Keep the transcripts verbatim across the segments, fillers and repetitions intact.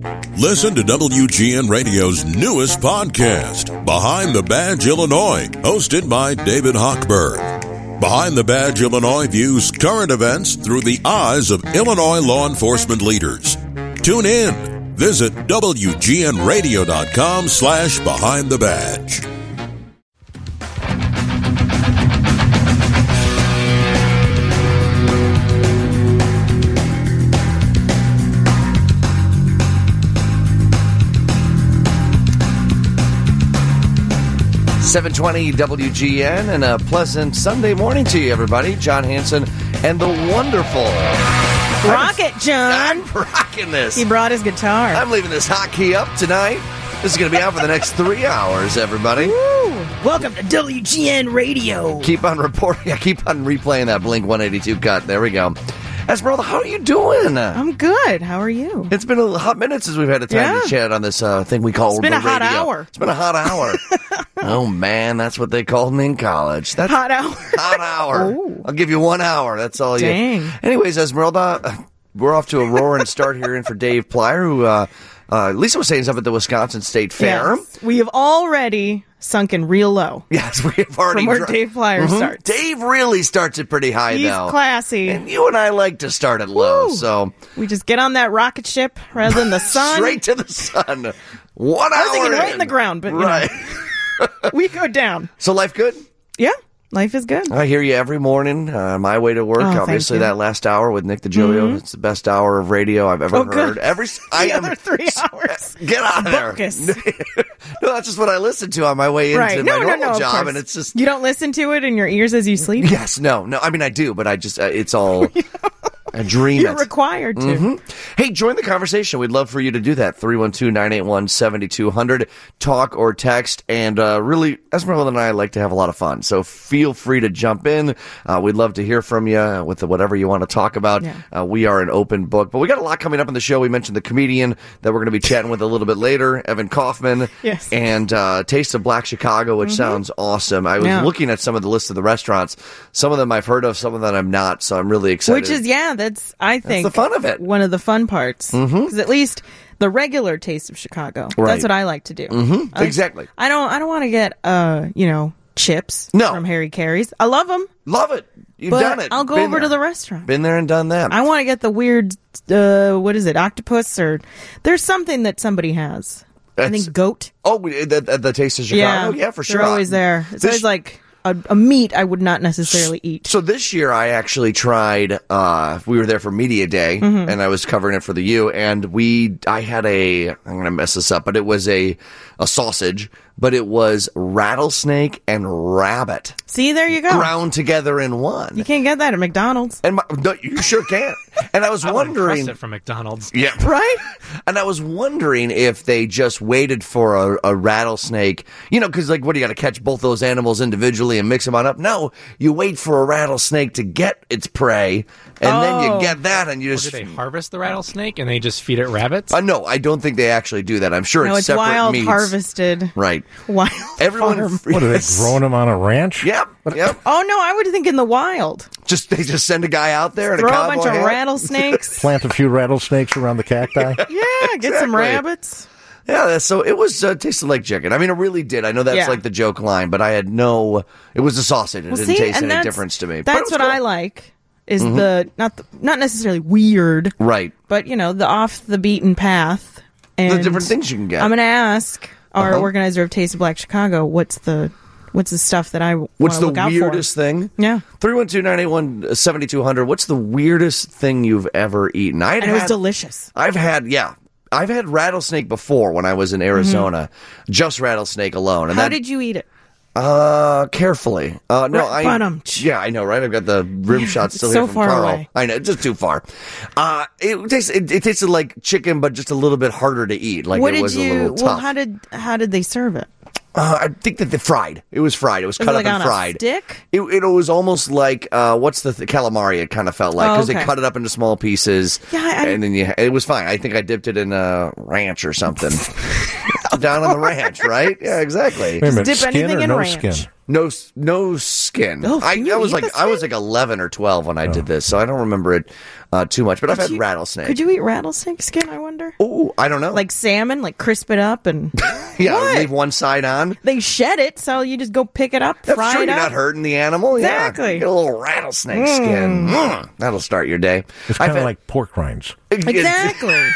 Listen to W G N Radio's newest podcast, Behind the Badge Illinois, hosted by David Hochberg. Behind the Badge Illinois views current events through the eyes of Illinois law enforcement leaders. Tune in. Visit W G N radio dot com slash behind the badge. seven twenty W G N, and a pleasant Sunday morning to you, everybody. John Hanson and the wonderful Rocket John. I'm rocking this. He brought his guitar. I'm leaving this hotkey up tonight. This is going to be out for the next three hours, everybody. Woo. Welcome to W G N Radio. Keep on reporting. I keep on replaying that Blink one eighty-two cut. There we go. Esmeralda, how are you doing? I'm good. How are you? It's been a hot minute since we've had a time Yeah. to chat on this uh, thing we call It's been a hot radio. hour. It's been a hot hour. Oh, man, that's what they called me in college. That's Hot hour. hot hour. Ooh. I'll give you one hour. That's all Dang. you. Anyways, Esmeralda, we're off to a roaring start here in for Dave Plyer, who uh, uh, Lisa was saying stuff at the Wisconsin State Fair. Yes. We have already sunken real low. Yes, we have already. From where dr- Dave Plyer Mhm. starts. Dave really starts it pretty high, He's though. classy. And you and I like to start it low, Woo. so We just get on that rocket ship rather than the sun. straight to the sun. One I hour was thinking right in in. the ground, but you right. know, we go down. So life good? Yeah, life is good. I hear you every morning uh, on my way to work. Oh, thank Obviously, you. that last hour with Nick DeGilio, it's the best hour of radio I've ever Oh, heard. good. Every The I am other three hours. Get out of there. Bogus. No, that's just what I listen to on my way into Right. my No, no, normal no, of job, course. and it's just You don't listen to it in your ears as you sleep? yes, no, no. I mean, I do, but I just uh, it's all a dream. You're it. required to. Mm-hmm. Hey, join the conversation. We'd love for you to do that. three one two, nine eight one, seven two zero zero. Talk or text. And uh, really, Esmeralda and I like to have a lot of fun. So feel free to jump in. Uh, we'd love to hear from you with whatever you want to talk about. Yeah. Uh, we are an open book. But we got a lot coming up in the show. We mentioned the comedian that we're going to be chatting with a little bit later, Evan Kaufman. Yes. And uh, Taste of Black Chicago, which sounds awesome. I was Yeah. looking at some of the lists of the restaurants. Some of them I've heard of, some of them I'm not. So I'm really excited. Which is, yeah, that's, I think, the fun of it. one of the fun parts. Because Mm-hmm. at least the regular Taste of Chicago, Right. that's what I like to do. Mhm. I like- Exactly. I don't I don't want to get, uh, you know, chips No. from Harry Carey's. I love them, Love it. You've but done it. I'll go Been over there. to the restaurant. Been there and done that. I want to get the weird, uh, what is it, octopus? Or there's something that somebody has. I That's- think goat. Oh, we- the, the, the Taste of Chicago? Yeah, for sure. They're always there. It's This- always like a, a meat I would not necessarily eat. So this year I actually tried, uh, we were there for Media Day, Mm-hmm. and I was covering it for the U, and we, I had a, I'm going to mess this up, but it was a, a sausage, but it was rattlesnake and rabbit See, there you go. ground together in one. You can't get that at McDonald's. And my, no, you sure can. And I was I wouldn't wondering. trust it from McDonald's. Yeah. Right? And I was wondering if they just waited for a, a rattlesnake, you know, because, like, what do you got to catch both those animals individually and mix them on up? No, you wait for a rattlesnake to get its prey, and then you Oh. get that, and you Or just. do they harvest the rattlesnake and they just feed it rabbits? Uh, no, I don't think they actually do that. I'm sure No, it's it's separate wild meats. harvested. Right. Wild Everyone. farm. What are they Yes. growing them on a ranch? Yep. Yep. Oh no, I would think in the wild. Just they just send a guy out there and Throw a a cowboy bunch of hat. rattlesnakes. Plant a few rattlesnakes around the cacti. Yeah, get some Exactly. rabbits. Yeah, that's- so it was uh, tasted like chicken. I mean, it really did. I know that's Yeah. like the joke line, but I had no. It was a sausage. It Well, didn't see, taste and any that's, difference to me. But it That's was what cool. I like. Is the not the, not necessarily weird, Right. but you know the off the beaten path and The different things you can get. I'm going to ask our Uh-huh. organizer of Taste of Black Chicago what's the what's the stuff that I want What's to the look out weirdest thing? for. Yeah, three one two, nine eight one, seven two zero zero. What's the weirdest thing you've ever eaten? I'd and it was had, delicious. I've had, yeah. I've had rattlesnake before when I was in Arizona. Just rattlesnake alone. And Mm-hmm. How that, did you eat it? Uh, carefully. Uh, no, Right, I. bottom. Yeah, I know, right? I've got the rim shot still it's here so from far Carl. away. I know, just too far. Uh, it tastes. It, it tasted like chicken, but just a little bit harder to eat. Like what it did was you? a little tough. Well, how did how did they serve it? Uh, I think that they fried. It was fried. It was Was cut it like up on and a fried. stick? It, it was almost like uh, what's the th- calamari? It kind of felt like Oh, because they okay. cut it up into small pieces. Yeah, I- and then you, it was fine. I think I dipped it in a ranch or something down on the ranch. Right? Yeah, exactly. Wait a minute, Dip skin anything or in no ranch. skin? No, no skin. Oh, I, can you I was eat like, the I was skin? like eleven or twelve when I did this, so I don't remember it uh, too much. But I've had you- rattlesnake. Could you eat rattlesnake skin, I wonder? Ooh, I don't know. Like salmon, like crisp it up and yeah, what? leave one side on. they shed it, so you just go pick it up, That's fry true. it You're up. not hurting the animal. Exactly. Yeah, get a little rattlesnake skin. Mm, that'll start your day. It's I've kind of had- like pork rinds. Exactly.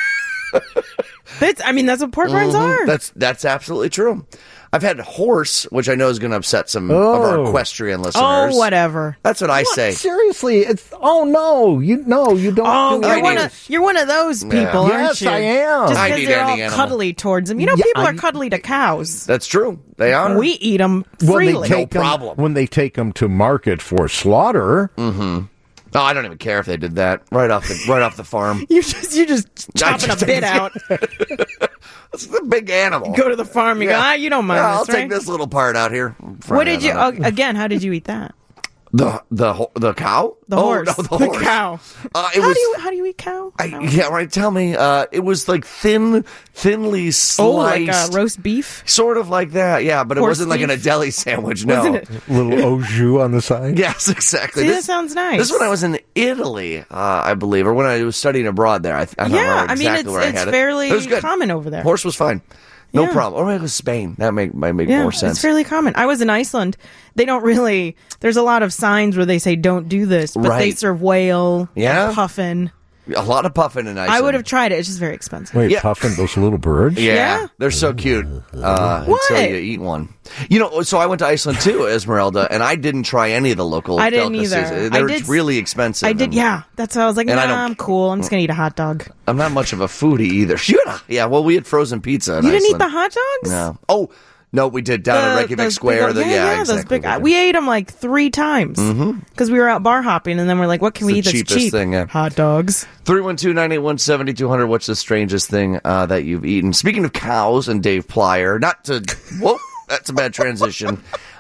That's, I mean, that's what pork rinds are. That's that's absolutely true. I've had horse, which I know is going to upset some of Oh. our equestrian listeners. Oh, whatever. That's what I say. Seriously, it's oh no, you no, you don't. Oh, do you're I one do. of you're one of those people, Yeah. aren't Yes, you? I am. Just I'd because eat they're all any animal. cuddly towards them. You know, Yeah, people I- are cuddly to cows. That's true. They are. We eat them When freely. they take No 'em- problem. when they take them to market for slaughter. Oh, I don't even care if they did that right off the right off the farm. you just you just chopping just- a bit out. It's a big animal. Go to the farm. You go. Ah, you don't mind Yeah, this, I'll right? take this little part out here. Fry What did that you on it. uh, again? How did you eat that? The the ho- the cow? The oh, horse. No, the, horse. cow. Uh, it how was. do you how do you eat cow? I, Cow? yeah, right. Tell me. Uh, it was like thin, thinly sliced. Oh, like uh, roast beef. Sort of like that. Yeah, but it Horse wasn't like in a beef? deli sandwich. No. Wasn't it? Little au jus on the side. Yes, exactly. See, this, that sounds nice. This is when I was in Italy, uh, I believe, or when I was studying abroad there. I, I don't Yeah, remember I mean, exactly it's- where I it's had it. fairly It was good. common over there. Horse was fine. No Yeah. problem. Or maybe it was Spain. That make, might make Yeah, more sense. it's fairly common. I was in Iceland. They don't really. There's a lot of signs where they say don't do this, but they Right. serve whale, Yeah? puffin. A lot of puffin in Iceland. I would have tried it. It's just very expensive. Wait, Yeah. puffing those little birds? Yeah, Yeah? they're so cute uh, What? until you eat one. You know, so I went to Iceland too, Esmeralda, and I didn't try any of the local I didn't delicacies. either. They're I did- really expensive. I did. and Yeah, that's how I was like. And Nah, I don't- I'm cool. I'm just gonna eat a hot dog. I'm not much of a foodie either. Shoulda. Yeah, well, we had frozen pizza in You didn't eat Iceland. the hot dogs? No. Oh, no, we did down at The- Reykjavik those Square. big- the, yeah, yeah, yeah, exactly. those big. we did. We ate them like three times because we were out bar hopping, and then we're like, "What can It's we eat the that's cheapest cheap?" thing, yeah. Hot dogs. three one two, nine eight one, seven two zero zero. What's the strangest thing uh, that you've eaten? Speaking of cows and Dave Plyer, not to. Whoa, that's a bad transition.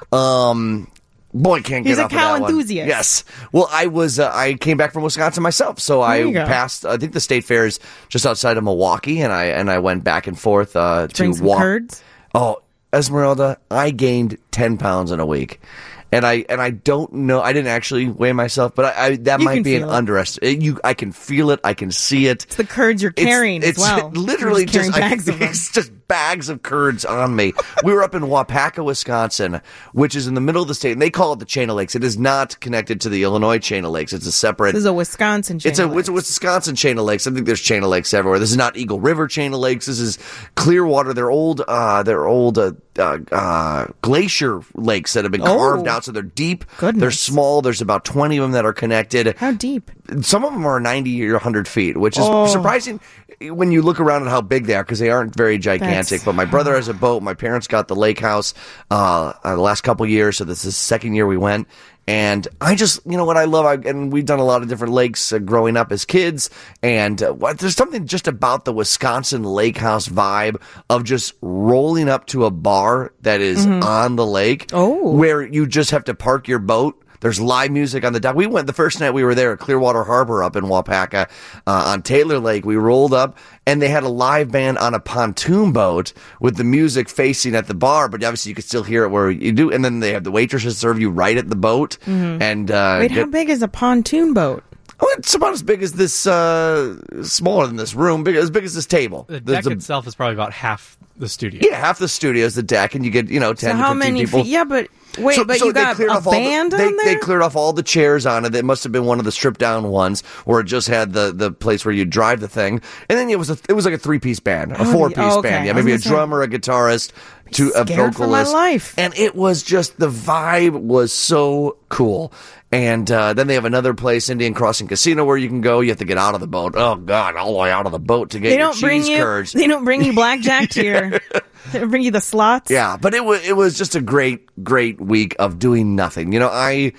Um. Boy, can't get He's a off of cow that one. enthusiast. Yes. Well, I was. Uh, I came back from Wisconsin myself, so I you go. passed. I think the state fair is just outside of Milwaukee, and I and I went back and forth uh, to Bring some walk. curds. Oh, Esmeralda, I gained ten pounds in a week. And I and I don't know. I didn't actually weigh myself, but I, I that You might can be an feel it. underestimate. You, I can feel it. I can see it. It's the curds you're It's- carrying it's, as well. literally You're just just, carrying I- bags of them. it's just bags of curds on me. We were up in Wapaka, Wisconsin, which is in the middle of the state, and they call it the Chain of Lakes. It is not connected to the Illinois Chain of Lakes. It's a separate. This is a Wisconsin chain. It's a, of it's a lakes. Wisconsin chain of lakes. I think there's chain of lakes everywhere. This is not Eagle River chain of lakes. This is Clearwater. They're old, uh, they're old, uh, uh, uh, glacier lakes that have been carved Oh. out. So they're deep. Goodness. They're small. There's about twenty of them that are connected. How deep? Some of them are ninety or one hundred feet, which is Oh. surprising when you look around at how big they are because they aren't very gigantic. That's- But my brother has a boat. My parents got the lake house, uh, uh, the last couple years. So this is the second year we went. And I just, you know what I love, I, and we've done a lot of different lakes uh, growing up as kids, and uh, what, there's something just about the Wisconsin lake house vibe of just rolling up to a bar that is on the lake, Oh. where you just have to park your boat. There's live music on the dock. We went the first night we were there at Clearwater Harbor up in Wapaka uh, on Taylor Lake. We rolled up and they had a live band on a pontoon boat with the music facing at the bar, but obviously you could still hear it where you do. And then they have the waitresses serve you right at the boat. And uh, Wait, how get- big is a pontoon boat? oh, it's about as big as this, uh, smaller than this room, big, as big as this table. The There's deck a- itself is probably about half the studio. yeah, half the studio is the deck, and you get you know ten So to how fifteen many people. feet? Yeah, but wait, So- but so you they got cleared a off all the- band they, on there? They cleared off all the chairs on it. It must have been one of the stripped down ones, or it just had the, the place where you drive the thing. And then it was a, it was like a three piece band, a Oh, four piece oh, okay. band. Yeah, I was maybe a gonna say- drummer, a guitarist, two a scared for my vocalist. life. And it was just the vibe was so cool. And uh, then they have another place, Indian Crossing Casino, where you can go. You have to get out of the boat. Oh God, all the way out of the boat to get They your don't bring cheese you. curds. They don't bring you blackjack to your. They don't bring you the slots. Yeah, but it was it was just a great great week of doing nothing. You know, I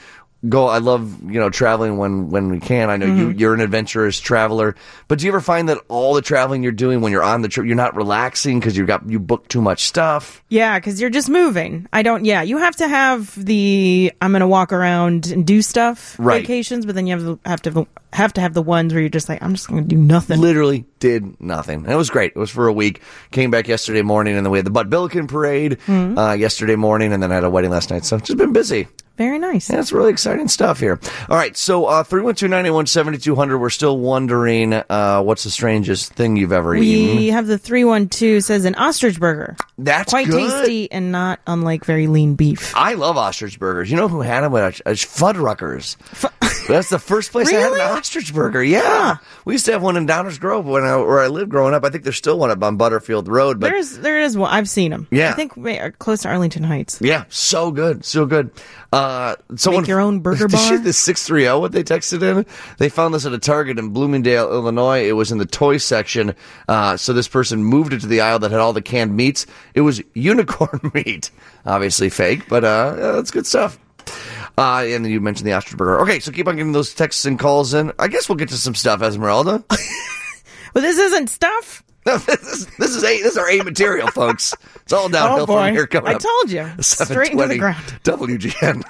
go. I love you know traveling when when we can. I know Mm-hmm. you you're an adventurous traveler, but do you ever find that all the traveling you're doing when you're on the trip, you're not relaxing because you got you booked too much stuff? Yeah, because you're just moving. I don't. Yeah, you have to have the I'm going to walk around and do stuff Right. vacations, but then you have to have to have to have the ones where you're just like I'm just going to do nothing. Literally did nothing. And it was great. It was for a week. Came back yesterday morning, and then we had the Bud Billiken parade Mm-hmm. uh, yesterday morning, and then I had a wedding last night. So just been busy. Very nice. Yeah, it's really exciting stuff here. All right, so uh, three one two, nine eight one, seven two zero zero. We're still wondering uh, what's the strangest thing you've ever eaten. We have the three one two says an ostrich burger. That's Quite good. tasty and not unlike very lean beef. I love ostrich burgers. You know who had them? At Fuddruckers. That's the first place I had Really? an ostrich burger. Yeah. We used to have one in Downers Grove when I, where I lived growing up. I think there's still one up on Butterfield Road. But There's there is one. I've seen them. Yeah. I think we are close to Arlington Heights. yeah, so good. So good. Uh, someone, Make your own burger Did you see bar? the six three zero, what they texted in? They found this at a Target in Bloomingdale, Illinois. It was in the toy section. Uh, so this person moved it to the aisle that had all the canned meats. It was unicorn meat. Obviously fake, but uh, yeah, that's good stuff. Uh, and then you mentioned the ostrich burger. Okay, so keep on getting those texts and calls in. I guess we'll get to some stuff, Esmeralda. But this isn't stuff. No, this is this is a this is our A material, folks. It's all downhill Oh boy! from here. Coming I up. told you, straight into the ground. W G N.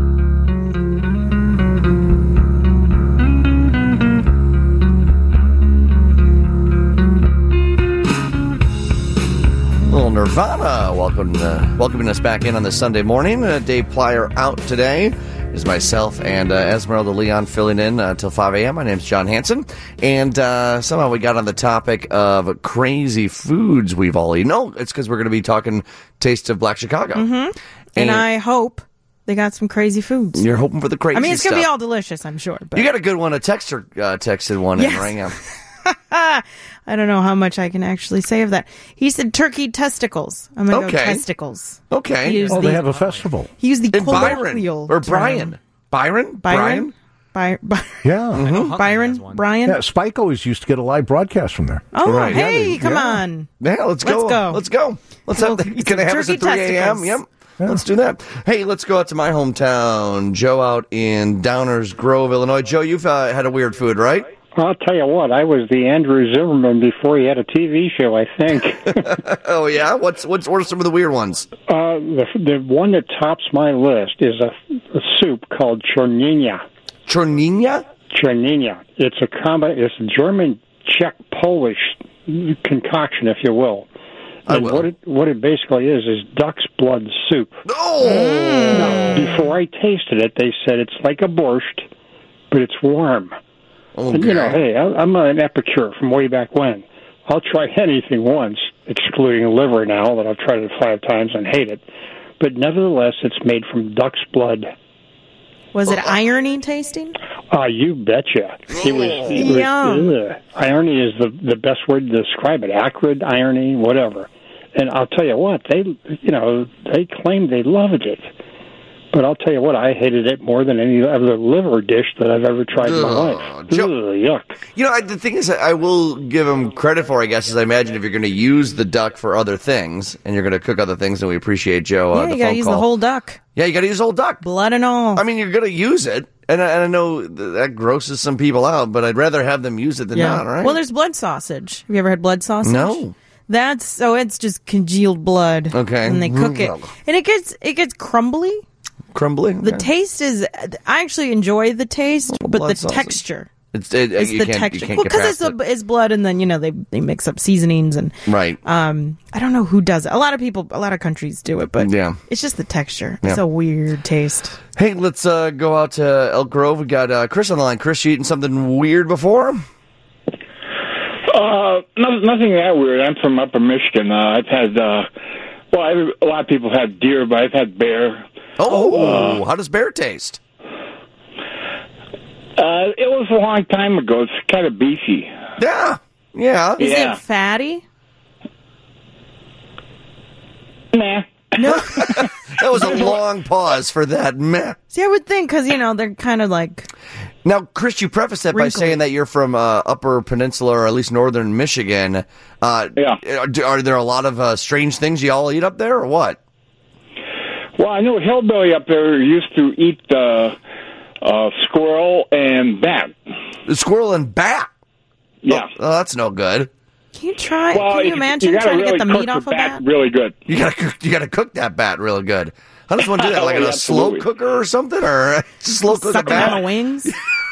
Little Nirvana, welcome, uh, welcoming us back in on this Sunday morning. Uh, Dave Plyer out today. Is myself and uh, Esmeralda Leon filling in uh, till five a.m. My name's John Hanson. And uh, somehow we got on the topic of crazy foods we've all eaten. No, it's because we're going to be talking Taste of Black Chicago. Mm-hmm. And I hope they got some crazy foods. You're hoping for the crazy I mean, it's stuff. going to be all delicious, I'm sure. But You got a good one. A texter uh, texted one Yes. in right now. I don't know how much I can actually say of that. He said turkey testicles. I'm going to Okay. go testicles. Okay. He used Oh, the, they have a festival. he used the And Byron. colloquial Or term. Brian. Byron? Byron? By, by, Yeah. Huntley Byron? has one. Brian? Yeah, Spike always used to get a live broadcast from there. Oh, Right. Yeah, hey, they- come yeah. on. Yeah, let's go. Let's go. Let's go. Let's have, We'll eat can I some have us at turkey three a.m.? Yep. testicles. Let's do that. Hey, let's go out to my hometown. Joe out in Downers Grove, Illinois. Joe, you've uh, had a weird food, right? I'll tell you what, I was the Andrew Zimmerman before he had a T V show, I think. Oh, yeah? What's, what's, what are some of the weird ones? uh, the, the one that tops my list is a, a soup called chornina. Chornina? Chornina. It's a combi- It's a German, Czech, Polish concoction, if you will. I And will. what it what it basically is is duck's blood soup. Oh! Now, before I tasted it, they said it's like a borscht, but it's warm. Okay. And, you know, hey, I- I'm an epicure from way back when. I'll try anything once, excluding liver now, that I've tried it five times and hate it. But nevertheless, it's made from duck's blood. Was it irony tasting? Ah, you betcha. It was, it was Yum. ugh. Irony is the the best word to describe it. Acrid, irony, whatever. And I'll tell you what, they, you know, they claimed they loved it. But I'll tell you what, I hated it more than any other liver dish that I've ever tried in my Ugh, life. Joe- Ugh, yuck. You know, I, the thing is, I will give him credit for, I guess, is I imagine if you're going to use the duck for other things, and you're going to cook other things, and we appreciate Joe, uh, yeah, the you got to phone use call. the whole duck. Yeah, you got to use the whole duck. Blood and all. I mean, you're going to use it, and I, and I know th- that grosses some people out, but I'd rather have them use it than yeah. not, right? Well, there's blood sausage. Have you ever had blood sausage? No. That's so it's just congealed blood. Okay. And they cook it, Mm. and it gets it gets crumbly. Crumbly? The Okay. taste is. I actually enjoy the taste, but blood the sausage. texture. It's, it, It's you the can't, texture. You can't Well, get because past it's, it. a- it's blood, and then you know they they mix up seasonings and Right. um. I don't know who does it. A lot of people, a lot of countries do it, but Yeah. it's just the texture. Yeah. It's a weird taste. Hey, let's uh, go out to Elk Grove. We got uh, Chris on the line. Chris, you eaten something weird before? Uh, no, nothing that weird. I'm from Upper Michigan. Uh, I've had, uh, well, every, a lot of people have had deer, but I've had bear. Oh, how does bear taste? Uh, it was a long time ago. It's kind of beefy. Yeah. Yeah. Is Yeah. it fatty? Nah. No. That was a long pause for that. Meh. See, I would think because you know they're kind of like Now, Chris, you prefaced that by Wrinkly. saying that you're from uh, Upper Peninsula, or at least Northern Michigan. Uh, Yeah. Are, are there a lot of uh, strange things you all eat up there, or what? Well, I know a hillbilly up there used to eat uh, uh, squirrel, and bat. The squirrel and bat. Yeah. Oh, oh, that's no good. Can you try? Well, can you if- imagine you gotta trying to really get the cook meat off the of bat that? really good. You gotta cook, you gotta cook that bat real good. How does one do that? Like Oh, in a yeah, slow absolutely. cooker or something, or slow cook a Sucking on the bat? wings.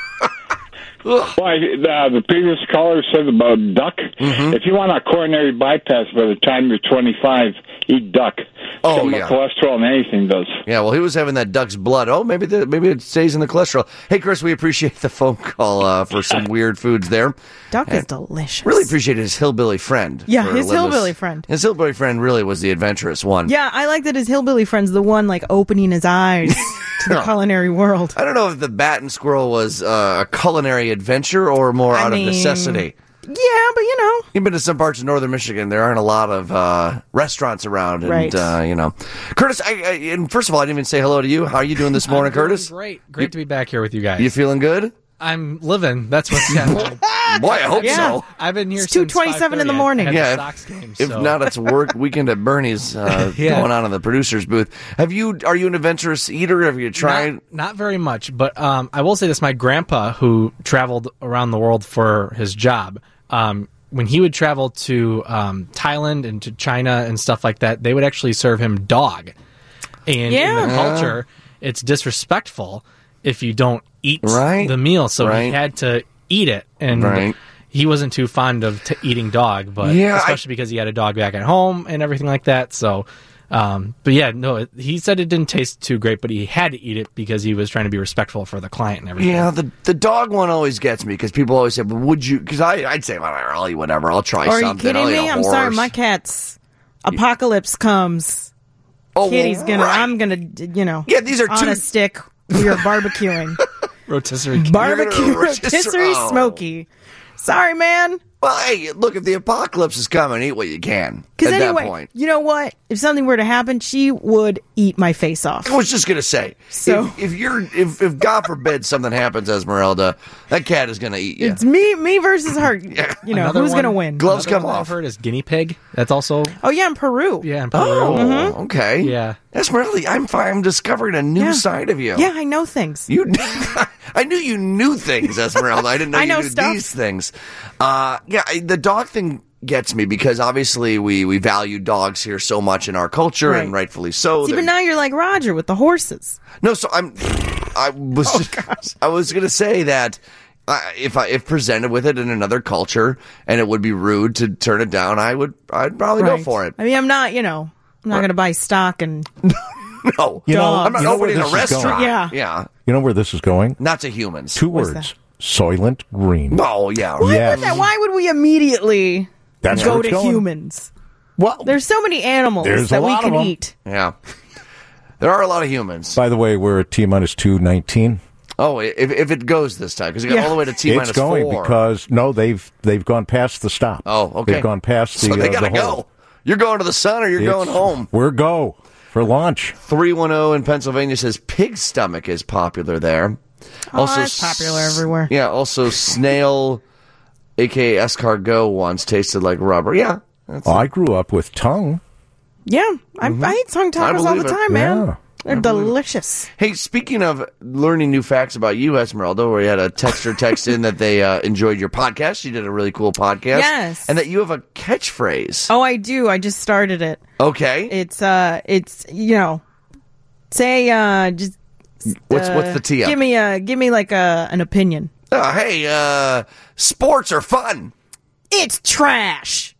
Well, I, uh, the previous caller said about duck. Mm-hmm. If you want a coronary bypass by the time you're twenty-five, eat duck. Oh, Some yeah. cholesterol and anything does. Yeah, well, he was having that duck's blood. Oh, maybe the, maybe it stays in the cholesterol. Hey, Chris, we appreciate the phone call uh, for some weird foods there. Duck is And delicious. Really appreciated his hillbilly friend. Yeah, for his letting us- hillbilly friend. His hillbilly friend really was the adventurous one. Yeah, I like that his hillbilly friend's the one like opening his eyes to the No. culinary world. I don't know if the bat and squirrel was uh, a culinary adventure or more I out mean- of necessity. Yeah, but you know, You've been to some parts of northern Michigan. There aren't a lot of uh, restaurants around, and Right. uh, you know, Curtis. I, I, and first of all, I didn't even say hello to you. How are you doing this morning, I'm doing Curtis? Great. Great to be back here with you guys. You feeling good? I'm living. That's what's happening. Boy, I hope Yeah. so. I've been here It's since two twenty-seven in the five thirty. morning. I had Yeah, the Sox game. If so. not, it's work weekend at Bernie's uh, Yeah. going on in the producer's booth. Have you? Are you an adventurous eater? Have you tried? Not, not very much, but um, I will say this: my grandpa, who traveled around the world for his job, um, when he would travel to um, Thailand and to China and stuff like that, they would actually serve him dog. And Yeah. in the culture, it's disrespectful if you don't eat Right. the meal, so Right. he had to eat it, and Right. he wasn't too fond of t- eating dog, but Yeah, I- especially because he had a dog back at home and everything like that. So, um, but yeah, no, it, he said it didn't taste too great, but he had to eat it because he was trying to be respectful for the client and everything. Yeah, the the dog one always gets me because people always say, well, "Would you?" Because I I'd say, well, I'll eat whatever. I'll try are you something. kidding I'll eat me? a I'm sorry, horse." my cat's apocalypse comes. Oh, Kitty's well, gonna. right. I'm gonna. You know. Yeah, these are on two- a stick. We are barbecuing. Rotisserie. Barbecue rotisserie- rotisserie oh. smoky. Sorry, man. Well, hey, look, if the apocalypse is coming, eat what you can. Because At anyway, that point, you know what? If something were to happen, she would eat my face off. I was just gonna say, So- if, if you're, if, if God forbid something happens, Esmeralda, that cat is gonna eat you. It's me, me versus her. You know Another who's one- gonna win? Gloves Another come one off. I've heard is guinea pig. That's also Oh yeah, in Peru. yeah in Peru. Oh, Mm-hmm. okay. Yeah. Esmeralda, I'm I'm discovering a new Yeah. side of you. Yeah, I know things. You, I knew you knew things, Esmeralda. I didn't know I you know knew stuff. these things. Uh, yeah, I- the dog thing gets me because obviously we, we value dogs here so much in our culture, Right. and rightfully so. See, They're- but now you're like Roger with the horses. No, so I'm. I was. Oh, I was going to say that uh, if I if presented with it in another culture, and it would be rude to turn it down, I would. I'd probably go Right. for it. I mean, I'm not. You know, I'm not gonna buy stock and. No, You know, Dogs. I'm not you know where opening a this is going? restaurant. Yeah. yeah, You know where this is going? not to humans. Two What's words. Soylent Green. Oh yeah. Why Yes. would that? Why would we immediately That's go where to it's going. humans? Well, There's so many animals There's a that we lot of can them. eat. Yeah. There are a lot of humans. by the way, we're at T minus two nineteen. Oh, if if it goes this time, because you got Yeah. all the way to T It's minus going four. because no, they've they've gone past the stop. Oh, okay. They've gone past the. so they uh, gotta the hole. go. You're going to the sun, or you're It's- going home. We're go for launch. three one zero in Pennsylvania says pig stomach is popular there. Oh, that's popular everywhere. Yeah, also snail, aka escargot, once tasted like rubber. Yeah. That's, I grew up with tongue. Yeah, I, I eat tongue I tacos all believe the it. time, man. Yeah. They're delicious. Hey, speaking of learning new facts about you, Esmeralda, where you had a texter text in that they uh, enjoyed your podcast. You did a really cool podcast. Yes. And that you have a catchphrase. Oh, I do. I just started it. Okay. It's uh, it's you know, say uh, just what's uh, what's the tee up? Give me a give me like a an opinion. Oh, hey, uh, sports are fun. It's trash.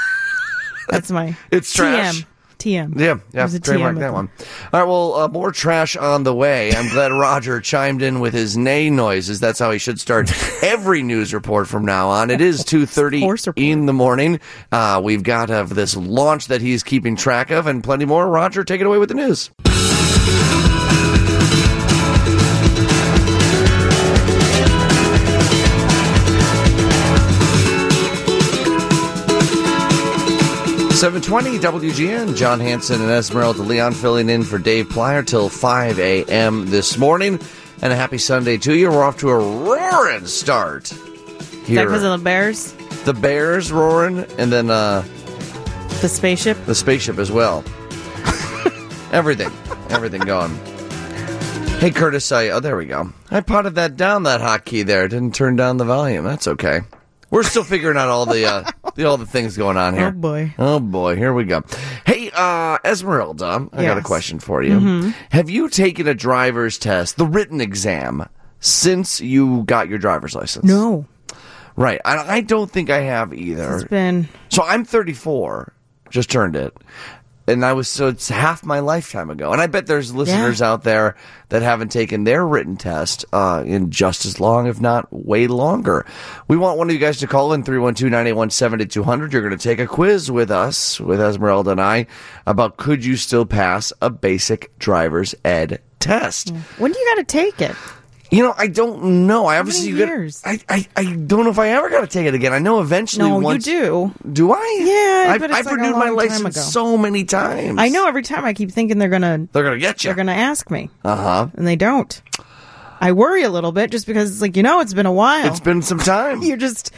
That's my It's trash. T M. T M. Yeah, yeah, There's a trademark T M that at one. All right, well, uh, more trash on the way. I'm glad Roger chimed in with his neigh noises. That's how he should start every news report from now on. It is two thirty Horse report. in the morning. Uh, we've got uh, this launch that he's keeping track of and plenty more. Roger, take it away with the news. seven twenty W G N, John Hanson and Esmeralda Leon filling in for Dave Plyer till five a.m. this morning. And a happy Sunday to you. We're off to a roaring start Is that here. because of the Bears? The Bears roaring, and then uh, The spaceship? the spaceship as well. everything. Everything going. Hey, Curtis, I, oh, there we go. I potted that down, that hotkey there. It didn't turn down the volume. That's okay. We're still figuring out all the, uh, the all the things going on here. Oh, boy. Oh, boy. Here we go. Hey, uh, Esmeralda, I got a Yes. question for you. Mm-hmm. Have you taken a driver's test, the written exam, since you got your driver's license? No. Right. I, I don't think I have either. It's been... So I'm thirty-four, just turned it. And I was, so it's half my lifetime ago. And I bet there's listeners out there that haven't taken their written test uh, in just as long, if not way longer. We want one of you guys to call in three one two, nine eight one, seven two zero zero. You're going to take a quiz with us, with Esmeralda and I, about could you still pass a basic driver's ed test. When do you got to take it? You know, I don't know. I obviously many you gotta- years? I, I I don't know if I ever got to take it again. I know eventually. No, once, you do. Do I? Yeah, I've, but it's I've like a renewed my long time license ago. so many times. I know every time I keep thinking they're gonna They're gonna get you. they're gonna ask me, Uh huh. and they don't. I worry a little bit just because it's like, you know, it's been a while. It's been some time. You're just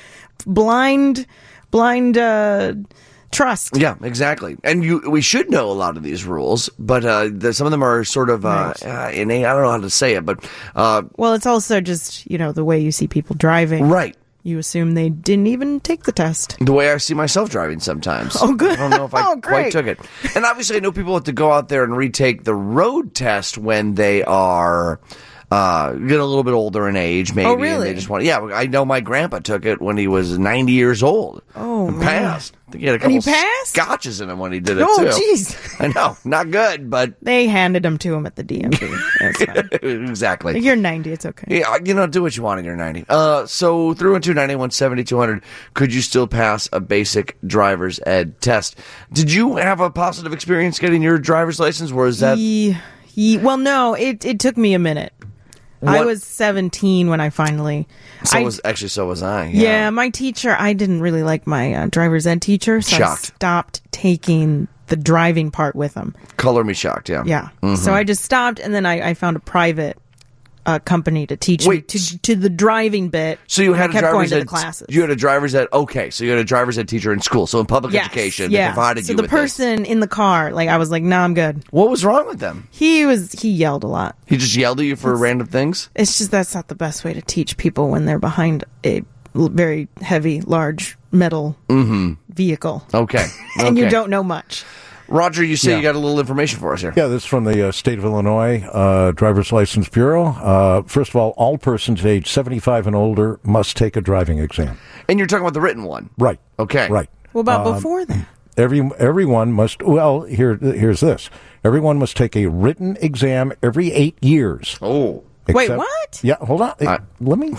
blind, blind uh, trust. Yeah, exactly. And you, we should know a lot of these rules, but uh, the, some of them are sort of uh, Right. uh, innate. I don't know how to say it, but uh, Well, it's also just, you know, the way you see people driving. right. You assume they didn't even take the test. The way I see myself driving sometimes. Oh, good. I don't know if I Oh, quite great. took it. And obviously, I know people have to go out there and retake the road test when they are uh, get a little bit older in age, maybe. Oh, And really? they just want. Yeah, I know my grandpa took it when he was ninety years old. Oh, and man. passed. I think he had a And he couple passed? scotches in him when he did it Oh, too. jeez. I know, not good, but They handed them to him at the D M V. That's fine. exactly. Like, you're ninety. It's okay. Yeah, you know, do what you want in your ninety. Uh, so three one two, nine eight one, seven two zero zero, could you still pass a basic driver's ed test? Did you have a positive experience getting your driver's license, or is that... Ye- ye- well, no, it, it took me a minute. I What- was seventeen when I finally. So I, was, actually, so was I. yeah. Yeah. my teacher, I didn't really like my uh, driver's ed teacher, so Shocked. I stopped taking the driving part with him. Color me shocked, yeah. Yeah. Mm-hmm. So I just stopped, and then I, I found a private uh, company to teach me Wait, to, to the driving bit. So you and had I a kept going driver's to ed... the classes. You had a driver's ed... Okay, so you had a driver's ed teacher in school. So in public Yes, education, yeah. they provided so you the with this. person in the car, like, I was like, nah, I'm good. What was wrong with them? He was, he yelled a lot. He just yelled at you for random things? It's just that's not the best way to teach people when they're behind a l- very heavy, large metal vehicle. Okay. And you okay. don't know much. Roger, you say Yeah. you got a little information for us here. Yeah, this is from the uh, State of Illinois uh, Driver's License Bureau. Uh, first of all, all persons age seventy-five and older must take a driving exam. And you're talking about the written one. Right. Okay. Right. What about Um, before that? Every everyone must. Well, here here's this. Everyone must take a written exam every eight years. Oh. Wait, Except- what? Yeah, hold on. Uh, Let me.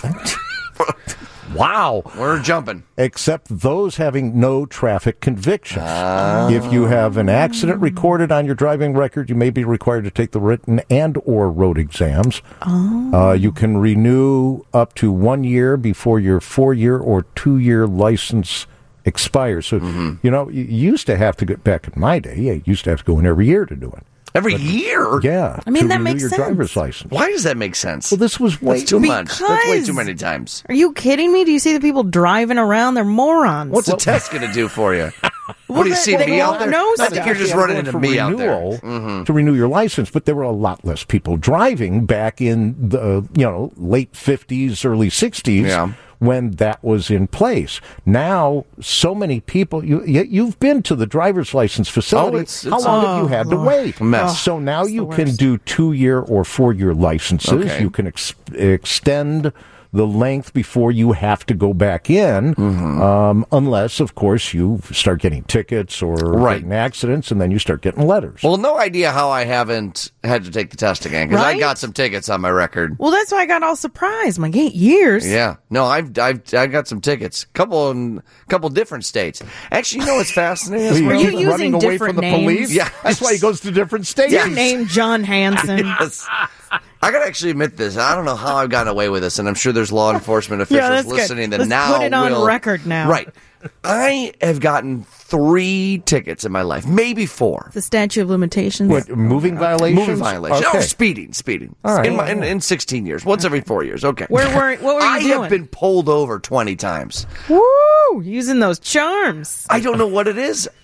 Wow. We're jumping. Except those having no traffic convictions. If you have an accident recorded on your driving record, you may be required to take the written and or road exams. Uh, you can renew up to one year before your four-year or two-year license expires. So, you know, you used to have to get back in my day. You used to have to go in every year to do it. Every year? Yeah. I mean, to that renew makes your sense. driver's license. Why does that make sense? Well, this was way That's too much. That's way Because- too many times. Are you kidding me? Do you see the people driving around? They're morons. What's a test going to do for you? Well, what do you they- see they me won't out there? know I think stuff. you're just Yeah, running going into for me out there. renewal to renew your license, but there were a lot less people driving back in the you know late fifties, early sixties. Yeah. When that was in place. Now, so many people, you, you, you've been to the driver's license facility. Oh, it's- How it's long a- have you had to Lord. wait? A mess. So now It's you the can worst. do two-year or four-year licenses. Okay. You can ex- extend the length before you have to go back in, Mm-hmm. um, unless, of course, you start getting tickets or Right. getting accidents, and then you start getting letters. Well, no idea how I haven't had to take the test again because I Right? got some tickets on my record. Well, that's why I got all surprised. I'm like, eight years? Yeah, no, I've I've I got some tickets, couple in couple different states. Actually, you know what's fascinating? He Are you keeps using running away different from the names? police? Yeah. That's why he goes to different states. Your name, John Hanson. Yes. I gotta actually admit this. I don't know how I've gotten away with this, and I'm sure there's law enforcement officials that's good. listening that Let's now put it on will record now. Right. I have gotten three tickets in my life, maybe four. The statute of limitations. What, moving violations? Moving violation. Okay. Oh, speeding, speeding. All right. In, my, in, in sixteen years, once every four years. Okay. Where were- what were you I doing? have been pulled over twenty times. Woo! Using those charms. I don't know what it is.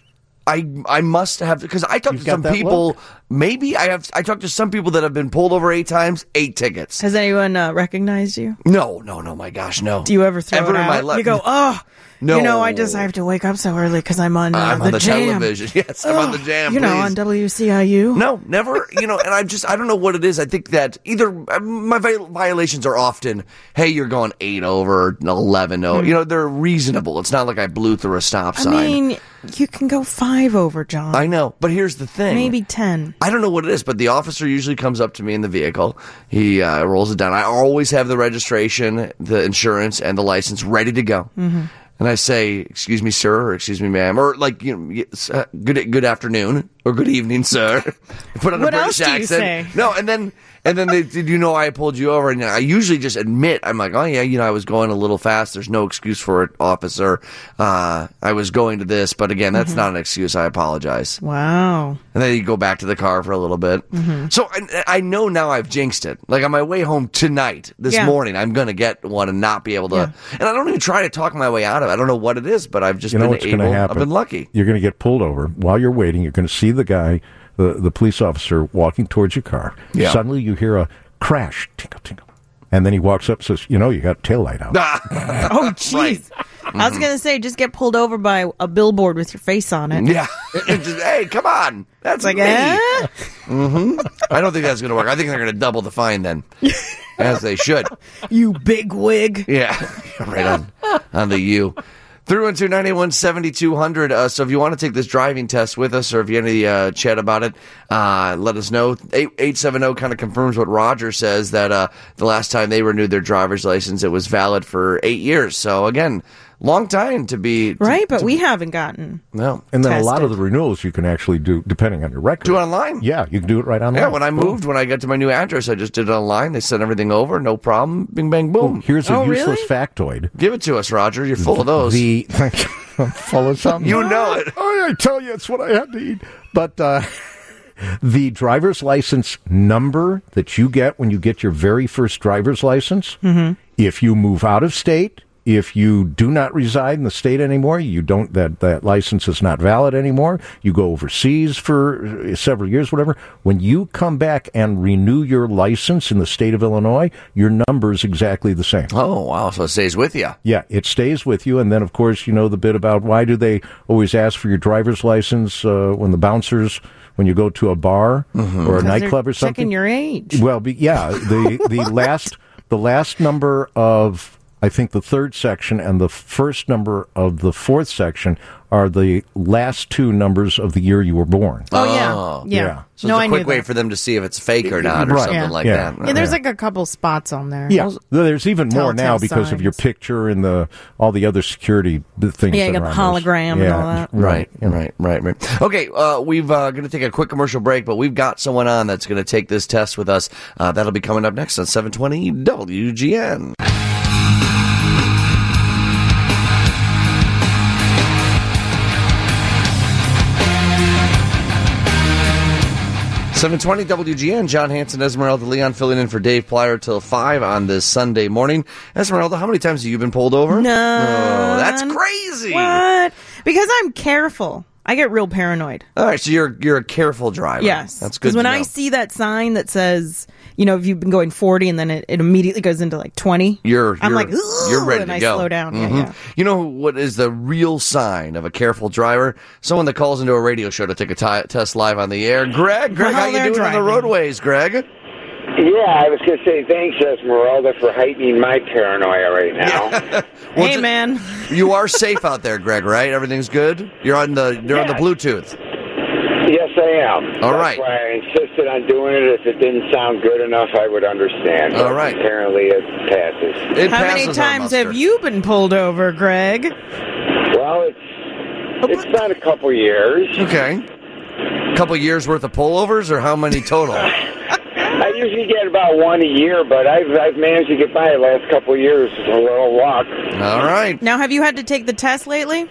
I I must have, because I talked You've to got some that people. look? Maybe I have. I talked to some people that have been pulled over eight times, eight tickets. Has anyone uh, recognized you? No, no, no. My gosh, no. Do you ever throw Ever it in my out? life? You go, oh, No. you know, I just I have to wake up so early because I'm on uh, I'm the on the jam. television. Yes, I'm on the jam. You know, please. on W C I U. No, never. You know, and I'm just, I don't know what it is. I think that either uh, my vi- violations are often, hey, you're going eight over, eleven over. You know, they're reasonable. It's not like I blew through a stop I sign. mean, you can go five over, John. I know, but here's the thing. Maybe ten. I don't know what it is, but the officer usually comes up to me in the vehicle. He uh, rolls it down. I always have the registration, the insurance, and the license ready to go. Mm-hmm. And I say, "Excuse me, sir," or "Excuse me, ma'am," or like, you know, yes, uh, "Good, good afternoon," or "Good evening, sir." Put on What a else British do you accent. say? No, and then and then they, did you know I pulled you over? And I usually just admit, I'm like, "Oh yeah, you know, I was going a little fast. There's no excuse for it, officer. Uh, I was going to this, but again, that's not an excuse. I apologize." Wow. And then you go back to the car for a little bit. Mm-hmm. So I, I know now I've jinxed it. Like on my way home tonight, this Yeah. morning, I'm going to get one and not be able to. Yeah. And I don't even try to talk my way out of it. I don't know what it is, but I've just You know been what's going able. to happen? I've been lucky. You're going to get pulled over. While you're waiting, you're going to see the guy, the, the police officer, walking towards your car. Yeah. Suddenly you hear a crash, tinkle, tinkle. And then he walks up and says, you know, you got tail light out. Oh, jeez. I was going to say, just get pulled over by a billboard with your face on it. Yeah. Just, hey, come on. That's Like, me. eh? hmm I don't think that's going to work. I think they're going to double the fine then, as they should. You big wig. Yeah, right on on the U. three one two, nine eight one, seven two zero zero. Uh, so if you want to take this driving test with us, or if you have any uh, chat about it, uh, let us know. eight seven zero kind of confirms what Roger says, that uh, the last time they renewed their driver's license, it was valid for eight years. So again, long time to be... To, Right, but to, we haven't gotten. No. And then a lot of tested. the renewals you can actually do, depending on your record. Do it online. Yeah, you can do it right online. Yeah, when I moved, when I got to my new address, I just did it online. They sent everything over, no problem. Bing, bang, boom. Here's a Oh, useless really? factoid. Give it to us, Roger. You're full of those. The I'm full of something. You know it. Oh, I tell you, it's what I had to eat. But uh, the driver's license number that you get when you get your very first driver's license, Mm-hmm. if you move out of state, if you do not reside in the state anymore, you don't that, that license is not valid anymore, you go overseas for several years, whatever, when you come back and renew your license in the state of Illinois, your number is exactly the same. Oh, wow. So it stays with you. Yeah, it stays with you. And then, of course, you know the bit about why do they always ask for your driver's license uh, when the bouncers, when you go to a bar or a nightclub or something? Checking your age. Well, be, yeah, the the last the last number of, I think, the third section and the first number of the fourth section are the last two numbers of the year you were born. Oh, Oh. yeah. Yeah. Yeah. So no, it's a I quick knew way that. for them to see if it's fake or not, or Right. something Yeah. like Yeah. that. Yeah, there's like a couple spots on there. Yeah, there's even more Telltale now because of your signs. picture and the all the other security b- things. Yeah, you that got are the on those. hologram and Yeah, all that. Right, right, right, right. Okay, uh, we've uh, going to take a quick commercial break, but we've got someone on that's going to take this test with us. Uh, that'll be coming up next on seven twenty W G N. seven twenty W G N, John Hanson, Esmeralda Leon filling in for Dave Plyer till five on this Sunday morning. Esmeralda, how many times have you been pulled over? None. Oh, that's crazy. What? Because I'm careful. I get real paranoid. All right, so you're you're a careful driver. Yes. That's good Because when to I know. see that sign that says, you know, if you've been going forty and then it, it immediately goes into like twenty, You're, I'm you're, like, "Ugh," you're ready and to I go. slow down. Mhm. Yeah, yeah. You know what is the real sign of a careful driver? Someone that calls into a radio show to take a t- test live on the air. Greg, Greg, While how you they're doing on the driving. roadways, Greg? Yeah, I was going to say thanks, Esmeralda, for heightening my paranoia right now. Well, Hey, ju- man. You are safe out there, Greg, right? Everything's good? You're on the you're on the Yeah. Bluetooth. Yes, I am. All That's right. why I insisted on doing it. If it didn't sound good enough, I would understand. All But right. Apparently, it passes. It How many passes our times muster. have you been pulled over, Greg? Well, it's it's been a couple years. Okay. A couple years worth of pullovers, or how many total? I usually get about one a year, but I've I've managed to get by the last couple of years with a little luck. All right. Now, have you had to take the test lately?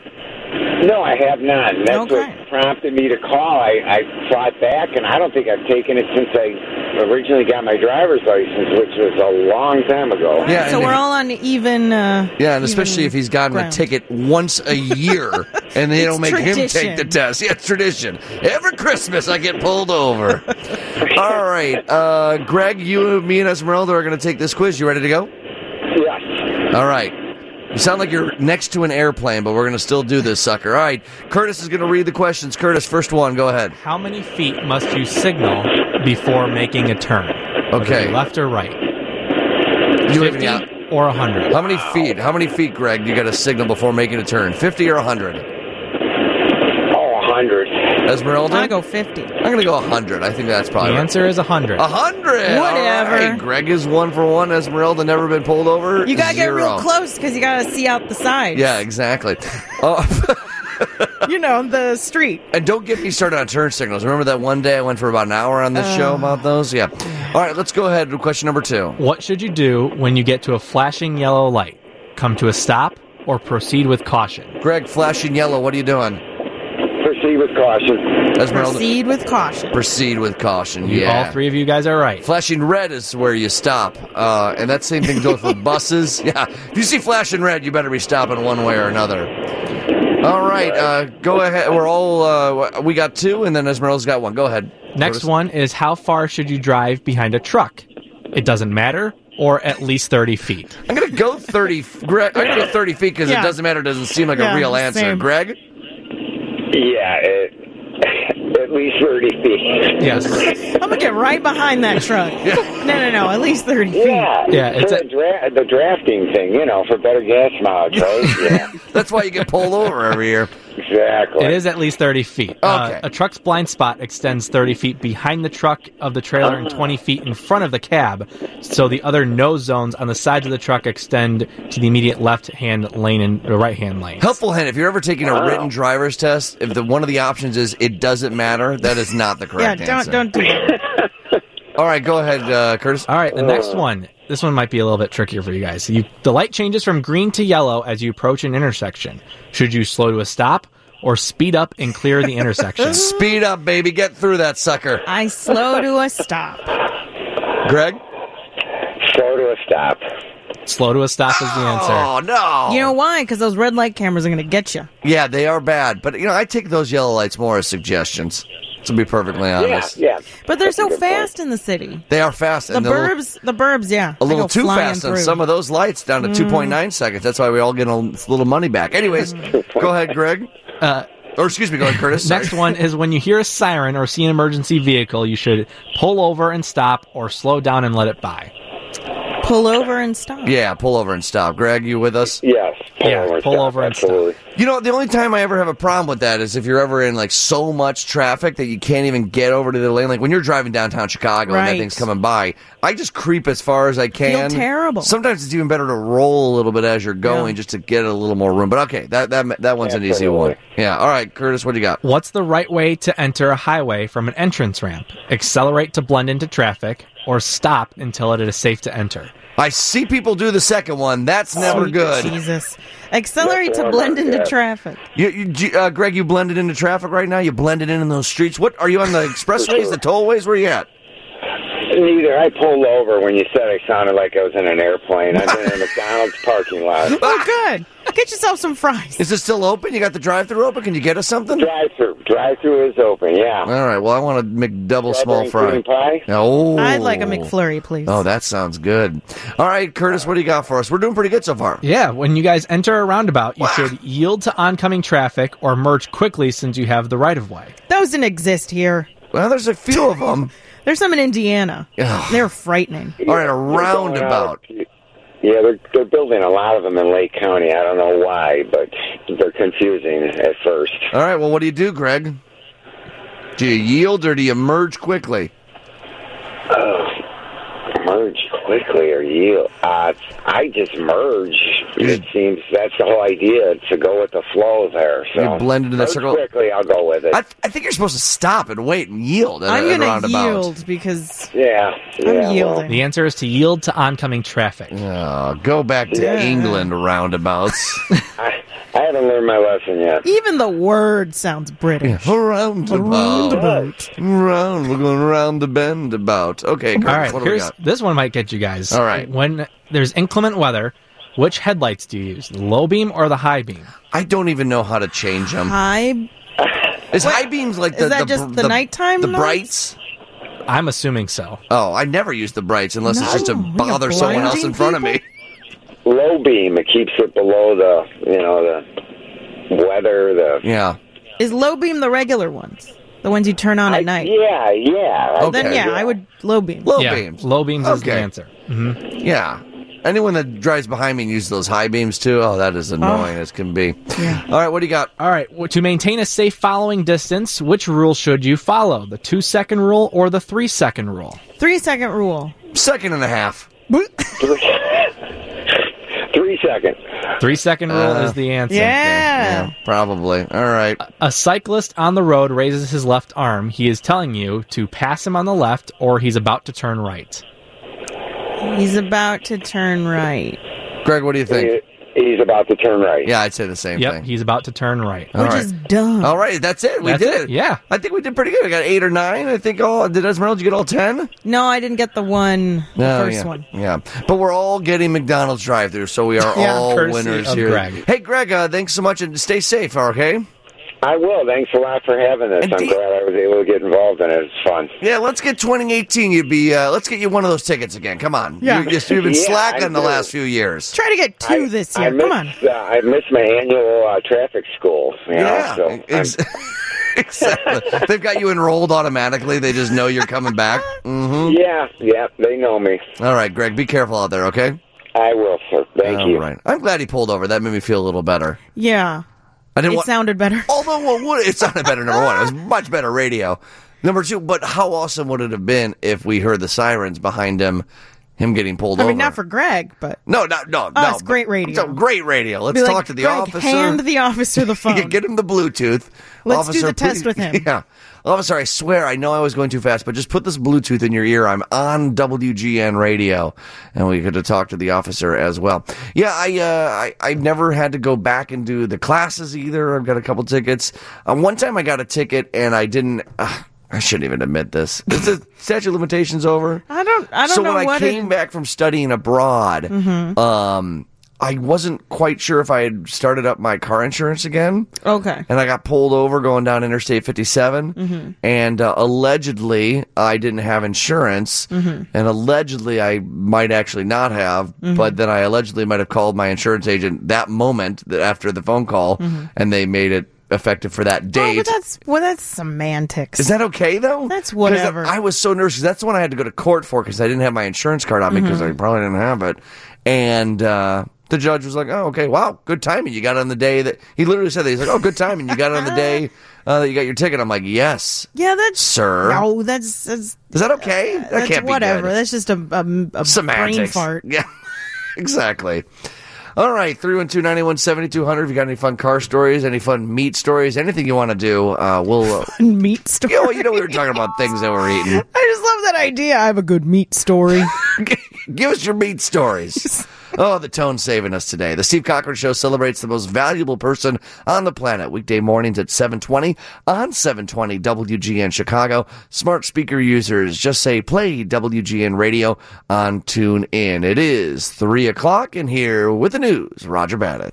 No, I have not. And that's Okay. what prompted me to call. I, I fought back, and I don't think I've taken it since I originally got my driver's license, which was a long time ago. Yeah, So and we're if- all on even. Uh, Yeah, and especially even if he's gotten ground. a ticket once a year and they It's don't make him tradition. take the test. Yeah, it's tradition. Every Christmas I get pulled over. All right. Uh, Greg, you, me, and Esmeralda are going to take this quiz. You ready to go? Yes. All right. You sound like you're next to an airplane, but we're going to still do this, sucker. All right. Curtis is going to read the questions. Curtis, first one. Go ahead. How many feet must you signal before making a turn? Whether Okay. it be left or right? You have fifty any- or one hundred? How many feet? How many feet, Greg, you got to signal before making a turn? fifty or one hundred? Oh, a hundred. Esmeralda? I go fifty. I'm going to go one hundred. I think that's The probably right. answer is one hundred. A hundred. Whatever. All right. Greg is one for one. Esmeralda never been pulled over. You gotta get Zero. real close because you gotta see out the sides. Yeah, exactly. Uh, You know, the street. and don't get me started on turn signals. Remember that one day I went for about an hour on this show about those? Yeah. All right, let's go ahead to question number two. What should you do when you get to a flashing yellow light? Come to a stop or proceed with caution? Greg, flashing yellow. What are you doing? Proceed with caution. Esmeralda. Proceed with caution. Proceed with caution. You- Yeah. All three of you guys are right. Flashing red is where you stop, uh, and that same thing goes for buses. Yeah, if you see flashing red, you better be stopping one way or another. All right, uh, go ahead. We're all uh, we got two, and then Esmeralda's got one. Go ahead. Next Curtis. one is how far should you drive behind a truck? It doesn't matter, or at least thirty feet. I'm gonna go thirty. Greg, I'm gonna go thirty feet because Yeah. it doesn't matter. Doesn't seem like Yeah, a real answer. same. Greg. Yeah, it, at least thirty feet. Yes. I'm gonna get right behind that truck. No, no, no. At least thirty feet. Yeah, Yeah, it's for a- the, dra- the drafting thing, you know, for better gas mileage, right? Yeah, That's why you get pulled over every year. exactly. It is at least thirty feet. Uh, Okay. a truck's blind spot extends thirty feet behind the truck of the trailer and twenty feet in front of the cab, so the other nose zones on the sides of the truck extend to the immediate left-hand lane and the right-hand lane. Helpful hint: if you're ever taking a written driver's test, if the one of the options is it doesn't matter, that is not the Yeah, correct don't answer. don't do that. All right, go ahead, uh, Curtis. All right, the next one. This one might be a little bit trickier for you guys. You, the light changes from green to yellow as you approach an intersection. Should you slow to a stop or speed up and clear the intersection? Speed up, baby. Get through that sucker. I slow to a stop. Greg? Slow to a stop. Slow to a stop is the answer. Oh, no. You know why? Because those red light cameras are gonna get you. Yeah, they are bad. But, you know, I take those yellow lights more as suggestions, to be perfectly Yeah, honest. yeah. But they're That's a so good fast in the city. They are fast. The and a little- burbs, the burbs, yeah. A They little go too flying fast on through. some of those lights down to two point nine seconds. That's why we all get a little money back. Anyways, go ahead, Greg. Uh, Or, excuse me, go ahead, Curtis. Sorry. Next one is when you hear a siren or see an emergency vehicle, you should pull over and stop or slow down and let it by. Pull over and stop. Yeah, pull over and stop. Greg, you with us? Yes. Pull Yeah, over and pull stop, over and stop. absolutely. You know, the only time I ever have a problem with that is if you're ever in, like, so much traffic that you can't even get over to the lane. Like, when you're driving downtown Chicago and that Right. thing's coming by, I just creep as far as I can. Feel terrible. Sometimes it's even better to roll a little bit as you're going Yeah. just to get a little more room. But, okay, that that that one's an easy Absolutely. one. Yeah, all right, Curtis, what do you got? What's the right way to enter a highway from an entrance ramp? Accelerate to blend into traffic or stop until it is safe to enter? I see people do the second one. That's never Sweet good. Jesus. Accelerate That's to what blend I'm- into yeah. traffic. You, you, G- uh, Greg, you blended into traffic right now? You blended in in those streets? What are you on the expressways, the tollways? Where you at? Neither. I pulled over when you said I sounded like I was in an airplane. I'm in a McDonald's parking lot. Oh, good. Get yourself some fries. Is it still open? You got the drive-thru open? Can you get us something? Drive-through. Drive-through is open, yeah. All right. Well, I want a McDouble small Strawberry fry. cream pie? Oh, I'd like a McFlurry, please. Oh, that sounds good. All right, Curtis, what do you got for us? We're doing pretty good so far. Yeah, when you guys enter a roundabout, you should yield to oncoming traffic or merge quickly since you have the right-of-way. Those didn't exist here. Well, there's a few of them. There's some in Indiana. Ugh. They're frightening. All right, a They're going roundabout. out- Yeah, they're they're building a lot of them in Lake County. I don't know why, but they're confusing at first. All right, well, what do you do, Greg? Do you yield or do you merge quickly? Uh, merge quickly or yield? Uh, I just merge. It seems that's the whole idea, to go with the flow there. So You blend into that merge circle? quickly. I'll go with it. I, I think you're supposed to stop and wait and yield at I'm a, at a going to roundabout. yield because yeah, yeah. I'm well, yielding. The answer is to yield to oncoming traffic. Oh, go back to Yeah. England roundabouts. I, I haven't learned my lesson yet. Even the word sounds British. Yeah. Around Around about. Around. We're going around the bend about. Okay, All Chris, right, what do we here's got? this one might get you guys. All right. When there's inclement weather, which headlights do you use? The low beam or the high beam? I don't even know how to change them. High. Is high beams like the is that the, just the nighttime the lights? brights? I'm assuming so. Oh, I never use the brights unless it's just to No, bother you're someone else in blinding front of me. Low beam, it keeps it below the, you know, the weather, the... Yeah. Is low beam the regular ones? The ones you turn on I, at night? Yeah, yeah. Okay. Then yeah, I would low beam. Low yeah, beams. low beams is the Okay. answer. Yeah. Anyone that drives behind me and uses those high beams too, oh, that is annoying as can be. Yeah. All right, what do you got? All right, well, to maintain a safe following distance, which rule should you follow? The two-second rule or the three-second rule? Three second rule. Second and a half. Three seconds. Three-second rule Uh, is the answer. Yeah. Yeah, probably. All right. A cyclist on the road raises his left arm. He is telling you to pass him on the left or he's about to turn right. He's about to turn right. Greg, what do you think? He, he's about to turn right. Yeah, I'd say the same Yep, thing. he's about to turn right. All Which right. is dumb. All right, that's it. We That's did it, it. yeah. I think we did pretty good. I got eight or nine. I think all. Did Esmeralda, did you get all ten? No, I didn't get the one, the No, first yeah. one. Yeah. But we're all getting McDonald's drive-through, so we are Yeah. all Courtesy winners of here. Greg. Hey, Greg, uh, thanks so much, and stay safe, okay? I will. Thanks a lot for having this. And I'm do- glad I was able to get involved in it. It's fun. Yeah, let's get twenty eighteen. You'd be. Uh, let's get you one of those tickets again. Come on. Yeah. You, just, you've been Yeah, slacking I the do. last few years. Try to get two I- this I year. Come on. missed, Uh, I missed my annual uh, traffic school. You Yeah. know, so ex- I'm- exactly. They've got you enrolled automatically. They just know you're coming back. Mm-hmm. yeah, yeah, they know me. All right, Greg. Be careful out there, okay? I will, sir. Thank All you. right. I'm glad he pulled over. That made me feel a little better. Yeah. I didn't It want. sounded better. Although what would it sounded better, number one. It was much better radio. Number two, but how awesome would it have been if we heard the sirens behind him, him getting pulled I over? mean, not for Greg, but no, no, no, Oh, no. it's great radio. It's a great radio. Let's be talk like, to the Greg, officer. hand the officer the phone. Yeah, get him the Bluetooth. Let's do officer, the test please- with him. Yeah. Officer, I swear, I know I was going too fast, but just put this Bluetooth in your ear. I'm on W G N radio, and we could have talked to the officer as well. Yeah, I, uh, I, I've never had to go back and do the classes either. I've got a couple tickets. Uh, one time I got a ticket, and I didn't, uh, I shouldn't even admit this. Is the statute of limitations over? I don't. I don't so know when I what came it, back from studying abroad, Mm-hmm. um, I wasn't quite sure if I had started up my car insurance again. Okay. And I got pulled over going down Interstate fifty-seven. Mm-hmm. And uh, allegedly, I didn't have insurance. Mm-hmm. And allegedly, I might actually not have. Mm-hmm. But then I allegedly might have called my insurance agent that moment that after the phone call, and they made it effective for that Oh, date. but that's well, that's semantics. Is that okay though? That's 'Cause whatever. I was so nervous 'cause that's the one I had to go to court for because I didn't have my insurance card on me because Mm-hmm. I probably didn't have it. And uh, the judge was like, "Oh, okay, wow, good timing. You got it on the day that he literally said that. He's like, "Oh, good timing. You got it on the day uh, that you got your ticket." I'm like, "Yes, yeah, that's sir." No, that's that's, Is that okay? That that's can't be whatever. good. That's just a, a, a brain Semantics. fart. Yeah, exactly. All right, three one two, nine eight one, seven two zero zero. If you got any fun car stories, any fun meat stories, anything you want to do, uh, we'll. Uh, Meat story. you know, you know, we were talking about things that we're eating. I just love that idea. I have a good meat story. Give us your meat stories. Oh, the tone's saving us today. The Steve Cochran Show celebrates the most valuable person on the planet. Weekday mornings at seven twenty on seven twenty W G N Chicago. Smart speaker users, just say play W G N radio on Tune In. It is three o'clock, and here with the news, Roger Bannett.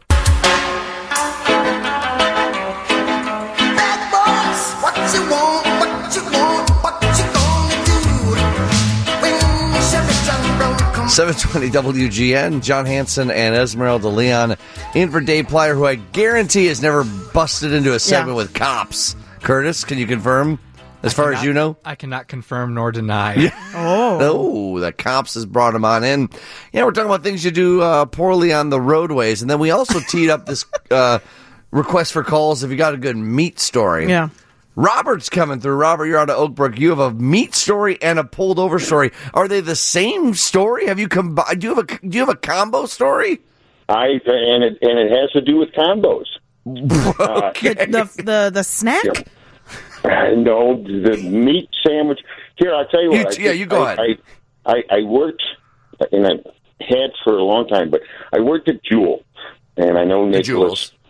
Bad boys, what you want, what you want, what you gonna do when Chevy John Brown comes? seven twenty W G N, John Hanson and Esmeralda Leon in for Dave Plyer, who I guarantee has never busted into a segment Yeah. with cops. Curtis, can you confirm? As far as Cannot- you know? I cannot confirm nor deny. Oh. Oh, the cops has brought him on in. Yeah, we're talking about things you do uh, poorly on the roadways. And then we also teed up this uh, request for calls if you got a good meat story. Yeah. Robert's coming through. Robert, you're out of Oak Brook. You have a meat story and a pulled over story. Are they the same story? Have you combined? Do you have a do you have a combo story? I and it and it has to do with combos. Okay. The, the the the snack. Yep. No, the meat sandwich. Here, I'll tell you You- what. I yeah, did- you go I, ahead. I, I, I worked, and I had for a long time, but I worked at Jewel, and I know The Nicholas. Jewels.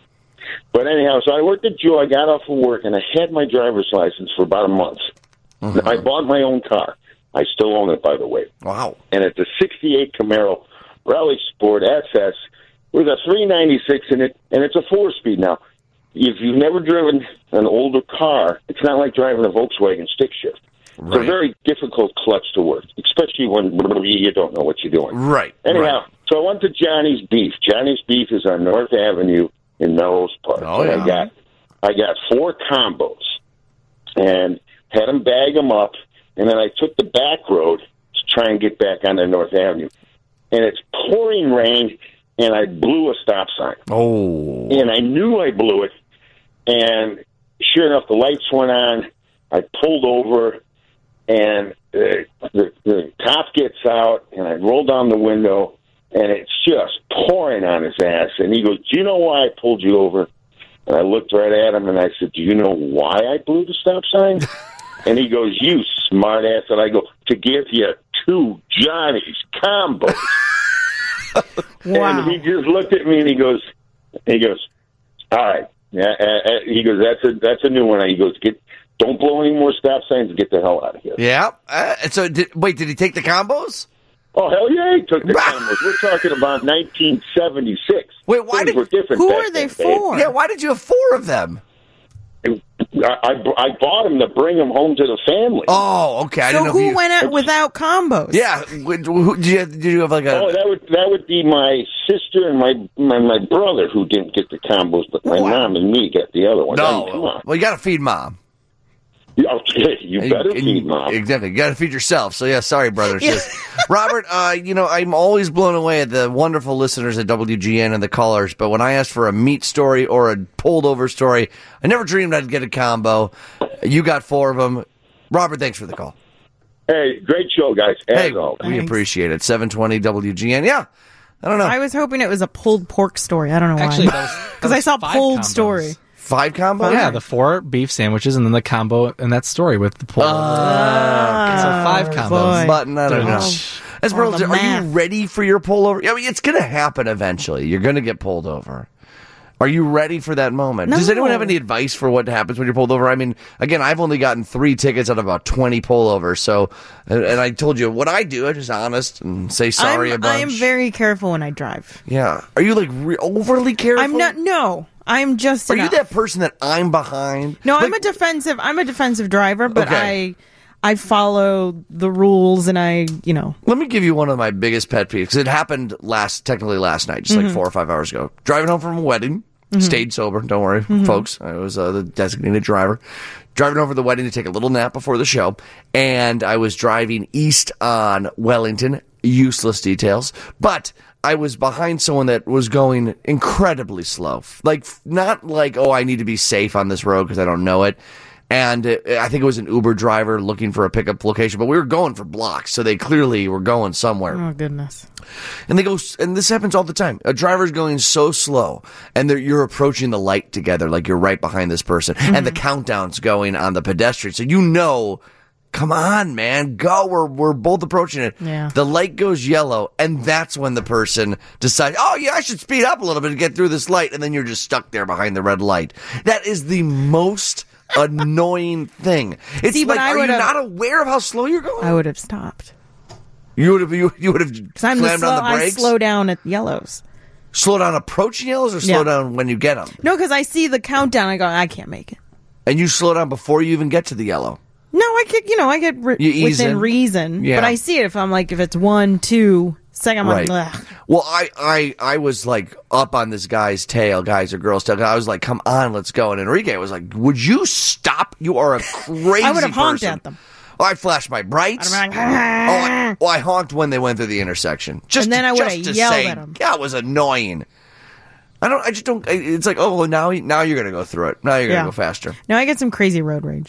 But anyhow, so I worked at Joe. I got off of work, and I had my driver's license for about a month. Mm-hmm. I bought my own car. I still own it, by the way. Wow. And it's a sixty-eight Camaro Rally Sport S S with a three ninety-six in it, and it's a four-speed. Now, if you've never driven an older car, it's not like driving a Volkswagen stick shift. It's Right. a very difficult clutch to work, especially when you don't know what you're doing. Right. Anyhow, right. so I went to Johnny's Beef. Johnny's Beef is on North Avenue in Melrose Park. Oh, and yeah. I got I got four combos and had them bag them up, and then I took the back road to try and get back onto North Avenue. And it's pouring rain, and I blew a stop sign. Oh. And I knew I blew it, and sure enough, the lights went on. I pulled over, and the, the, the cop gets out, and I roll down the window, and it's just pouring on his ass. And he goes, "Do you know why I pulled you over?" And I looked right at him, and I said, "Do you know why I blew the stop sign?" And he goes, "You smart ass." And I go, "To give you two Johnny's combos." Wow. And he just looked at me, and he goes, he goes, "All right." Yeah, uh, uh, he goes, "That's a that's a new one." He goes, "Get don't blow any more stop signs and get the hell out of here." Yeah. Uh, and so, did, wait, did he take the combos? Oh, hell yeah, he took the combos. We're talking about nineteen seventy-six. Wait, why Things did- were different Who back are they then, Dave. for? Yeah, why did you have four of them? I, I, I bought them to bring them home to the family. Oh, okay. I So didn't know who if you... went out without combos? Yeah. Wh- who- Did you, have, did you have like a... Oh, that would that would be my sister and my my, my brother who didn't get the combos, but my Wow. mom and me got the other one. I mean, come no. on. Well, you got to feed mom. You, you better And- feed mom. Exactly. You got to feed yourself. So, yeah, sorry, brothers. Just, Robert, uh, you know, I'm always blown away at the wonderful listeners at W G N and the callers, but when I asked for a meat story or a pulled over story, I never dreamed I'd get a combo. You got four of them. Robert, thanks for the call. Hey, great show, guys. As Hey, always. we appreciate it. seven twenty W G N. Yeah. I don't know. I was hoping it was a pulled pork story. I don't know Actually, why. that was- Because that I was saw five pulled combos. story. Five combos? Yeah, the four beef sandwiches and then the combo in that story with the pull. Ah, so five combos. boy. Button, I don't know. Oh. Esmeralda, Oh, the are you math. ready for your pullover? I mean, it's going to happen eventually. You're going to get pulled over. Are you ready for that moment? No. Does anyone have any advice for what happens when you're pulled over? I mean, again, I've only gotten three tickets out of about twenty pullovers. So, and, and I told you what I do. I'm just honest and say sorry I'm, a bunch. I am very careful when I drive. Yeah. Are you like re- overly careful? I'm not. No, I'm just. Are you enough. that person that I'm behind? No, I'm Like- a defensive. I'm a defensive driver, but Okay. I, I follow the rules, and I, you know. Let me give you one of my biggest pet peeves because it happened last, technically last night, just like four or five hours ago. Driving home from a wedding, stayed sober. Don't worry, folks. I was uh, the designated driver. Driving over to the wedding to take a little nap before the show, and I was driving east on Wellington. Useless details, but I was behind someone that was going incredibly slow. Like not like, oh, I need to be safe on this road because I don't know it. And uh, I think it was an Uber driver looking for a pickup location, but we were going for blocks, so they clearly were going somewhere. Oh goodness. And they go, and this happens all the time. A driver's going so slow, and they're, you're approaching the light together, like you're right behind this person, Mm-hmm. and the countdown's going on the pedestrian, so you know, come on, man, go. We're we're both approaching it. Yeah. The light goes yellow, and that's when the person decides, oh yeah, I should speed up a little bit to get through this light, and then you're just stuck there behind the red light. That is the most annoying thing. It's See, but like, I are you would've- not aware of how slow you're going? I would have stopped. You would have you, you would have Because I'm the slammed slow. on the I brakes. slow down at yellows. Slow down approaching yellows or slow Yeah. down when you get them? No, because I see the countdown. I go, I can't make it. And you slow down before you even get to the yellow. No, I get, you know, I get re- You ease within in. reason. Yeah. But I see it if I'm like, if it's one, two, second, I'm Right. like, ugh. Well, I, I, I was like up on this guy's tail, guys or girls' tail. I was like, come on, let's go. And Enrique was like, would you stop? You are a crazy I would have honked person. at them. Oh, I flashed my brights. I'd be Oh, like, I, well, I honked when they went through the intersection. Just And then to, I would've just to yelled say, at 'em. yeah, it was annoying. I don't, I just don't, it's like, oh, now, now you're going to go through it. Now you're going to Yeah. go faster. No, I get some crazy road rage.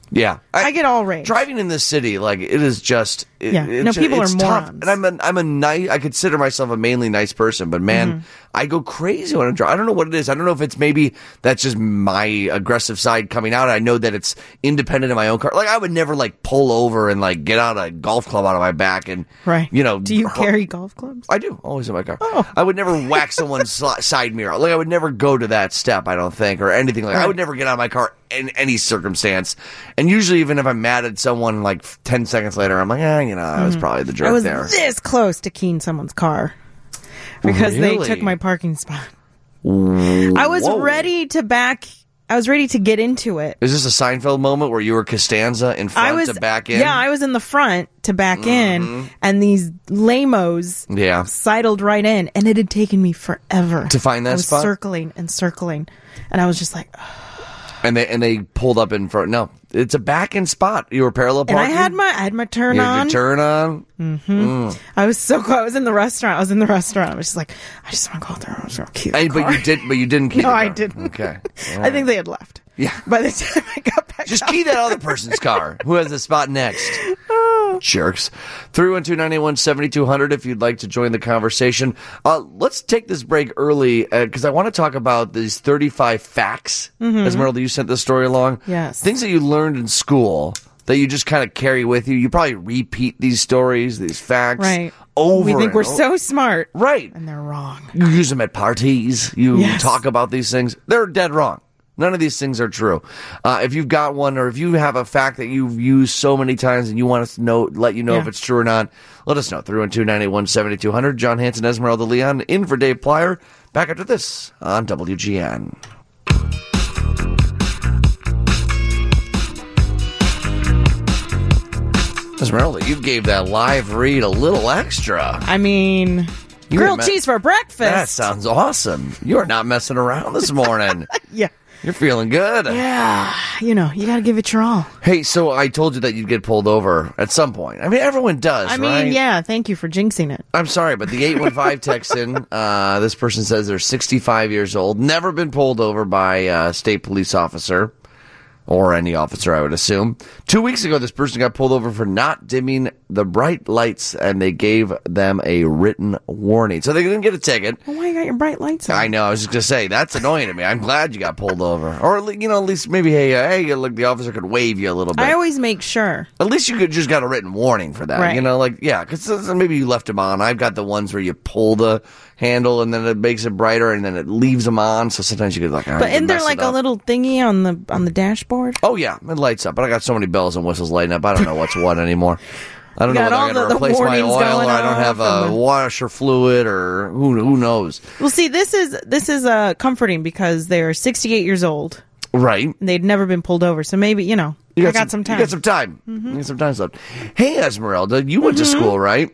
Yeah, I, I get all rage. Driving in this city, like it is just. It, yeah, it's no, just, people it's are tough. morons. And I'm a, I'm a nice. I consider myself a mainly nice person, but man, Mm-hmm. I go crazy when I drive. I don't know what it is. I don't know if it's maybe that's just my aggressive side coming out. I know that it's independent of my own car. Like I would never like pull over and like get out a golf club out of my back and right. You know, do you hurt. carry golf clubs? I do, always in my car. Oh. I would never whack someone's side mirror. Like I would never go to that step. I don't think, or anything like. Right. I would never get out of my car in any circumstance. And usually, even if I'm mad at someone, like ten seconds later, I'm like, eh, you know, I was probably the jerk I was there. this close to keying someone's car because Really? they took my parking spot. I was Whoa. ready to back. I was ready to get into it. Is this a Seinfeld moment where you were Costanza in front I was to back in? Yeah, I was in the front to back Mm-hmm. in, and these lamos Yeah. sidled right in, and it had taken me forever To find that I was spot? circling and circling, and I was just like, ugh. And they and they pulled up in front. No, it's a back in spot. You were parallel And parking. I had my I had my turn you had on. your turn on. Mm. I was so close. I was in the restaurant. I was in the restaurant. I was just like, I just want to go out there. I was going to keep the Hey, car. but you did. But you didn't keep. No, the I car. didn't. Okay. I think they had left. Yeah. By the time I got back, Just out key that other person's car who has the spot next. Jerks. three one two, nine eight one, seven two zero zero if you'd like to join the conversation. Uh, let's take this break early because uh, I want to talk about these thirty-five facts. Mm-hmm. Esmeralda, you sent this story along. Yes. Things that you learned in school that you just kind of carry with you. You probably repeat these stories, these facts. Right. Over We think and we're o- so smart. Right. And they're wrong. You use them at parties. You Yes. talk about these things. They're dead wrong. None of these things are true. Uh, if you've got one, or if you have a fact that you've used so many times and you want us to know, let you know Yeah. if it's true or not, let us know. three one two, nine eight one, seven two zero zero. John Hanson, Esmeralda Leon, in for Dave Plyer. Back after this on W G N. Esmeralda, you gave that live read a little extra. I mean, You grilled were me- cheese for breakfast. That sounds awesome. You're not messing around this morning. yeah. You're feeling good. Yeah. You know, you got to give it your all. Hey, so I told you that you'd get pulled over at some point. I mean, everyone does, I mean, right? yeah. Thank you for jinxing it. I'm sorry, but the eight one five text in, uh, this person says they're sixty-five years old, never been pulled over by a state police officer. Or any officer, I would assume. Two weeks ago, this person got pulled over for not dimming the bright lights, and they gave them a written warning. So they didn't get a ticket. Well, why you got your bright lights on? I know. I was just gonna say that's annoying to me. I'm glad you got pulled over, or at le- you know, at least maybe hey, uh, hey, look, the officer could wave you a little bit. I always make sure. At least you could just got a written warning for that. Right. You know, like yeah, because maybe you left them on. I've got the ones where you pull the handle and then it makes it brighter and then it leaves them on. So sometimes you could like, But isn't there like a little thingy on the on the dashboard? Oh yeah, it lights up. But I got so many bells and whistles lighting up. I don't know what's what anymore. I don't You know got whether all I got to the- the replace my warnings oil or going I don't have off a and the- washer fluid or who who knows. Well, see, this is this is uh, comforting because they're sixty-eight years old Right. and they'd never been pulled over. So maybe you know, You I got some, time. You got some time. Mm-hmm. You got some time left. Hey, Esmeralda, you went to school, right?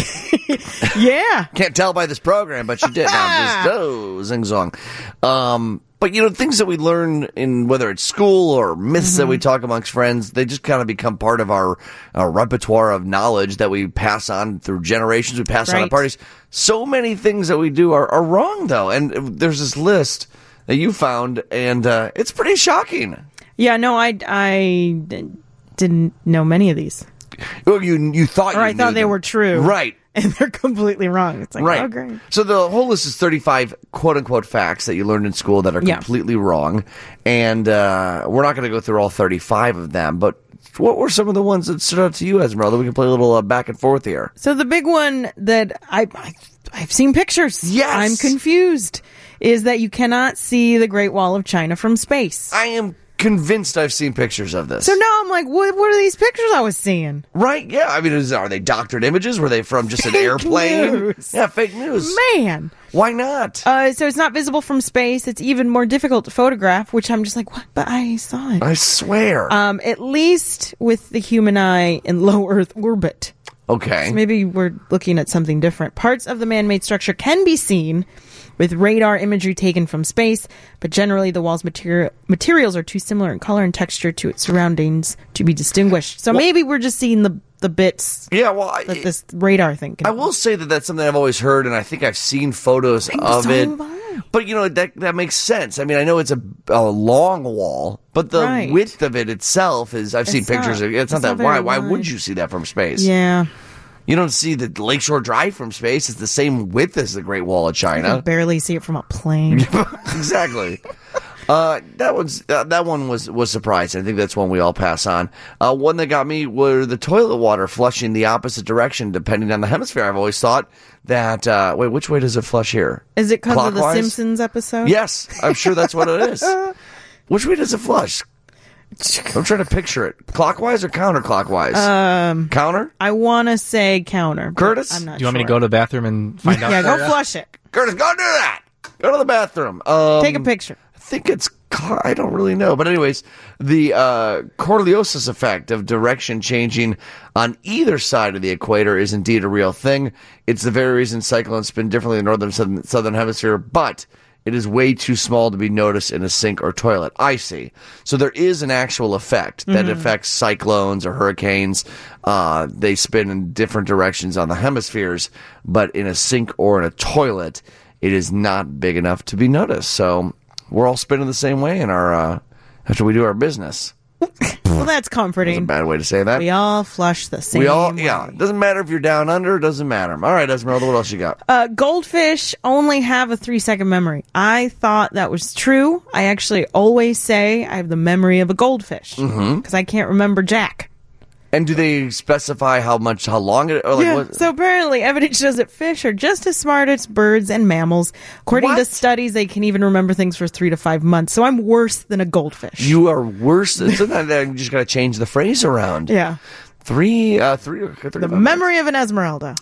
yeah. Can't tell by this program, but you did. Now, just oh, zing zong. Um, but you know, things that we learn in whether it's school or myths Mm-hmm. that we talk amongst friends, they just kind of become part of our, our repertoire of knowledge that we pass on through generations. We pass on Right. at parties. So many things that we do are, are wrong, though. And there's this list that you found, and uh, it's pretty shocking. Yeah, no, I, I d- didn't know many of these. Well, you you thought Or you I thought knew they them. were true. Right. And they're completely wrong. It's like, Right. oh, great. So the whole list is thirty-five quote unquote facts that you learned in school that are Yeah. completely wrong. And uh, we're not going to go through all thirty-five of them, but what were some of the ones that stood out to you, Esmeralda? We can play a little uh, back and forth here. So the big one that I, I I've seen pictures. Yes. I'm confused. Is that you cannot see the Great Wall of China from space. I am convinced I've seen pictures of this. So now I'm like, what? What are these pictures I was seeing? Right? Yeah. I mean, is, are they doctored images? Were they from just an Fake airplane? news. Yeah, fake news. Man. Why not? Uh, so it's not visible from space. It's even more difficult to photograph, which I'm just like, what? But I saw it. I swear. Um, at least with the human eye in low Earth orbit. okay. So maybe we're looking at something different. Parts of the man-made structure can be seen with radar imagery taken from space, but generally the wall's material materials are too similar in color and texture to its surroundings to be distinguished. So maybe we're just seeing the the bits Yeah, well, I, that this radar thing can I will say that that's something I've always heard, and I think I've seen photos of so it. have I. But, you know, that that makes sense. I mean, I know it's a, a long wall, but the Right. width of it itself is, I've seen It's pictures not- of it. It's not it's that not wide. very Why wide. would you see that from space? Yeah. You don't see the Lakeshore Drive from space. It's the same width as the Great Wall of I can China. barely see it from a plane. Exactly. Uh, that one's uh, that one was was surprising. I think that's one we all pass on. Uh, one that got me were the toilet water flushing the opposite direction depending on the hemisphere. I've always thought that. Uh, wait, which way does it flush here? Is it because of the Clockwise? Simpsons episode? Yes, I'm sure that's what it is. Which way does it flush? I'm trying to picture it. Clockwise or counterclockwise? Um, Counter? I want to say counter. but Curtis? I'm not Do you want me to sure. go to the bathroom and find out? Yeah, for go ya? flush it. Curtis, go do that. Go to the bathroom. Um, Take a picture. I think it's, I don't really know. But anyways, the uh, Coriolis effect of direction changing on either side of the equator is indeed a real thing. It's the very reason cyclones spin differently in the northern and southern, southern hemisphere, but it is way too small to be noticed in a sink or toilet. I see. So there is an actual effect that affects cyclones or hurricanes. Uh, they spin in different directions on the hemispheres, but in a sink or in a toilet, it is not big enough to be noticed. So we're all spinning the same way in our uh, after we do our business. Well, that's That's a comforting. bad way to say that. We all flush the same We all, way. yeah. It doesn't matter if you're down under. It doesn't matter. All right, Esmeralda, what else you got? Uh, goldfish only have a three second memory. I thought that was true. I actually always say I have the memory of a goldfish because Mm-hmm. I can't remember Jack. And do they specify how much, how long it? Or like Yeah. what? So apparently, evidence shows that fish are just as smart as birds and mammals. According to What? studies, they can even remember things for three to five months. So I'm worse than a goldfish. You are worse. Than, sometimes you just got to change the phrase around. yeah. Three, uh, three. three The memory of an Esmeralda.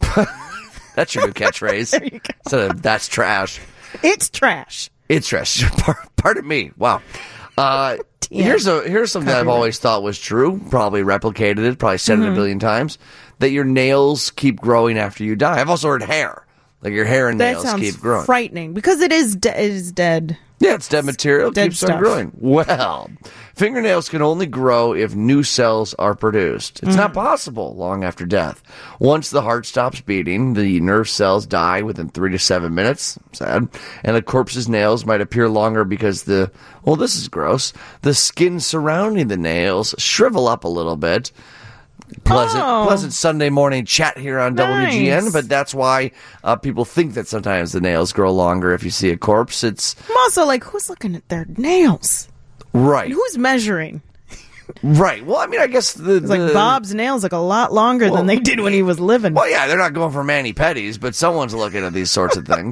That's your new catchphrase. There you go. Instead of that's trash. It's trash. It's trash. Pardon me. Wow. Uh, Yeah. here's a here's something I've Copyright. always thought was true. Probably replicated it. Probably said Mm-hmm. it a billion times. That your nails keep growing after you die. I've also heard hair. Like your hair and That nails sounds keep growing. frightening because it is de- it is dead. Yeah, it's dead material. dead keeps on stuff. growing. Well, fingernails can only grow if new cells are produced. It's Mm. not possible long after death. Once the heart stops beating, the nerve cells die within three to seven minutes. Sad. And the corpse's nails might appear longer because the, well, this is gross. The skin surrounding the nails shrivel up a little bit. Pleasant, Oh. pleasant Sunday morning chat here on W G N, Nice. but that's why uh, people think that sometimes the nails grow longer if you see a corpse. It's I'm also like, who's looking at their nails? right. Who's measuring? Right. Well, I mean, I guess the, It's like the- Bob's nails look a lot longer Well- than they did when he was living. Well, yeah, they're not going for mani pedis, but someone's looking at these sorts of things.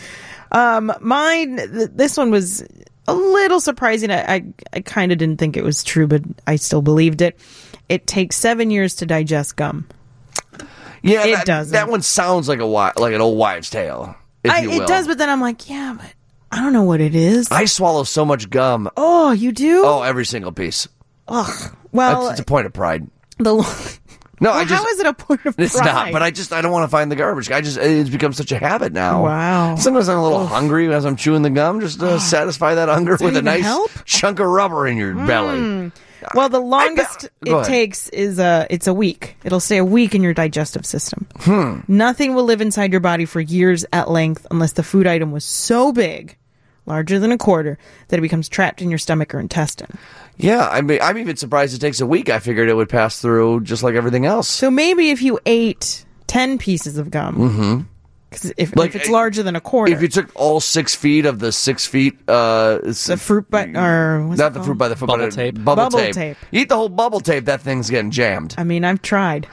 Mine, th- this one was a little surprising. I, I, I kind of didn't think it was true, but I still believed it. It takes seven years to digest gum. Yeah, It that, doesn't. That one sounds like a wi- like an old wives' tale. If I, you will. it does, but then I'm like, yeah, but I don't know what it is. I swallow so much gum. oh, you do? Oh, every single piece. Ugh. Well, That's, it's a point of pride. the lo- No, well, I just. how is it a point of pride? It's not, but I just I don't want to find the garbage. I just it's become such a habit now. Wow. Sometimes I'm a little hungry as I'm chewing the gum, just to satisfy that hunger with a even nice help? chunk of rubber in your belly. Well, the longest Go it ahead. takes is uh, it's a week. It'll stay a week in your digestive system. Hmm. Nothing will live inside your body for years at length unless the food item was so big, larger than a quarter, that it becomes trapped in your stomach or intestine. Yeah, I mean, I'm even surprised it takes a week. I figured it would pass through just like everything else. So maybe if you ate ten pieces of gum, mm-hmm. if, Like, if it's uh, larger than a quarter, If you took all six feet of the six feet, uh, the fruit by or what's not it the called? fruit by the foot, Bubble but uh, tape. Bubble, Bubble tape. tape. You eat the whole bubble tape, that thing's getting jammed. I mean, I've tried.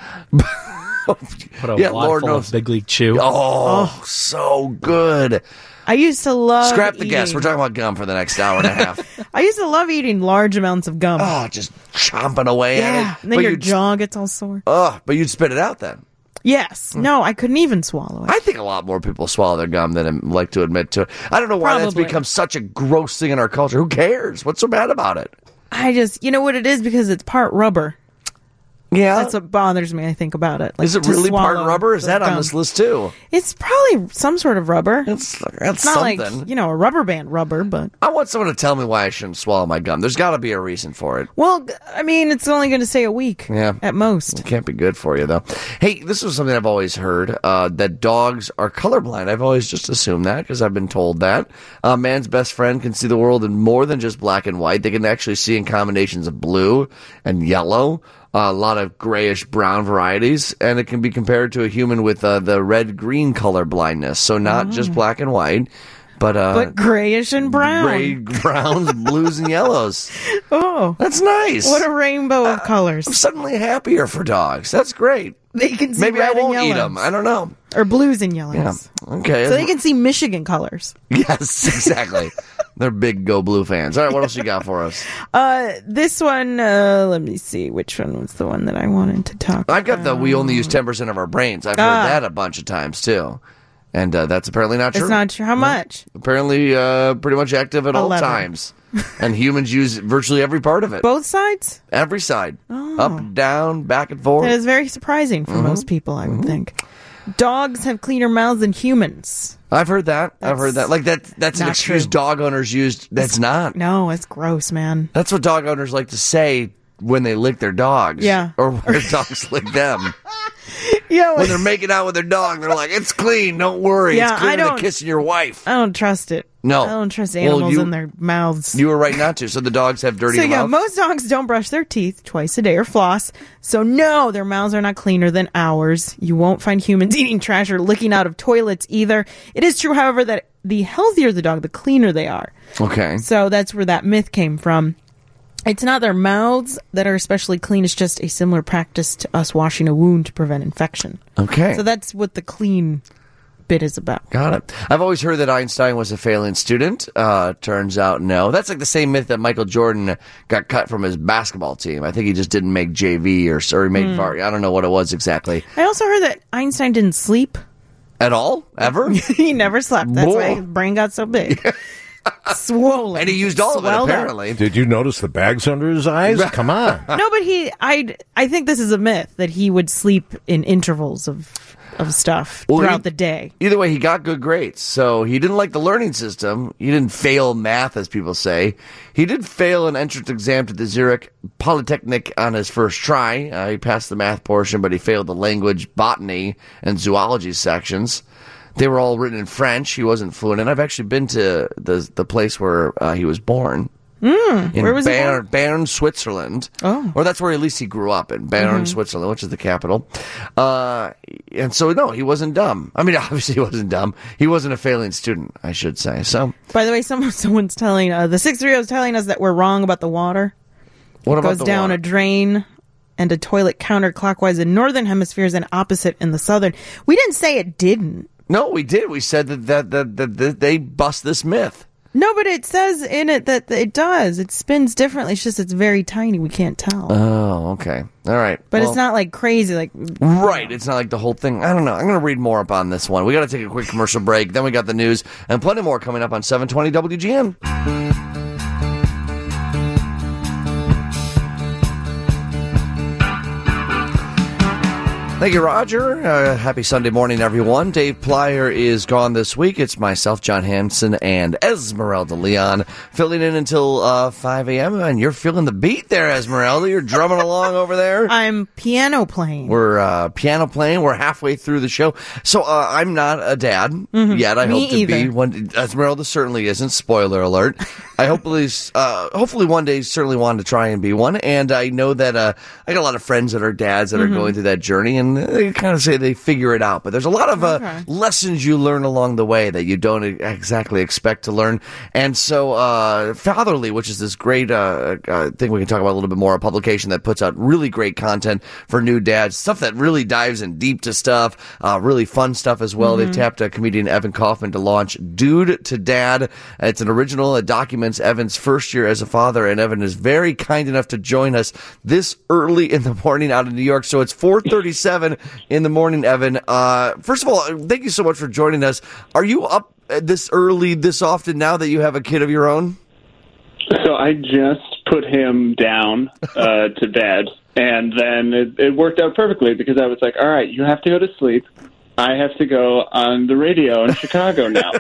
Put a Yeah, wad Lord full knows. of Big League Chew. Oh, so good. I used to love Scrap the eating, guess. We're talking about gum for the next hour and a half. I used to love eating large amounts of gum. Oh, just chomping away yeah, at it. and then But your you'd- jaw gets all sore. Oh, but you'd spit it out then. Yes. No, I couldn't even swallow it. I think a lot more people swallow their gum than like to admit to it. I don't know why that's Probably. become such a gross thing in our culture. Who cares? What's so bad about it? I just, you know what it is? Because it's part rubber. Yeah. That's what bothers me, I think, about it. Like, Is it to really part swallow rubber? Is the that on gum. this list too? It's probably some sort of rubber. It's, that's It's not something. like, you know, a rubber band rubber, but... I want someone to tell me why I shouldn't swallow my gum. There's got to be a reason for it. Well, I mean, it's only going to stay a week Yeah. at most. It can't be good for you, though. Hey, this is something I've always heard, uh, that dogs are colorblind. I've always just assumed that because I've been told that. Uh, man's best friend can see the world in more than just black and white. They can actually see in combinations of blue and yellow. Uh, a lot of grayish brown varieties, and it can be compared to a human with uh, the red-green color blindness. So not just black and white, but uh, But grayish and brown. gray, browns, blues, and yellows. Oh, That's nice. what a rainbow of colors. I'm suddenly happier for dogs. That's great. They can see Maybe I red and won't eat yellows. them. I don't know. Or blues and yellows. Yeah. Okay. So they can see Michigan colors. Yes, exactly. They're big Go Blue fans. All right, what else you got for us? Uh, this one, uh, let me see. Which one was the one that I wanted to talk I've got the we only use ten percent of our brains. I've heard Ah. that a bunch of times, too. And uh, that's apparently not true. It's not true. How much? Apparently uh, pretty much active at all eleven. times. And humans use virtually every part of it. Both sides? Every side. Up, down, back and forth. That is very surprising for Mm-hmm. most people, I would think. Dogs have cleaner mouths than humans. I've heard that. I've heard that. Like that. That's an not excuse true. dog owners used. That's not. No, it's gross, man. That's what dog owners like to say when they lick their dogs. Yeah. Or when their dogs lick them. Yeah, When they're making out with their dog, they're like, "It's clean. Don't worry. Yeah, it's cleaner I than don't- kissing your wife." I don't trust it. No. I don't trust Well, animals you- in their mouths. You were right not to. So the dogs have dirty So yeah, mouths. most dogs don't brush their teeth twice a day or floss. So no, their mouths are not cleaner than ours. You won't find humans eating trash or licking out of toilets either. It is true, however, that the healthier the dog, the cleaner they are. Okay. So that's where that myth came from. It's not their mouths that are especially clean. It's just a similar practice to us washing a wound to prevent infection. Okay. So that's what the clean bit is about. Got it. I've always heard that Einstein was a failing student. Uh, turns out no. That's like the same myth that Michael Jordan got cut from his basketball team. I think he just didn't make J V or, or he made Hmm. var- I don't know what it was exactly. I also heard that Einstein didn't sleep. At all? Ever? He never slept. That's why Whoa. his brain got so big. Swollen. And he used all of it, Swelled up. apparently. Did you notice the bags under his eyes? Come on. No, but he, I, I think this is a myth that he would sleep in intervals of, of stuff Well, throughout he- the day. Either way, he got good grades. So he didn't like the learning system. He didn't fail math, as people say. He did fail an entrance exam to the Zurich Polytechnic on his first try. Uh, he passed the math portion, but he failed the language, botany, and zoology sections. They were all written in French. He wasn't fluent. And I've actually been to the the place where uh, he was born. Mm, in where was he Bern, born? Bern, Switzerland. Oh. Or that's where at least he grew up in, Bern, Mhm. Switzerland, which is the capital. Uh, and so, no, he wasn't dumb. I mean, obviously he wasn't dumb. He wasn't a failing student, I should say. So, By the way, someone, someone's telling, uh, the six three oh is telling us that we're wrong about the water. what It about goes the down water? a drain and a toilet counterclockwise in northern hemispheres and opposite in the southern. We didn't say it didn't. No, we did. We said that, that, that, that, that they bust this myth. No, but it says in it that it does. It spins differently. It's just it's very tiny. We can't tell. Oh, okay. All right. but Well, it's not like crazy. Like Right. It's not like the whole thing. I don't know. I'm going to read more up on this one. We got to take a quick commercial break. Then we got the news and plenty more coming up on seven twenty W G N. Thank you, Roger. Uh, happy Sunday morning, everyone. Dave Plyer is gone this week. It's myself, John Hanson, and Esmeralda Leon filling in until uh, five a.m. And you're feeling the beat there, Esmeralda. You're drumming along over there. I'm piano playing. We're uh, piano playing. We're halfway through the show. So uh, I'm not a dad yet. I Me hope to either. be. One, Esmeralda certainly isn't. Spoiler alert. I hopefully, uh, hopefully one day certainly want to try and be one. And I know that uh, I got a lot of friends that are dads that are going through that journey, and they kind of say they figure it out. But there's a lot of uh, Okay. lessons you learn along the way that you don't exactly expect to learn. And so uh, Fatherly, which is this great uh, uh, thing we can talk about a little bit more, a publication that puts out really great content for new dads, stuff that really dives in deep to stuff, uh, really fun stuff as well. They've tapped uh, comedian Evan Kaufman to launch Dude to Dad. It's an original. It documents Evan's first year as a father, and Evan is very kind enough to join us this early in the morning out of New York. So it's four thirty-seven in the morning, Evan. Uh, first of all, thank you so much for joining us. Are you up uh, this early, this often now that you have a kid of your own? So I just put him down uh, to bed, And then it, it worked out perfectly because I was like, all right, you have to go to sleep. I have to go on the radio in Chicago now.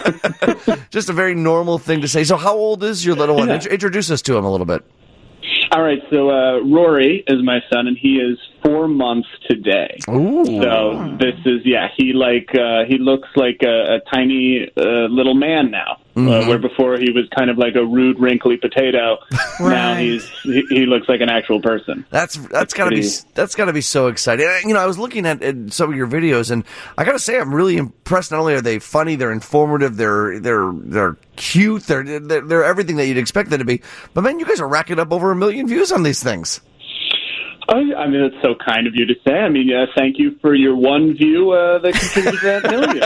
Just a very normal thing to say. So how old is your little one? Yeah. Int- introduce us to him a little bit. All right, so uh, Rory is my son, and he is four months today. Ooh. So this is, yeah, he like uh, he looks like a, a tiny uh, little man now. Mm-hmm. Uh, where before he was kind of like a rude, wrinkly potato. Right. Now he's he, he looks like an actual person. That's that's gotta be pretty- that's gotta be so exciting. And, You know, I was looking at, at some of your videos, and I gotta say, I'm really impressed. Not only are they funny, they're informative, they're they're they're cute, they're they're, they're everything that you'd expect them to be. But man, you guys are racking up over a million views on these things. Oh, I mean, that's so kind of you to say. I mean, uh, thank you for your one view uh, that contributed to that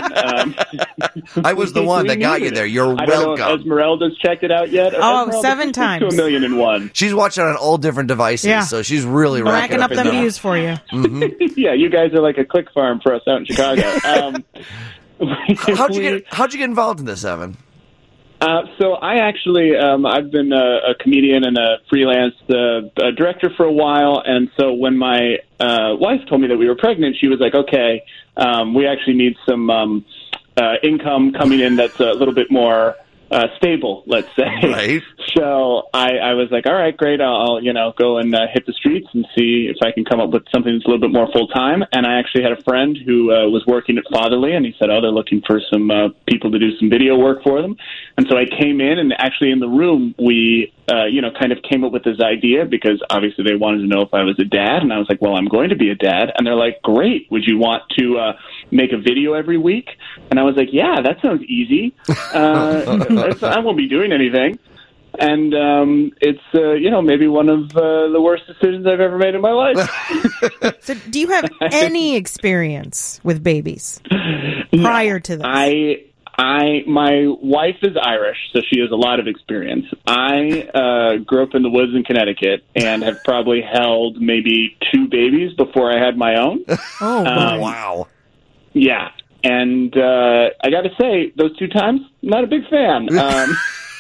million. Um, I was the one we that got you needed there. it. You're I don't know if welcome. Esmeralda's checked it out yet. Oh, Esmeralda, seven please get To times. a million and one. She's watching on all different devices, Yeah. so she's really Racking up in them there. views for you. Yeah, you guys are like a click farm for us out in Chicago. Um, How'd you we- get How'd you get involved in this, Evan? Uh, so I actually, um, I've been a, a comedian and a freelance uh, a director for a while, and so when my uh, wife told me that we were pregnant, she was like, "Okay, um, we actually need some um, uh, income coming in that's a little bit more uh, stable, let's say." Right. So I, I was like, "All right, great. I'll, I'll you know go and uh, hit the streets and see if I can come up with something that's a little bit more full time." And I actually had a friend who uh, was working at Fatherly, and he said, "Oh, they're looking for some uh, people to do some video work for them." And so I came in, and actually in the room, we, uh, you know, kind of came up with this idea because obviously they wanted to know if I was a dad. And I was like, well, I'm going to be a dad. And they're like, great. Would you want to uh, make a video every week? And I was like, yeah, that sounds easy. Uh, it's- I won't be doing anything. And um, it's, uh, you know, maybe one of uh, the worst decisions I've ever made in my life. So, do you have any experience with babies prior to this? I, I, my wife is Irish, so she has a lot of experience. I uh, grew up in the woods in Connecticut and have probably held maybe two babies before I had my own. Oh, Um, Wow. Yeah, and uh, I got to say, those two times, not a big fan. Um,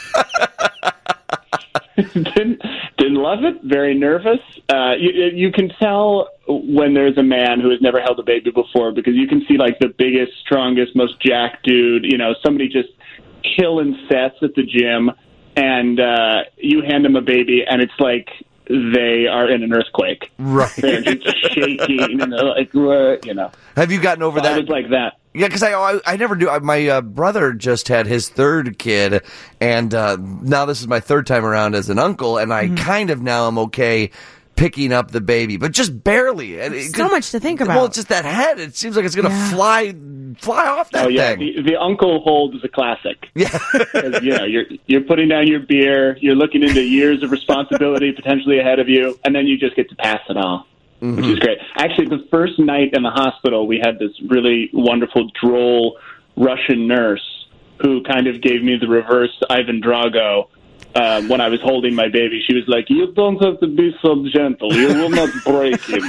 didn't didn't love it. Very nervous. Uh, you, you can tell when there's a man who has never held a baby before because you can see like the biggest, strongest, most jacked dude. You know, somebody just killing sets at the gym, and uh, you hand them a baby, and it's like they are in an earthquake. Right. They're just shaking, and they're like, what? You know. Have you gotten over So I that? was like that. Yeah, because I, I I never do. I, my uh, brother just had his third kid, and uh, now this is my third time around as an uncle, and I kind of now am okay picking up the baby, but just barely. And it so could- much to think about. Well, it's just that head. It seems like it's going to Yeah. fly fly off that Oh yeah, thing. the, the uncle hold is a classic. Yeah. 'Cause, you know, you're you're putting down your beer, you're looking into years of responsibility potentially ahead of you, and then you just get to pass it all, which is great. Actually, the first night in the hospital, we had this really wonderful, droll Russian nurse who kind of gave me the reverse Ivan Drago. Um, when I was holding my baby, she was like, "You don't have to be so gentle. You will not break him."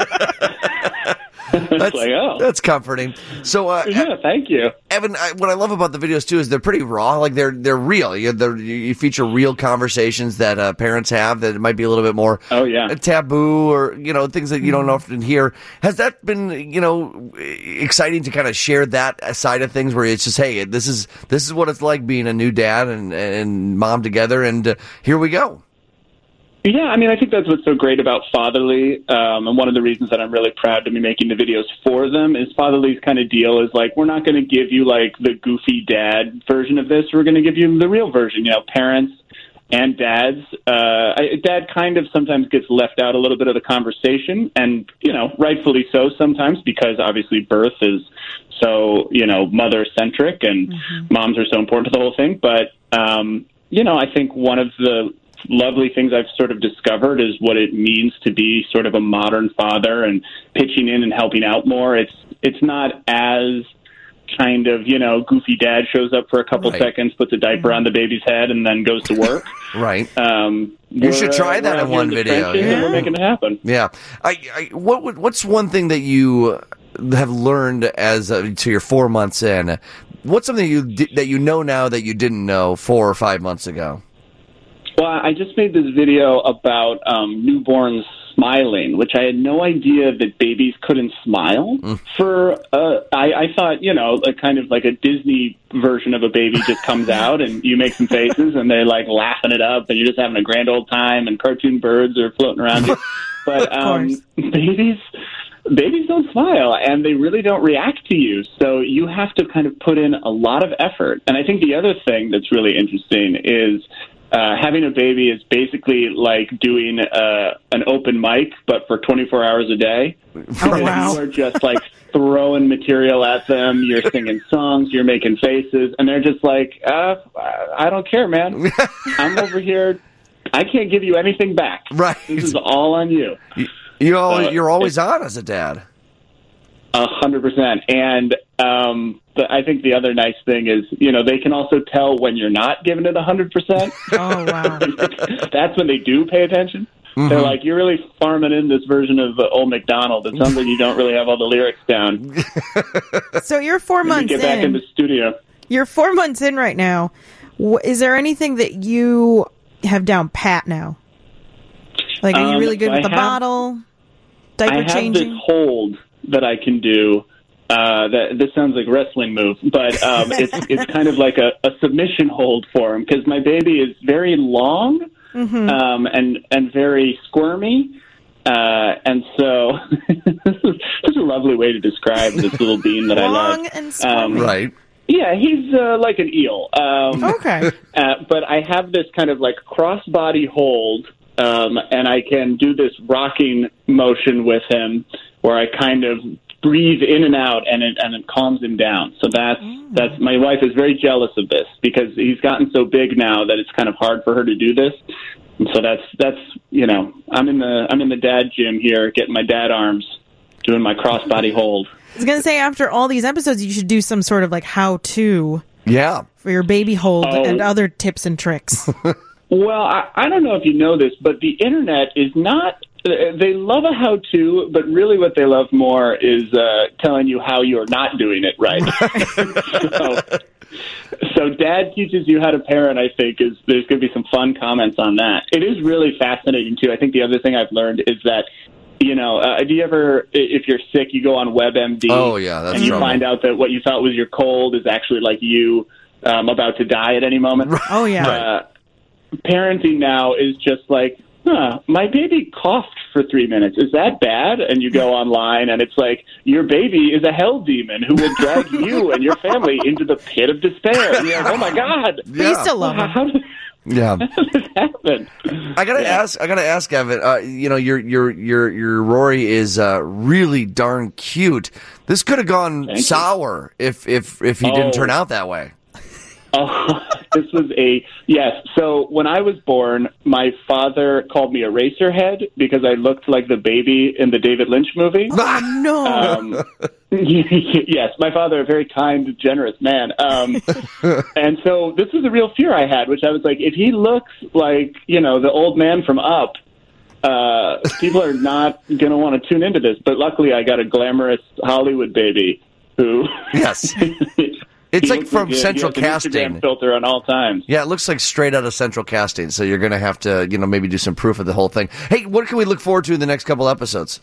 That's, like, oh. that's comforting. So, uh, Yeah, thank you. Evan, I, what I love about the videos too is they're pretty raw. Like they're they're real. You they're, you feature real conversations that uh, parents have that might be a little bit more Oh yeah. taboo or you know things that you don't often hear. Has that been you know exciting to kind of share that side of things where it's just hey this is this is what it's like being a new dad and and mom together and uh, here we go. Yeah, I mean, I think that's what's so great about Fatherly, um, and one of the reasons that I'm really proud to be making the videos for them is Fatherly's kind of deal is like, we're not going to give you like the goofy dad version of this. We're going to give you the real version, you know, parents and dads. Uh, I, dad kind of sometimes gets left out a little bit of the conversation, and, you know, rightfully so sometimes because obviously birth is so, you know, mother-centric and Mm-hmm. moms are so important to the whole thing. But, um, you know, I think one of the lovely things I've sort of discovered is what it means to be sort of a modern father and pitching in and helping out more. It's it's not as kind of, you know, goofy dad shows up for a couple Right. seconds, puts a diaper on the baby's head, and then goes to work. Right. Um, You we're, should try uh, that we're in out here one the video, trenches, and yeah. we're making it happen. Yeah. I, I what would what's one thing that you have learned as uh, to your four months in? What's something you di- that you know now that you didn't know four or five months ago? Well, I just made this video about um, newborns smiling, which I had no idea that babies couldn't smile. Mm. For uh, I, I thought, you know, a kind of like a Disney version of a baby just comes out and you make some faces and they're like laughing it up and you're just having a grand old time and cartoon birds are floating around you. But um, babies. Babies don't smile, and they really don't react to you. So you have to kind of put in a lot of effort. And I think the other thing that's really interesting is uh, having a baby is basically like doing uh, an open mic, but for twenty-four hours a day. Oh, wow. You are just like throwing material at them. You're singing songs. You're making faces. And they're just like, uh, I don't care, man. I'm over here. I can't give you anything back. Right. This is all on you. You always, Uh, you're always on as a dad. A hundred percent. And um, the, I think the other nice thing is, you know, they can also tell when you're not giving it a hundred percent. Oh, wow. That's when they do pay attention. Mm-hmm. They're like, you're really farming in this version of uh, Old MacDonald. It sounds like you don't really have all the lyrics down. So you're four months get in. back in the studio. You're four months in right now. W- Is there anything that you have down pat now? Like, are you Um, really good so with I the have- bottle? Diaper I have changing? this hold that I can do. Uh, that this sounds like a wrestling move, but um, it's it's kind of like a, a submission hold for him because my baby is very long Mm-hmm. um, and and very squirmy, uh, and so this is this is a lovely way to describe this little bean that I love. Long and squirmy. Right. Yeah, he's uh, like an eel. Um, Okay. uh, but I have this kind of like crossbody hold, um, and I can do this rocking motion with him where I kind of breathe in and out, and it and it calms him down. So that's Mm. that's my wife is very jealous of this because he's gotten so big now that it's kind of hard for her to do this. And so that's that's you know I'm in the I'm in the dad gym here, getting my dad arms, doing my crossbody hold. I was going to say, after all these episodes, you should do some sort of like how-to Yeah. for your baby hold Oh. and other tips and tricks. Well, I, I don't know if you know this, but the internet is not. They love a how-to, but really what they love more is uh, telling you how you're not doing it right. so, so Dad teaches you how to parent, I think, is there's going to be some fun comments on that. It is really fascinating, too. I think the other thing I've learned is that, you know, uh, do you ever, if you're sick, you go on WebMD Oh, yeah, that's and you trouble. find out that what you thought was your cold is actually like you um, about to die at any moment? Oh, yeah. Uh, parenting now is just like, huh, my baby coughed for three minutes. Is that bad? And you go online, and it's like, your baby is a hell demon who will drag you and your family into the pit of despair. And you're like, oh, my God. But you still love How, him. how did, Yeah. how did this happen? I gotta Yeah. ask. I gotta ask, Evan. Uh, you know, your your your your Rory is uh, really darn cute. This could have gone Thank you. sour if if if he didn't Oh. turn out that way. Oh, this was a yes. So when I was born, my father called me a racerhead because I looked like the baby in the David Lynch movie. Oh, no. Um, yes, my father, a very kind, generous man. Um, and so this was a real fear I had, which I was like, if he looks like, you know, the old man from Up, uh, people are not going to want to tune into this. But luckily, I got a glamorous Hollywood baby who. Yes. It's He like looks from he- he Central has an Casting. Instagram filter on all times. Yeah, it looks like straight out of Central Casting. So you're gonna have to, you know, maybe do some proof of the whole thing. Hey, what can we look forward to in the next couple episodes?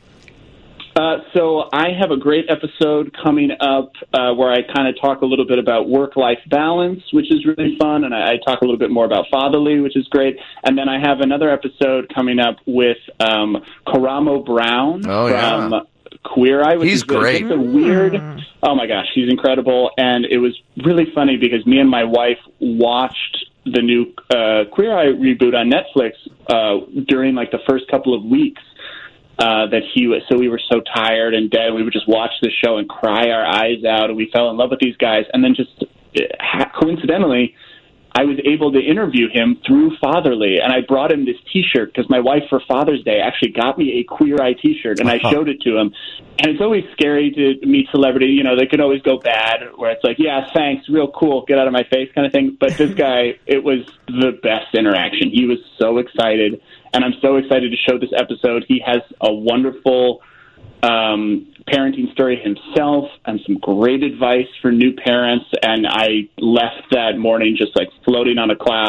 Uh, so I have a great episode coming up uh, where I kind of talk a little bit about work-life balance, which is really fun, and I, I talk a little bit more about fatherly, which is great. And then I have another episode coming up with um, Karamo Brown Oh, from yeah. Queer Eye, which He's is really- great. It's a weird. Oh my gosh, he's incredible, and it was really funny because me and my wife watched the new uh, Queer Eye reboot on Netflix uh, during like the first couple of weeks. Uh, that he was, so we were so tired and dead. We would just watch the show and cry our eyes out, and we fell in love with these guys. And then just uh, coincidentally, I was able to interview him through Fatherly, and I brought him this T-shirt because my wife for Father's Day actually got me a Queer Eye T-shirt, and I showed it to him. And it's always scary to meet celebrity. You know, they could always go bad, where it's like, yeah, thanks, real cool, get out of my face kind of thing. But this guy, it was the best interaction. He was so excited, and I'm so excited to show this episode. He has a wonderful um, parenting story himself and some great advice for new parents. And I left that morning just like floating on a cloud.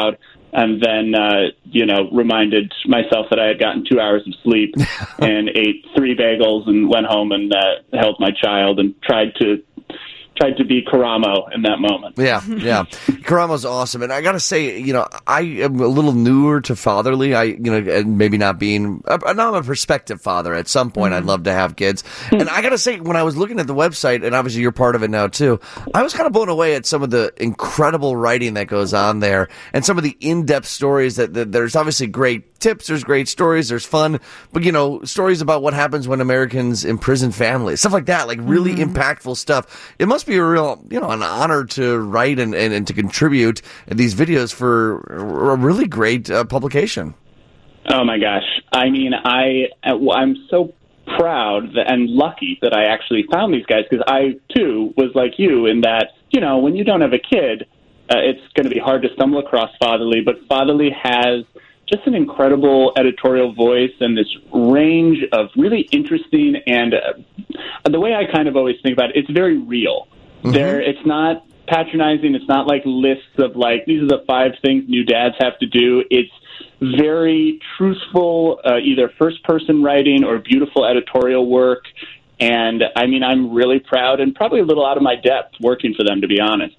and then, uh, you know, reminded myself that I had gotten two hours of sleep and ate three bagels and went home and uh, held my child and tried to tried to be Karamo in that moment. Yeah, yeah. Karamo's awesome. And I got to say, you know, I am a little newer to fatherly. I, you know, and maybe not being, uh, now I'm a prospective father. At some point, mm-hmm. I'd love to have kids. And I got to say, when I was looking at the website, and obviously you're part of it now too, I was kind of blown away at some of the incredible writing that goes on there and some of the in-depth stories that, that there's obviously great tips, there's great stories, there's fun, but, you know, stories about what happens when Americans imprison families, stuff like that, like really mm-hmm. impactful stuff. It must be a real, you know, an honor to write and, and, and to contribute these videos for a really great uh, publication. Oh my gosh. I mean, I, I'm so proud and lucky that I actually found these guys, because I too was like you in that, you know, when you don't have a kid, uh, it's going to be hard to stumble across Fatherly, but Fatherly has just an incredible editorial voice and this range of really interesting, and uh, the way I kind of always think about it, it's very real. Mm-hmm. There, it's not patronizing. It's not like lists of like, these are the five things new dads have to do. It's very truthful, uh, either first-person writing or beautiful editorial work. And, I mean, I'm really proud and probably a little out of my depth working for them, to be honest.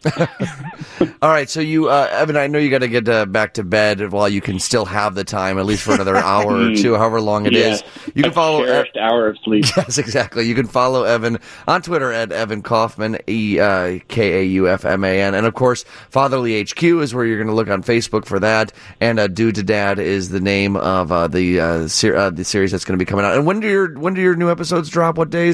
All right, so you, uh, Evan, I know you got to get uh, back to bed while you can still have the time, at least for another hour or two, however long it yeah, is. You can a follow cherished uh, hour of sleep. Yes, exactly. You can follow Evan on Twitter at Evan Kaufman, E uh, K A U F M A N. And, of course, Fatherly H Q is where you're going to look on Facebook for that. And uh, Dude to Dad is the name of uh, the uh, ser- uh, the series that's going to be coming out. And when do your when do your new episodes drop? What days?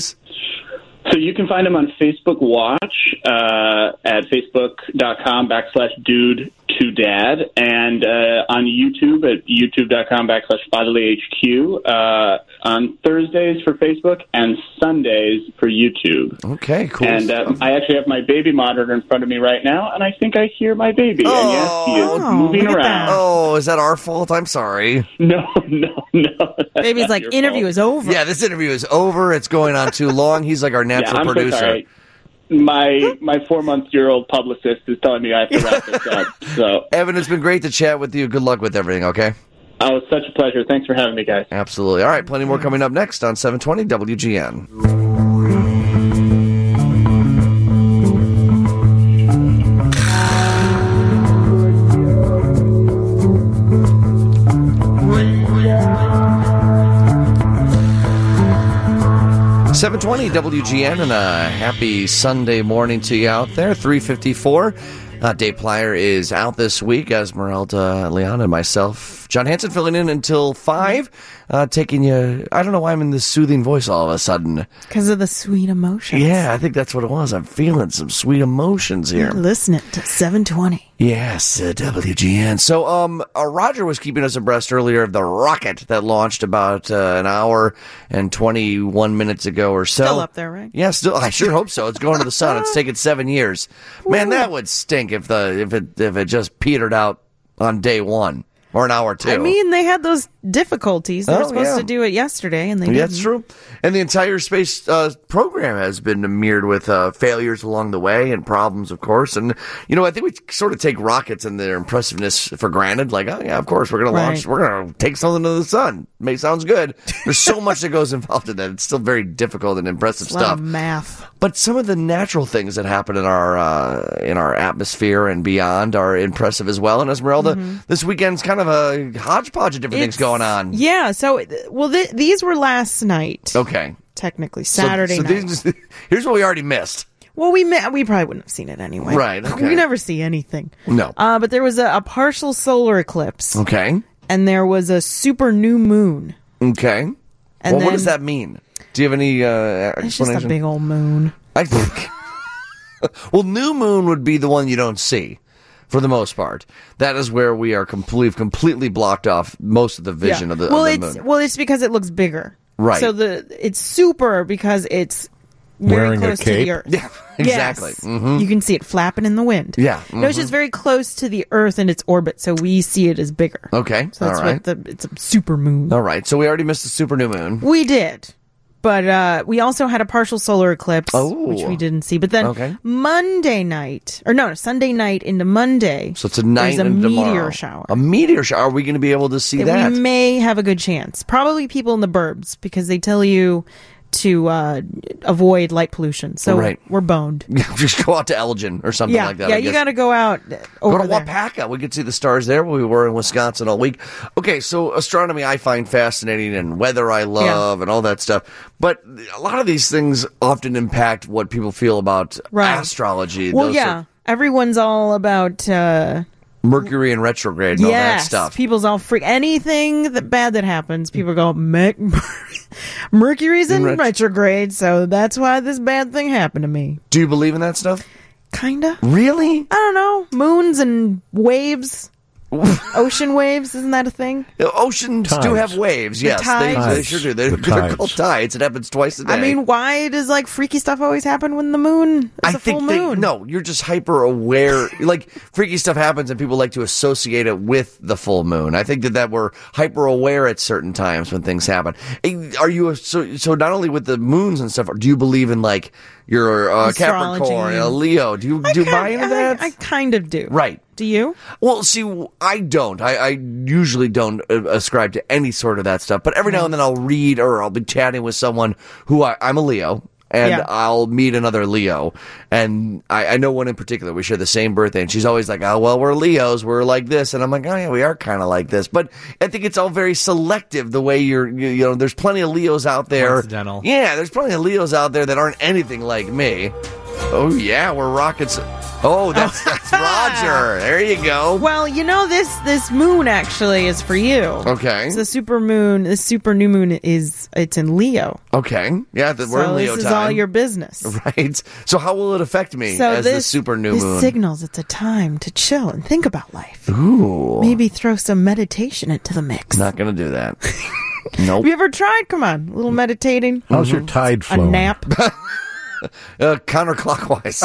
So you can find them on Facebook Watch uh, at facebook.com backslash dude to dad, and uh, on YouTube at youtube.com backslash fatherly HQ, uh, on Thursdays for Facebook and Sundays for YouTube. Okay, cool. And uh, I actually have my baby monitor in front of me right now, and I think I hear my baby. Oh, and yes, he is moving around. Oh, is that our fault? I'm sorry. No, no, no. Baby's like, interview fault. is over. Yeah, this interview is over. It's going on too long. He's like our natural yeah, I'm producer. So sorry. My my four month year old publicist is telling me I have to wrap this up. So, Evan, it's been great to chat with you. Good luck with everything. Okay. Oh, it's such a pleasure. Thanks for having me, guys. Absolutely. All right, plenty more coming up next on seven twenty W G N. seven twenty W G N, and a happy Sunday morning to you out there. three fifty-four. Uh, Dave Plyer is out this week. Esmeralda Leon and myself, John Hanson, filling in until five. Uh, taking you, I don't know why I'm in this soothing voice all of a sudden. Because of the sweet emotions. Yeah, I think that's what it was. I'm feeling some sweet emotions here. You're listening to seven twenty. Yes, uh, W G N. So, um, uh, Roger was keeping us abreast earlier of the rocket that launched about uh, an hour and twenty-one minutes ago or so. Still up there, right? Yeah, still. I sure hope so. It's going to the sun. It's taken seven years. Man, that would stink if the if it if it just petered out on day one. Or an hour two. I mean, they had those difficulties. They oh, were supposed yeah. to do it yesterday, and they yeah, didn't. That's true. And the entire space uh, program has been mirrored with uh, failures along the way and problems, of course. And, you know, I think we sort of take rockets and their impressiveness for granted. Like, oh, yeah, of course, we're going to launch, right. we're going to take something to the sun. May sounds good. There's so much that goes involved in that. It's still very difficult and impressive It's a lot stuff. of math. But some of the natural things that happen in our uh, in our atmosphere and beyond are impressive as well. And Esmeralda, mm-hmm. this weekend's kind of a hodgepodge of different it's, things going on. Yeah. So, well, th- these were last night. Okay. Technically, Saturday so, so night. These, here's what we already missed. Well, we may, we probably wouldn't have seen it anyway. Right. Okay. We never see anything. No. Uh, but there was a, a partial solar eclipse. Okay. And there was a super new moon. Okay. And well, then, what does that mean? Do you have any uh, explanation? It's just a big old moon. I think. Well, new moon would be the one you don't see, for the most part. That is where we are complete, completely blocked off most of the vision yeah. of the, well, of the it's, moon. Well, it's because it looks bigger. Right. So the it's super because it's very Wearing close a to cape? the Earth. Yeah, exactly. Yes. Mm-hmm. You can see it flapping in the wind. Yeah. Mm-hmm. No, it's just very close to the Earth in its orbit, so we see it as bigger. Okay. So that's all right. what the it's a super moon. All right. So we already missed the super new moon. We did. But uh, we also had a partial solar eclipse, Oh. which we didn't see. But then Okay. Monday night, or no, Sunday night into Monday, So it's a night there's a and meteor tomorrow. shower. A meteor shower. Are we going to be able to see that? We may have a good chance. Probably people in the burbs, because they tell you to uh, avoid light pollution. So Right. we're boned. Just go out to Elgin or something yeah, like that. yeah, I you guess. got to go out over Go to there. Wapaka. We could see the stars there. We were in Wisconsin all week. Okay, so astronomy I find fascinating, and weather I love, and all that stuff. But a lot of these things often impact what people feel about Right. astrology. Well, those yeah, sort- everyone's all about. Uh, Mercury in retrograde and all that yes, stuff. people's all freak. Anything that bad that happens, people go, "Mer- Mercury's in In ret- retrograde, so that's why this bad thing happened to me." Do you believe in that stuff? Kinda. Really? I don't know. Moons and waves. Ocean waves, isn't that a thing? You know, oceans Tides. do have waves, The yes. They, they tides. sure do. They're, The they're tides. called tides. It happens twice a day. I mean, why does like freaky stuff always happen when the moon is I a think full they, moon? no, you're just hyper aware. Like freaky stuff happens, and people like to associate it with the full moon. I think that that we're hyper aware at certain times when things happen. Eh, Are you a, so so? Not only with the moons and stuff, do you believe in like your uh, Astrology. Capricorn, a Leo? Do you I do you kind- buy into I- that? I kind of do. Right. Do you? Well, see, I don't. I, I usually don't uh, ascribe to any sort of that stuff. But every now and then I'll read or I'll be chatting with someone who I, I'm a Leo. And Yeah. I'll meet another Leo. And I, I know one in particular. We share the same birthday. And she's always like, oh, well, we're Leos. We're like this. And I'm like, oh, yeah, we are kind of like this. But I think it's all very selective the way you're, you, you know, there's plenty of Leos out there. Coincidental. Yeah, there's plenty of Leos out there that aren't anything like me. Oh, yeah, we're rockets. Oh, that's, that's Roger. There you go. Well, you know this this moon actually is for you. Okay. It's the super moon. The super new moon is it's in Leo. Okay. Yeah, the, we're so in Leo this time. is all your business. Right. So how will it affect me So as this the super new this moon? signals it's a time to chill and think about life. Ooh. Maybe throw some meditation into the mix. Not going to do that. Nope. Have you ever tried? Come on, a little meditating. How's your tide A flowing? nap. Uh, counterclockwise.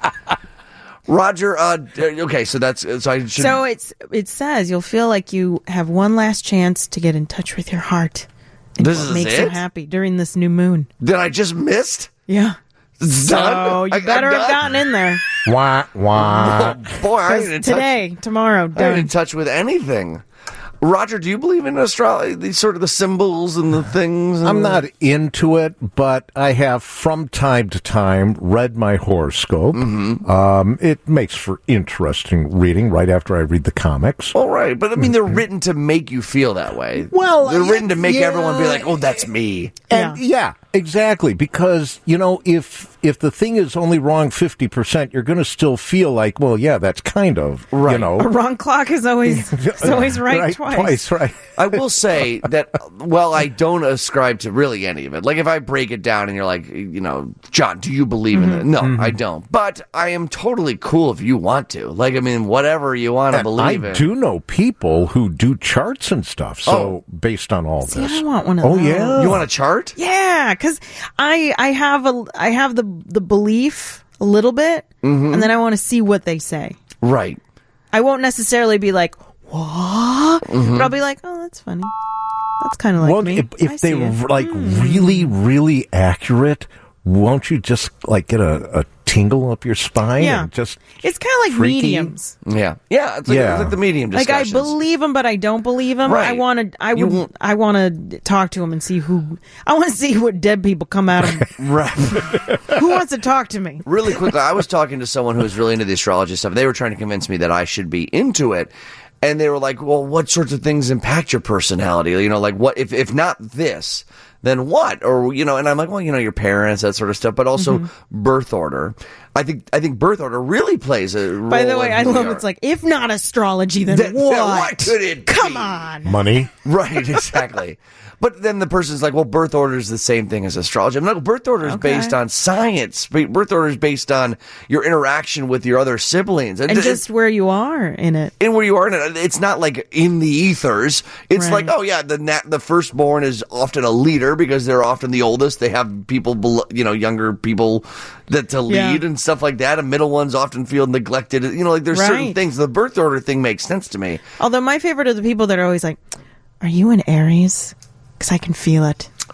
Roger, uh, okay, so that's, so I should. So it's it says you'll feel like you have one last chance to get in touch with your heart. And This what is makes you it? happy during this new moon. That I just missed? Yeah. It's So done? you I- I'm better have done? gotten in there. Wah, wah. Boy, I ain't 'Cause in touch. today, tomorrow, I ain't done. in touch with anything. Roger, do you believe in astrology? These sort of the symbols and the things? And I'm not into it, but I have from time to time read my horoscope. Mm-hmm. Um, it makes for interesting reading right after I read the comics. All right, but I mean, they're written to make you feel that way. Well, they're yeah, written to make yeah. everyone be like, "Oh, that's me." And yeah, exactly. Because, you know, if if the thing is only wrong fifty percent, you're going to still feel like, well, yeah, that's kind of, you Right. know. A wrong clock is always is always right, twice. Twice, right. I will say that, well, I don't ascribe to really any of it. Like, if I break it down and you're like, you know, John, do you believe in it? No, I don't. But I am totally cool if you want to. Like, I mean, whatever you want to And believe I in. do know people who do charts and stuff. So based on all See, this, I want one of oh those. yeah, You want a chart? Yeah, because I I have a I have the the belief a little bit, Mm-hmm. and then I want to see what they say. Right. I won't necessarily be like what, but I'll be like, oh, that's funny. That's kind of like well, me. if, I if they see it. were like really, really accurate, won't you just like get a, a tingle up your spine? Yeah. and just It's kind of like freaky? mediums. Yeah. Yeah. It's like, Yeah. it's like the medium Like I discussions. believe them, but I don't believe them. Right. I want to. I You would. won't- I want to talk to them and see who. I want to see what dead people come out of. Right. Who wants to talk to me? Really quickly, I was talking to someone who was really into the astrology stuff. They were trying to convince me that I should be into it. And they were like, well, what sorts of things impact your personality? You know, like what, if, if not this, then what? Or, you know, and I'm like, well, you know, your parents, that sort of stuff, but also Mm-hmm. birth order. I think, I think birth order really plays a role. By the way, in I who we love are. it's like if not astrology, then Then- then what? what could it Come be? on. money. Right, exactly. But then the person's like, well, birth order is the same thing as astrology. I'm like, birth order is Okay. based on science. Birth order is based on your interaction with your other siblings. And it- just where you are in it. in where you are in it. It's not like in the ethers. It's Right. like, oh yeah, the nat- the firstborn is often a leader because they're often the oldest. They have people, below, you know, younger people that to Yeah. lead and stuff like that. And middle ones often feel neglected. You know, like there's certain Right. things. The birth order thing makes sense to me. Although my favorite are the people that are always like, "Are you an Aries?" Because I can feel it.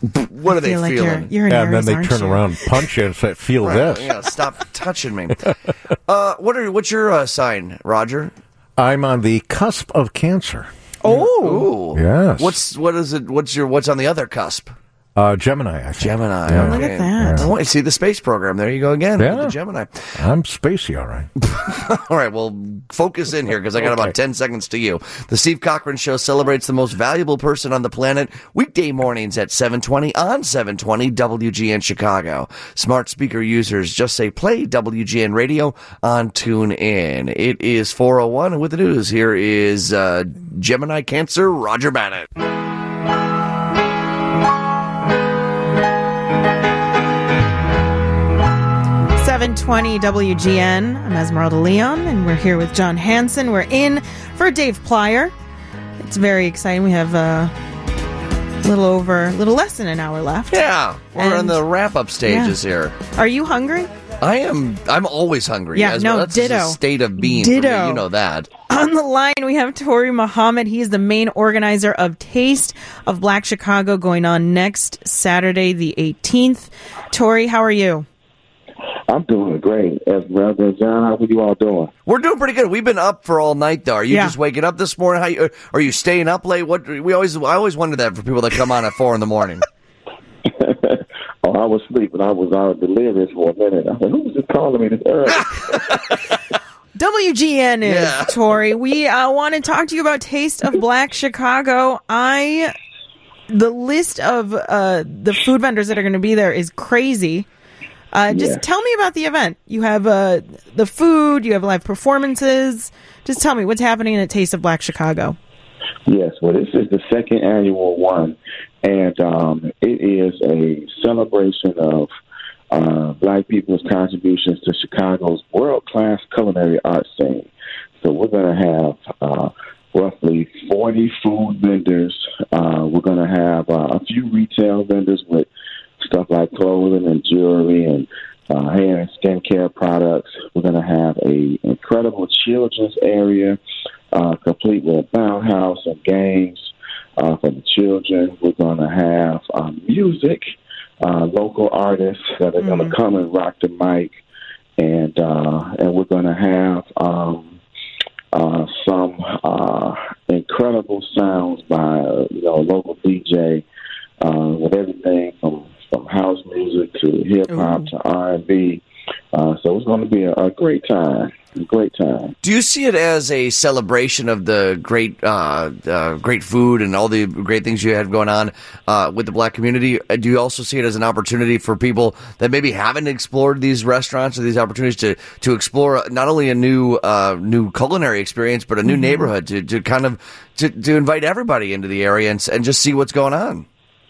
What are they feel like feeling? You're, you're an Yeah, and then Aries, they aren't turn you? around and punch you and say, feel Right, this. Yeah, stop touching me. Uh, what are what's your uh, sign, Roger? I'm on the cusp of Cancer. Oh, Ooh. Yes. What's what is it? What's your what's on the other cusp? Uh, Gemini, I think. Gemini. Yeah. Okay. Look at that. I want you to see the space program. There you go again. Yeah. With the Gemini. I'm spacey, all right. All right, well, focus in here because I got Okay. about ten seconds to you. The Steve Cochran Show celebrates the most valuable person on the planet weekday mornings at seven twenty on seven twenty W G N Chicago. Smart speaker users just say play W G N Radio on TuneIn. It is four oh one, and with the news, here is uh, Gemini Cancer, Roger Bennett. seven twenty W G N. I'm Esmeralda Leon, and we're here with John Hansen. We're in for Dave Plyer. It's very exciting. We have a little over, a little less than an hour left. Yeah, we're And- in the wrap-up stages Yeah. here. Are you hungry? I am. I'm always hungry. Yeah, as no, well. That's ditto. just a state of being. For me. Ditto. You know that. On the line, we have Tori Muhammad. He is the main organizer of Taste of Black Chicago, going on next Saturday, the eighteenth. Tori, how are you? I'm doing great. Esmeralda and John, how are you all doing? We're doing pretty good. We've been up for all night, though. Are you Yeah. just waking up this morning? How you, are you staying up late? What we always, I always wonder that for people that come on at four in the morning. Oh, I was sleeping. I was out delirious for a minute. I said, who was just calling me this early? W G N is, Yeah. Tori. We uh, want to talk to you about Taste of Black Chicago. I, the list of uh, the food vendors that are going to be there is crazy. Uh, just Yeah. tell me about the event. You have uh, the food, you have live performances. Just tell me what's happening at Taste of Black Chicago. Yes, well, this is the second annual one, and um, it is a celebration of uh, Black people's contributions to Chicago's world-class culinary arts scene. So we're going to have uh, roughly forty food vendors. Uh, we're going to have uh, a few retail vendors with stuff like clothing and jewelry and uh, hair and skincare products. We're going to have a incredible children's area, uh, complete with a bounce house and games uh, for the children. We're going to have uh, music, uh, local artists that are Mm-hmm. going to come and rock the mic, and uh, and we're going to have um, uh, some uh, incredible sounds by uh, you know a local D J uh, with everything from from house music to hip hop to R and B. Uh, so it's going to be a, a great time. A great time. Do you see it as a celebration of the great, uh, uh, great food and all the great things you have going on uh, with the Black community? Uh, Do you also see it as an opportunity for people that maybe haven't explored these restaurants or these opportunities to to explore not only a new uh, new culinary experience but a new neighborhood to, to kind of to, to invite everybody into the area and, and just see what's going on?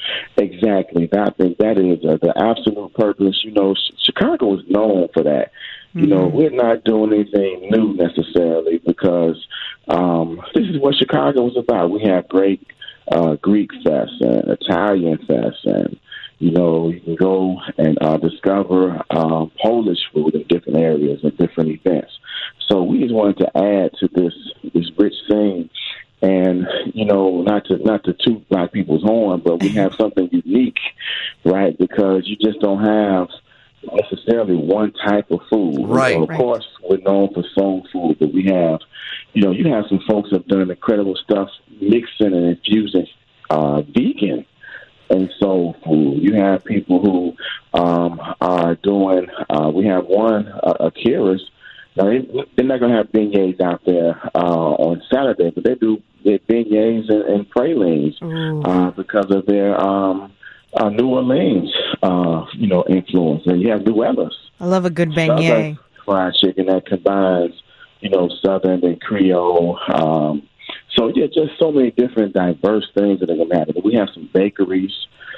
Exactly. I think that is uh, the absolute purpose. You know, Ch- Chicago is known for that. You know, we're not doing anything new necessarily because um, this is what Chicago is about. We have great uh, Greek fest and Italian fest, and you know, you can go and uh, discover um, Polish food in different areas and different events. So we just wanted to add to this this rich scene. And, you know, not to not to toot Black people's horn, but we have something unique, right? Because you just don't have necessarily one type of food. Right. You know, of Right. course, we're known for soul food, but we have, you know, you have some folks that have done incredible stuff mixing and infusing uh, vegan and soul food. You have people who um, are doing, uh, we have one, uh, Akira's. Now, they, they're not going to have beignets out there uh, on Saturday, but they do their beignets and, and pralines uh, because of their um, uh, New Orleans, uh, you know, influence. And you have New Orleans. I love a good Southern beignet. fried chicken that combines, you know, Southern and Creole. Um, so, yeah, just so many different diverse things that are going to happen. We have some bakeries.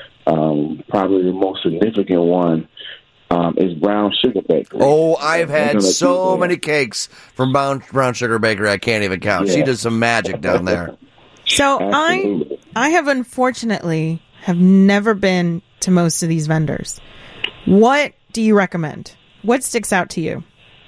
Um, probably the most significant one Um, is Brown Sugar Bakery. Oh, I've We're had gonna so do that. many cakes from Brown, Brown Sugar Bakery, I can't even count. She Yeah. does some magic down there. So I, Absolutely. I have unfortunately have never been to most of these vendors. What do you recommend? What sticks out to you?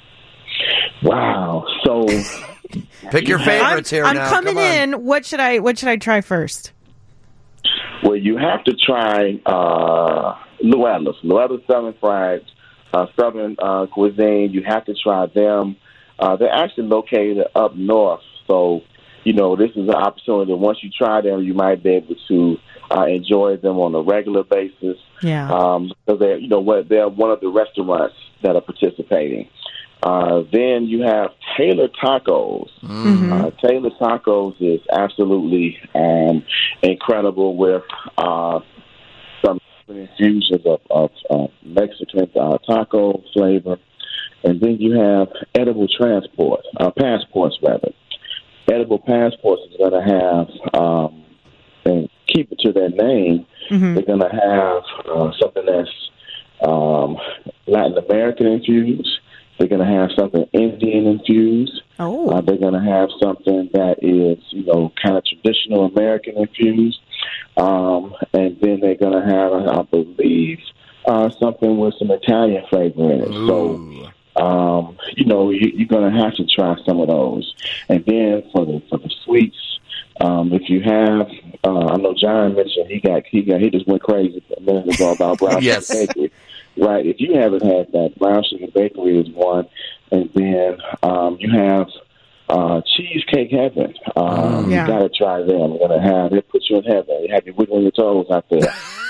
Wow. So Pick your I'm, favorites here I'm now. coming Come on. in. What should I? What should I try first? Well, you have to try uh, Luella's. Luella's Southern Fried, uh, Southern uh, cuisine. You have to try them. Uh, they're actually located up north, so you know this is an opportunity. Once you try them, you might be able to uh, enjoy them on a regular basis. Yeah. Um, because they're you know what they're one of the restaurants that are participating. Uh, then you have Taylor Tacos. Mm-hmm. Uh, Taylor Tacos is absolutely um, incredible with uh, some infusions of, of uh, Mexican uh, taco flavor. And then you have Edible Transport, uh, Passports rather. Edible Passports is going to have, um, and keep it to their name, Mm-hmm. they're going to have uh, something that's um, Latin American infused. They're going to have something Indian infused. Oh. Uh, they're going to have something that is, you know, kind of traditional American infused. Um, and then they're going to have, I believe, uh, something with some Italian flavor in it. Ooh. So, um, you know, you, you're going to have to try some of those. And then for the for the sweets, um, if you have, uh, I know John mentioned he got he got he just went crazy a minute ago about Brown Yes. Sugar Bakery. Right. If you haven't had that, Brown Sugar Bakery is one. And then um, you have uh, Cheesecake Heaven. Um, Yeah. You got to try them. You're going to have, it puts you in heaven. You have you wiggling your toes out there.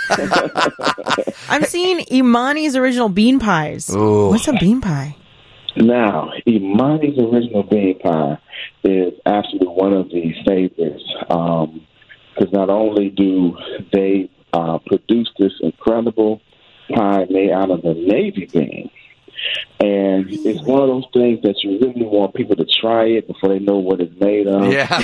I'm seeing Imani's original bean pies. Ooh. What's a bean pie? Now, Imani's original bean pie is actually one of the favorites because not only do they uh, produce this incredible pie made out of the navy bean, and it's one of those things that you really want people to try it before they know what it's made of. Yeah.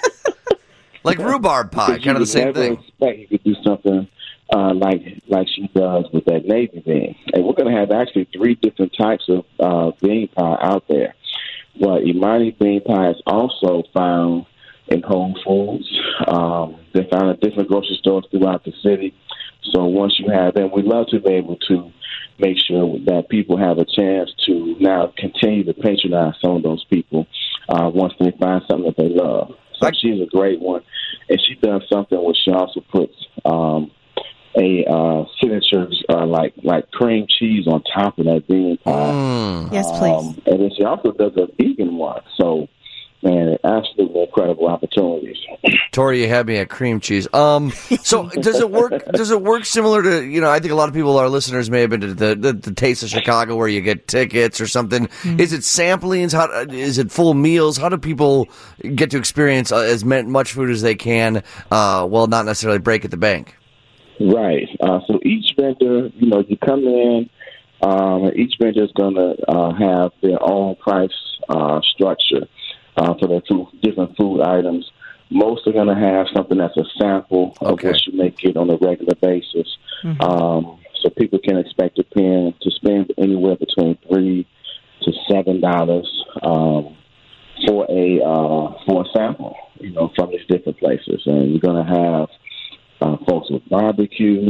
Like rhubarb pie, Because kind of you the same would never thing. expect you could do something uh, like like she does with that navy bean. And we're going to have actually three different types of uh, bean pie out there. But Imani bean pie is also found in Whole Foods. Um, they're found at different grocery stores throughout the city. So once you have them, we'd love to be able to make sure that people have a chance to now continue to patronize some of those people uh, once they find something that they love. So she's a great one. And she does something where she also puts um, a uh, signature uh, like like cream cheese on top of that bean pie. Mm. Yes, please. Um, and then she also does a vegan one. So, man, absolutely incredible opportunities. Tori, you had me at cream cheese. Um, so does it work? Does it work similar to, you know? I think a lot of people, our listeners, may have been to the the, the Taste of Chicago, where you get tickets or something. Mm-hmm. Is it samplings? How is it full meals? How do people get to experience uh, as much food as they can, uh, while not necessarily break at the bank? Right. Uh, so each vendor, you know, you come in. Um, each vendor is going to uh, have their own price uh, structure uh, for their two different food items. Most are going to have something that's a sample of Okay. what you may get on a regular basis. Mm-hmm. Um, so people can expect to spend, to spend anywhere between three to seven dollars um, for a uh, for a sample, you know, from these different places. And you're going to have uh, folks with barbecue.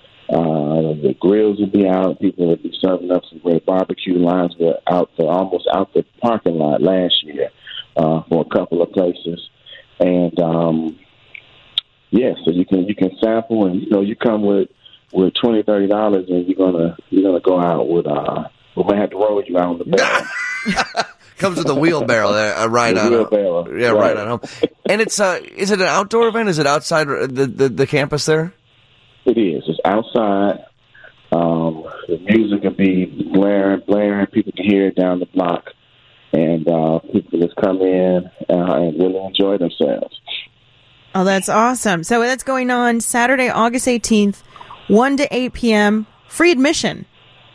Uh, the grills will be out. People will be serving up some great barbecue. Lines were out there, almost out the parking lot last year uh, for a couple of places. And um, yeah, so you can you can sample, and you know you come with with twenty thirty dollars, and you're gonna you're gonna go out with uh we might have to roll you out on the barrel. Comes with a wheelbarrow there, uh, right The on. wheelbarrow, Yeah, right. right. on home. And it's uh, is it an outdoor event? Is it outside the the, the campus there? It is. It's outside. Um, the music will be blaring, blaring. People can hear it down the block, and uh, people just come in uh, and really enjoy themselves. Oh, that's awesome. So that's going on Saturday, August eighteenth, one to eight p.m. Free admission.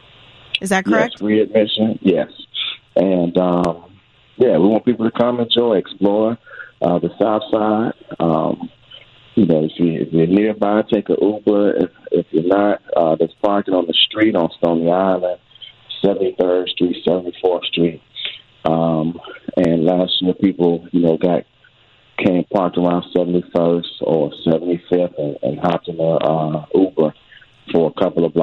Is that correct? Yes, free admission. Yes, and um, yeah, we want people to come enjoy, explore uh, the South Side. Um, you know, if, you, if you're nearby, take an Uber. If, if you're not, uh, there's parking on the street on Stony Island, seventy-third Street, seventy-fourth Street. Um, and last year, people, you know, got came parked around seventy-first or seventy-fifth and, and hopped in a uh, Uber for a couple of blocks.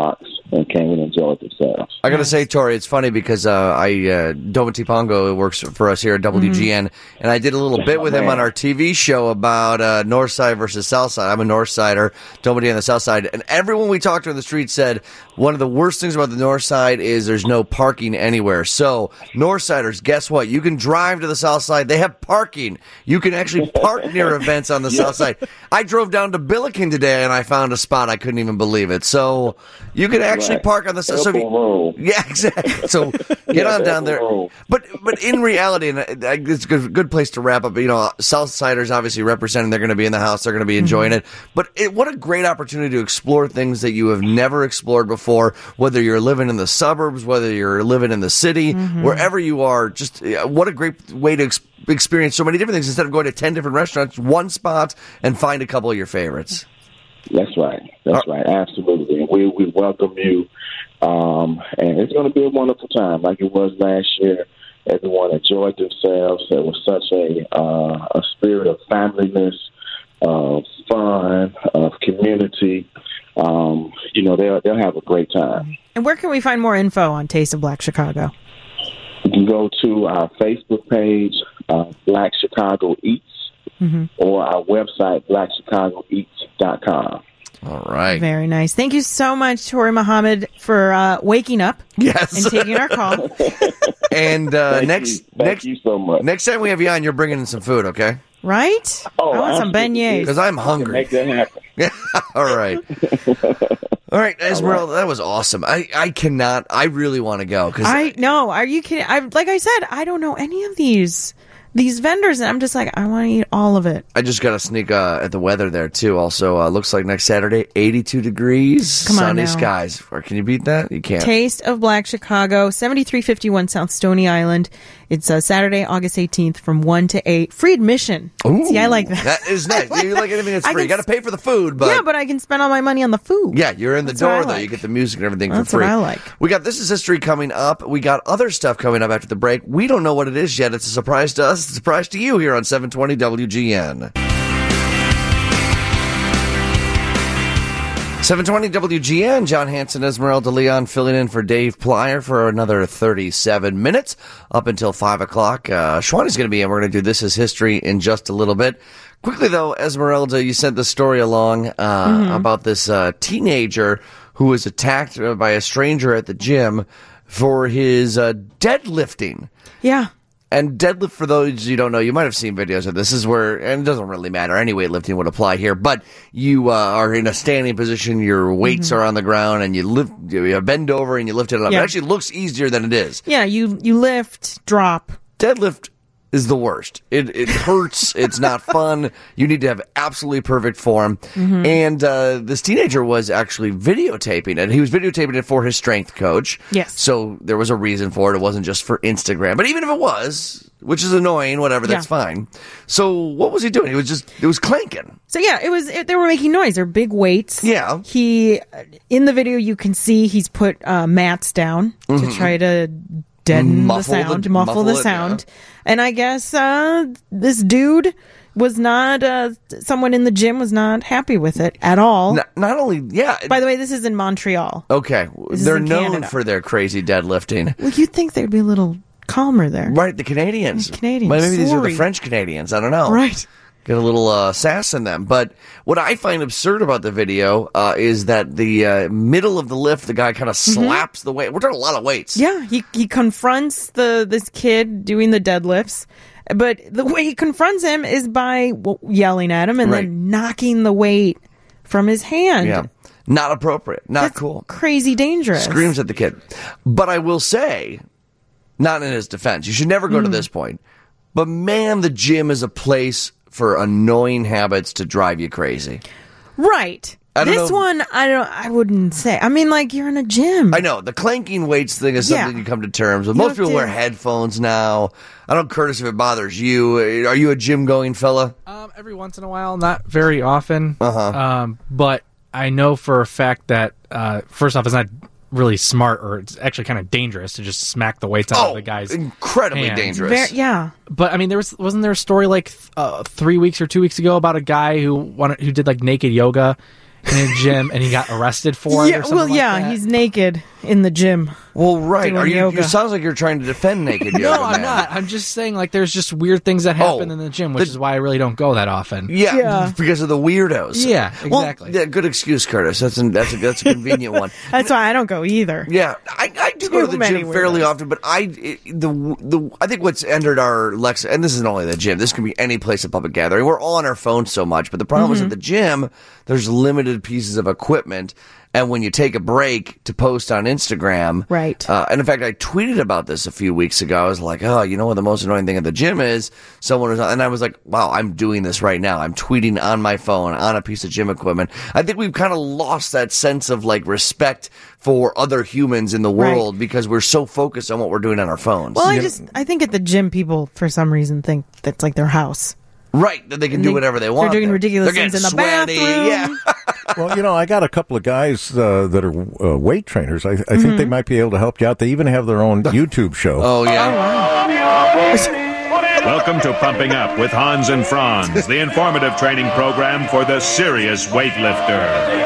and came and enjoyed themselves. I got to say, Tori, it's funny because uh, I uh, Domiti Pongo works for us here at W G N, mm-hmm. and I did a little bit with him on our T V show about uh, North Side versus South Side. I'm a North Sider, Domiti on the South Side, and everyone we talked to in the street said one of the worst things about the North Side is there's no parking anywhere. So, North Siders, guess what? You can drive to the South Side. They have parking. You can actually park near events on the yeah. South Side. I drove down to Billiken today, and I found a spot. I couldn't even believe it. So, you can actually right. park on the South Side. So yeah, exactly. So, get yeah, on down there. Roll. But but in reality, and it's a good, good place to wrap up, you know, South Siders obviously representing, they're going to be in the house, they're going to be enjoying mm-hmm. it. But it, what a great opportunity to explore things that you have never explored before, whether you're living in the suburbs, whether you're living in the city, mm-hmm. wherever you are. Just what a great way to ex- experience so many different things instead of going to ten different restaurants, one spot, and find a couple of your favorites. That's right. That's uh, right. Absolutely. We we welcome you, um, and it's going to be a wonderful time, like it was last year. Everyone enjoyed themselves. There was such a uh, a spirit of familyness, of fun, of community. Um, you know, they'll they'll have a great time. And where can we find more info on Taste of Black Chicago? You can go to our Facebook page, uh, Black Chicago Eats. Mm-hmm. Or our website, black chicago eats dot com. All right. Very nice. Thank you so much, Tori Muhammad, for uh, waking up yes. and taking our call. and uh, next, you. Thank next, you so much. Next time we have you on, you're bringing in some food, okay? Right? Oh, I want some beignets. Because I'm hungry. Make that happen. Yeah. All right. All right, Esmeralda, that was awesome. I, I cannot, I really want to go. Cause I know. Are you kidding? I Like I said, I don't know any of these. These vendors, and I'm just like, I want to eat all of it. I just got to sneak uh, at the weather there, too. Also, uh, looks like next Saturday, eighty-two degrees, Come on sunny now. skies. Or can you beat that? You can't. Taste of Black Chicago, seventy-three fifty-one South Stony Island. It's uh, Saturday, August eighteenth from one to eight. Free admission. Ooh, See, I like that. That is nice. like you like anything that's I free. You got to pay for the food, but... Yeah, but I can spend all my money on the food. Yeah, you're in the that's door, though. like. You get the music and everything that's for free. That's what I like. We got This Is History coming up. We got other stuff coming up after the break. We don't know what it is yet. It's a surprise to us. It's a surprise to you here on seven twenty W G N. seven twenty W G N, John Hanson, Esmeralda Leon filling in for Dave Plyer for another thirty-seven minutes up until five o'clock. Uh, Shwani's going to be in. We're going to do This Is History in just a little bit. Quickly, though, Esmeralda, you sent the story along uh, mm-hmm. about this uh, teenager who was attacked by a stranger at the gym for his uh, deadlifting. Yeah. And deadlift, for those you don't know, you might have seen videos of this. This is where, and it doesn't really matter, any weightlifting would apply here, but you uh, are in a standing position, your weights mm-hmm. are on the ground, and you lift, you bend over and you lift it up. Yeah. It actually looks easier than it is. Yeah, you, you lift, drop. Deadlift is the worst. It it hurts. It's not fun. You need to have absolutely perfect form. Mm-hmm. And uh, this teenager was actually videotaping it. He was videotaping it for his strength coach. Yes. So there was a reason for it. It wasn't just for Instagram. But even if it was, which is annoying, whatever, that's yeah. fine. So what was he doing? He was just, it was clanking. So yeah, it was, it, they were making noise. They're big weights. Yeah. He, in the video, you can see he's put uh, mats down mm-hmm. to try to deaden muffle the sound, the, muffle, muffle the it, sound. Yeah. And I guess uh, this dude was not, uh, someone in the gym was not happy with it at all. Not, not only, yeah. By the way, this is in Montreal. Okay. This They're known Canada. for their crazy deadlifting. Well, you'd think they'd be a little calmer there. Right, the Canadians. The Canadians. Maybe Sorry. these are the French Canadians. I don't know. Right. Get a little uh, sass in them. But what I find absurd about the video uh, is that the uh, middle of the lift, the guy kind of slaps mm-hmm. the weight. We're talking a lot of weights. Yeah, he he confronts the this kid doing the deadlifts, but the way he confronts him is by well, yelling at him and right. then knocking the weight from his hand. Yeah, not appropriate, not That's cool, crazy dangerous. Screams at the kid. But I will say, not in his defense, you should never go mm. to this point. But man, the gym is a place for annoying habits to drive you crazy. Right. This know. one, I don't. I wouldn't say. I mean, like you're in a gym. I know the clanking weights thing is something yeah. you come to terms with. You Most people to... wear headphones now. I don't, Curtis, if it bothers you. Are you a gym going fella? Um, every once in a while, not very often. Uh huh. Um, but I know for a fact that uh, first off, it's not really smart, or it's actually kind of dangerous to just smack the weights out oh, of the guy's incredibly hands. dangerous. Very, yeah. But I mean, there was wasn't there a story like uh, three weeks or two weeks ago about a guy who wanted who did like naked yoga. in a gym and he got arrested for it Yeah, or something well, like yeah, that? he's naked in the gym. Well, right. Doing Are you? yoga. It sounds like you're trying to defend naked yoga. No, I'm man. not. I'm just saying, like, there's just weird things that happen Oh, in the gym, which the- is why I really don't go that often. Yeah, Yeah. because of the weirdos. Yeah, Well, exactly. yeah, good excuse, Curtis. That's an, that's a, that's a convenient one. That's why I don't go either. Yeah, I, I do go to Too the many gym fairly weirdos. often, but I it, the the I think what's entered our Lex, and this isn't only the gym. This can be any place of public gathering. We're all on our phones so much, but the problem is Mm-hmm. at the gym, there's limited pieces of equipment. And when you take a break to post on Instagram, Right. Uh, and in fact, I tweeted about this a few weeks ago. I was like, "Oh, you know what? The most annoying thing at the gym is someone was," and I was like, "Wow, I'm doing this right now. I'm tweeting on my phone on a piece of gym equipment." I think we've kind of lost that sense of like respect for other humans in the Right. world because we're so focused on what we're doing on our phones. Well, I just I think at the gym, people for some reason think that's like their house. right, that they can And do they- whatever they want. they're doing there. ridiculous They're things in getting the sweaty, bathroom. Yeah. Well, you know, I got a couple of guys uh, that are uh, weight trainers. I, I Mm-hmm. think they might be able to help you out. They even have their own YouTube show. Oh yeah. Welcome to Pumping Up with Hans and Franz, the informative training program for the serious weightlifter.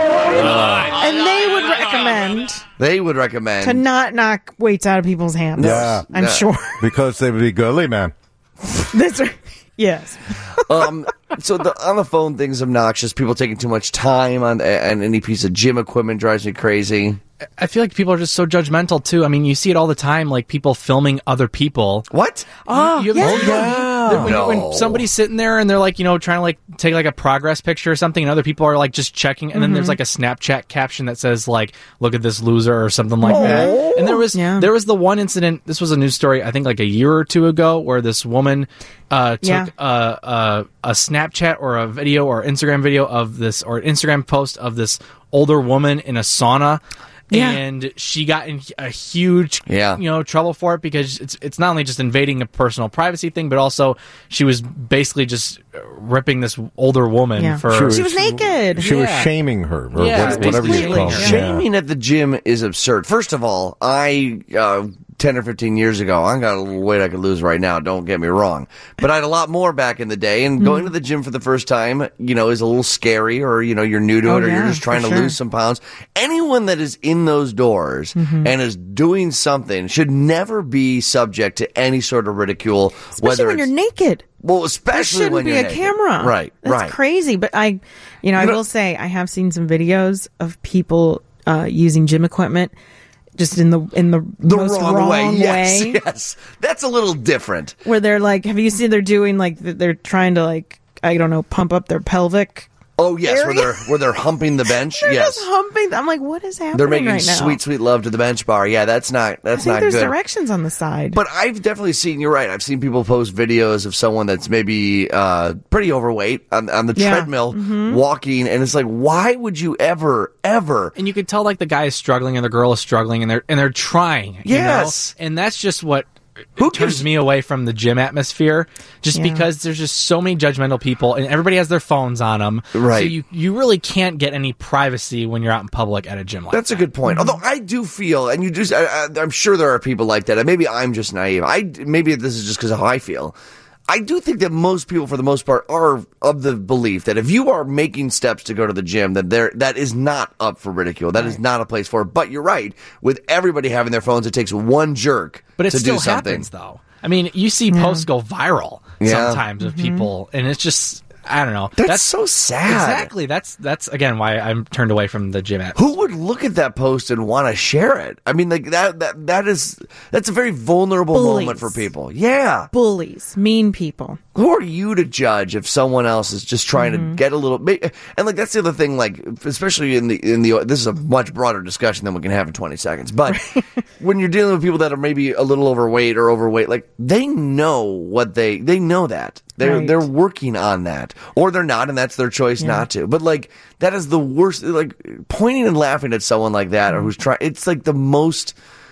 And they would recommend They would recommend to not knock weights out of people's hands. Yeah. I'm Yeah. sure. Because they would be girly, man. That's right. Yes. um, so the on the phone thing's obnoxious. People taking too much time on and any piece of gym equipment drives me crazy. I feel like people are just so judgmental too. I mean, you see it all the time, like people filming other people. What? Oh, You- you yeah. haven't seen that? When, No. when somebody's sitting there and they're like, you know, trying to like take like a progress picture or something, and other people are like just checking, and then there's like a Snapchat caption that says like, "Look at this loser" or something like that. And there was Yeah. there was the one incident. This was a news story, I think, like a year or two ago, where this woman uh, took Yeah. a, a a Snapchat or a video or Instagram video of this or an Instagram post of this older woman in a sauna. Yeah. And she got in a huge, Yeah. you know, trouble for it because it's it's not only just invading a personal privacy thing, but also she was basically just ripping this older woman Yeah. for. She was- She was naked. She was Yeah. shaming her, or Yeah, what- whatever you basically call it. shaming her. Yeah. Shaming at the gym is absurd. First of all, I uh, ten or fifteen years ago, I got a little weight I could lose right now. Don't get me wrong, but I had a lot more back in the day. And going to the gym for the first time, you know, is a little scary, or you know, you're new to Oh, it, or yeah, you're just trying for to sure. lose some pounds. Anyone that is in those doors and is doing something should never be subject to any sort of ridicule. Especially whether when you're it's, naked. well, There especially shouldn't when be you're a naked. camera. Right, That's right. crazy. But I, you know, I You know- will say I have seen some videos of people uh, using gym equipment just in the in the, The most wrong, way. Yes, way, yes. That's a little different. where they're like, have you seen they're doing like th- they're trying to like I don't know pump up their pelvic. Oh yes, where Area. they're where they're humping the bench. They're yes, just humping. I'm like, what is happening they're making right now? sweet, sweet love to the bench bar. Yeah, that's not I that's think not there's good. directions on the side. But I've definitely seen. You're right. I've seen people post videos of someone that's maybe uh, pretty overweight on, on the Yeah. treadmill Mhm. walking, and it's like, why would you ever, ever? And you could tell like the guy is struggling and the girl is struggling and they're and they're trying. you Yes. know? And that's just what Who turns gives- me away from the gym atmosphere. Just Yeah. because there's just so many judgmental people and everybody has their phones on them. Right. So you you really can't get any privacy when you're out in public at a gym like That's a good point. Although I do feel, and you just, I, I, I'm sure there are people like that. And maybe I'm just naive. I maybe this is just because of how I feel. I do think that most people, for the most part, are of the belief that if you are making steps to go to the gym, that there that is not up for ridicule. That is not a place for it. But you're right. With everybody having their phones, it takes one jerk But it to still do something. happens, though. I mean, you see posts go viral Yeah. sometimes of people, and it's just I don't know. That's so sad. Exactly. That's that's again why I'm turned away from the gym app. Who would look at that post and want to share it? I mean, like that that that is that's a very vulnerable Bullies. moment for people. Yeah. Bullies, mean people. Who are you to judge if someone else is just trying Mm-hmm. to get a little bit? And like that's the other thing. Like especially in the in the this is a much broader discussion than we can have in twenty seconds. But when you're dealing with people that are maybe a little overweight or overweight, like they know what they they know that they're Right. they're working on that, or they're not, and that's their choice not to. But like that is the worst. Like pointing and laughing at someone like that, or who's trying. It's like the most.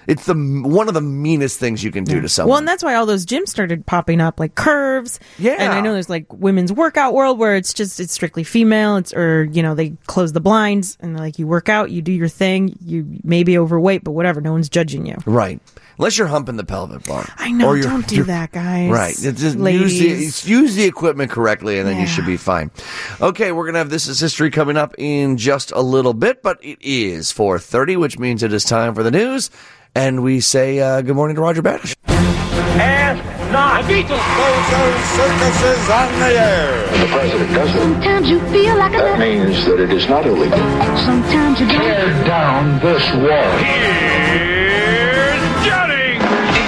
It's the one of the meanest things you can do to someone. Well, and that's why all those gyms started popping up, like Curves. Yeah. And I know there's like women's workout world where it's just, it's strictly female. It's, or, you know, they close the blinds and they're like, you work out, you do your thing, you may be overweight, but whatever, no one's judging you. Right. Unless you're humping the pelvic bar. I know, Or you're- don't do you're- that, guys. Right. It's Just use Ladies. the, use the equipment correctly, and then you Yeah. should be fine. Okay, we're going to have This Is History coming up in just a little bit, but it is four thirty, which means it is time for the news. And we say uh, good morning to Roger Badish. Ask not. The Beatles. Those circuses on the air. The president does it. Sometimes you feel like a... That means that it is not illegal. Sometimes you don't. Tear down this wall. Here's Johnny.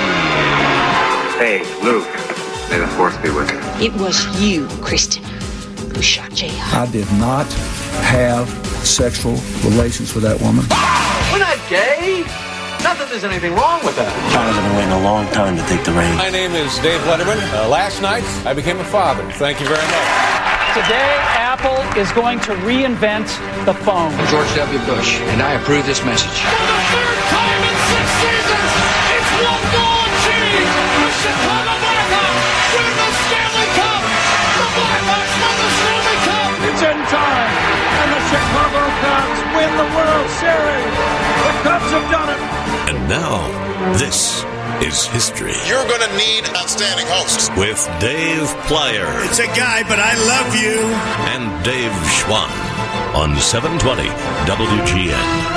Hey, Luke. May the force be with you. It was you, Kristen, who shot J R. I did not have sexual relations with that woman. We're not gay. Not that there's anything wrong with that. I've been waiting a long time to take the reins. My name is Dave Letterman. Uh, last night, I became a father. Thank you very much. Today, Apple is going to reinvent the phone. George W. Bush, and I approve this message. For the third time in six seasons, it's one goal achieved. The Chicago Blackhawks win the Stanley Cup. The Blackhawks win the Stanley Cup. It's in time, and the Chicago Cubs win the World Series. The Cubs have done it. And now, this is history. You're going to need outstanding hosts. With Dave Plyer. It's a guy, but I love you. And Dave Schwann on seven twenty W G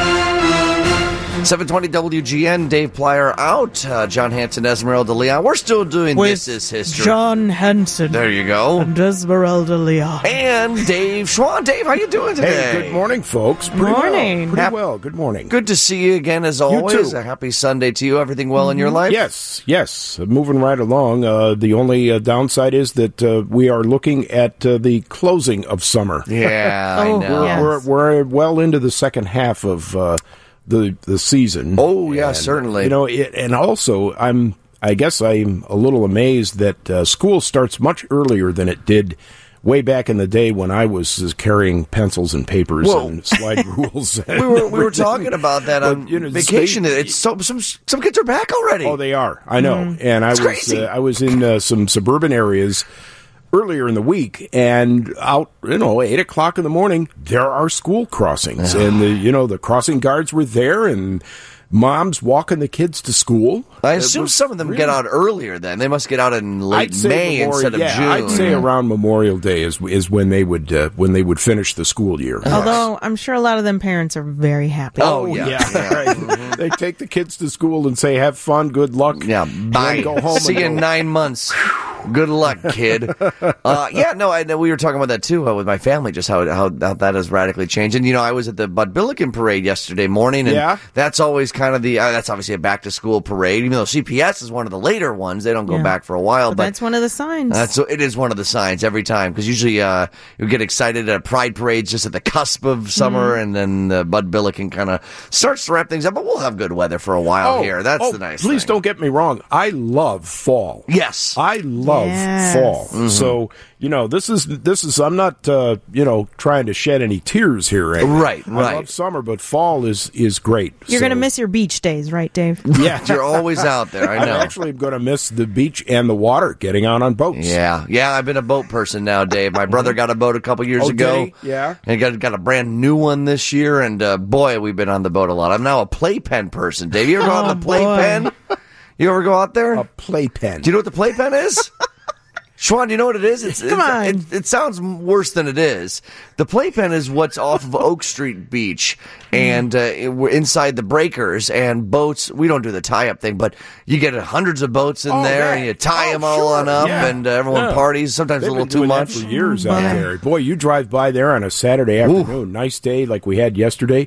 N. seven twenty W G N, Dave Plyer out. Uh, John Hanson, Esmeralda Leon. We're still doing With This Is History. John Henson. There you go. And Esmeralda Leon. And Dave Schwann. Dave, how you doing today? Hey, good morning, folks. Pretty Morning. Well. Pretty Hap- well. Good morning. Good to see you again, as always. too. A happy Sunday to you. Everything well in your life? Yes, yes. Uh, moving right along. Uh, the only uh, downside is that uh, we are looking at uh, the closing of summer. Yeah, I Oh, know. We're, yes. we're, we're well into the second half of uh, the the season. Oh, yeah, And, certainly. You know, it, and also I'm. I guess I'm a little amazed that uh, school starts much earlier than it did way back in the day when I was uh, carrying pencils and papers Whoa. and slide rules. And We were we were everything. talking about that on But, you know, vacation. they- it's so some some kids are back already. Oh, they are. I know. And I It's was crazy. uh, I was in uh, some suburban areas earlier in the week, and out, you know, eight o'clock in the morning, there are school crossings, and the you know the crossing guards were there, and moms walking the kids to school. I It assume was some of them really- get out earlier. Then they must get out in late I'd say May Memorial- instead of yeah, June. I'd say around Memorial Day is is when they would uh, when they would finish the school year. Although I'm sure a lot of them parents are very happy. Oh, yeah. right. They take the kids to school and say, "Have fun, good luck." Yeah, bye. Go home. See and you in go. nine months. Good luck, kid. uh, yeah, no, I know we were talking about that too uh, with my family, just how, how how that has radically changed. And you know, I was at the Bud Billiken parade yesterday morning, and Yeah. that's always kind of the uh, that's obviously a back to school parade. Even though C P S is one of the later ones, they don't go Yeah. back for a while. But But that's one of the signs. That's it is one of the signs every time, because usually uh, you get excited at Pride parades just at the cusp of summer, Mm-hmm. and then the Bud Billiken kind of starts to wrap things up. But we'll have good weather for a while here. That's oh, the nice. Please thing. don't get me wrong. I love fall. Yes, I love Yes. fall. Mm-hmm. So you know, this is this is. I'm not uh, you know trying to shed any tears here. Right, Right, I right. love summer, but fall is is great. You're So- going to miss your beach days, right, Dave? Yeah, You're always out there. I I'm know. actually going to miss the beach and the water, getting out on boats. Yeah, yeah. I've been a boat person now, Dave. My brother got a boat a couple years Oh, ago. did he? Yeah. and got got a brand new one this year. And uh, boy, we've been on the boat a lot. I'm now a playpen person. Dave, you ever go Oh, on the playpen? You ever go out there? A playpen. Do you know what the playpen is? Schwan, do you know what it is? It's, Come it's, on. It, it sounds worse than it is. The playpen is what's off of Oak Street Beach, and uh, it, we're inside the breakers and boats. We don't do the tie-up thing, but you get hundreds of boats in Oh, there, yeah. and you tie Oh, them all sure. on up, Yeah. and uh, everyone Yeah. parties. Sometimes They've a little been too doing much. that for years out Yeah. there. Boy, you drive by there on a Saturday afternoon, nice day like we had yesterday,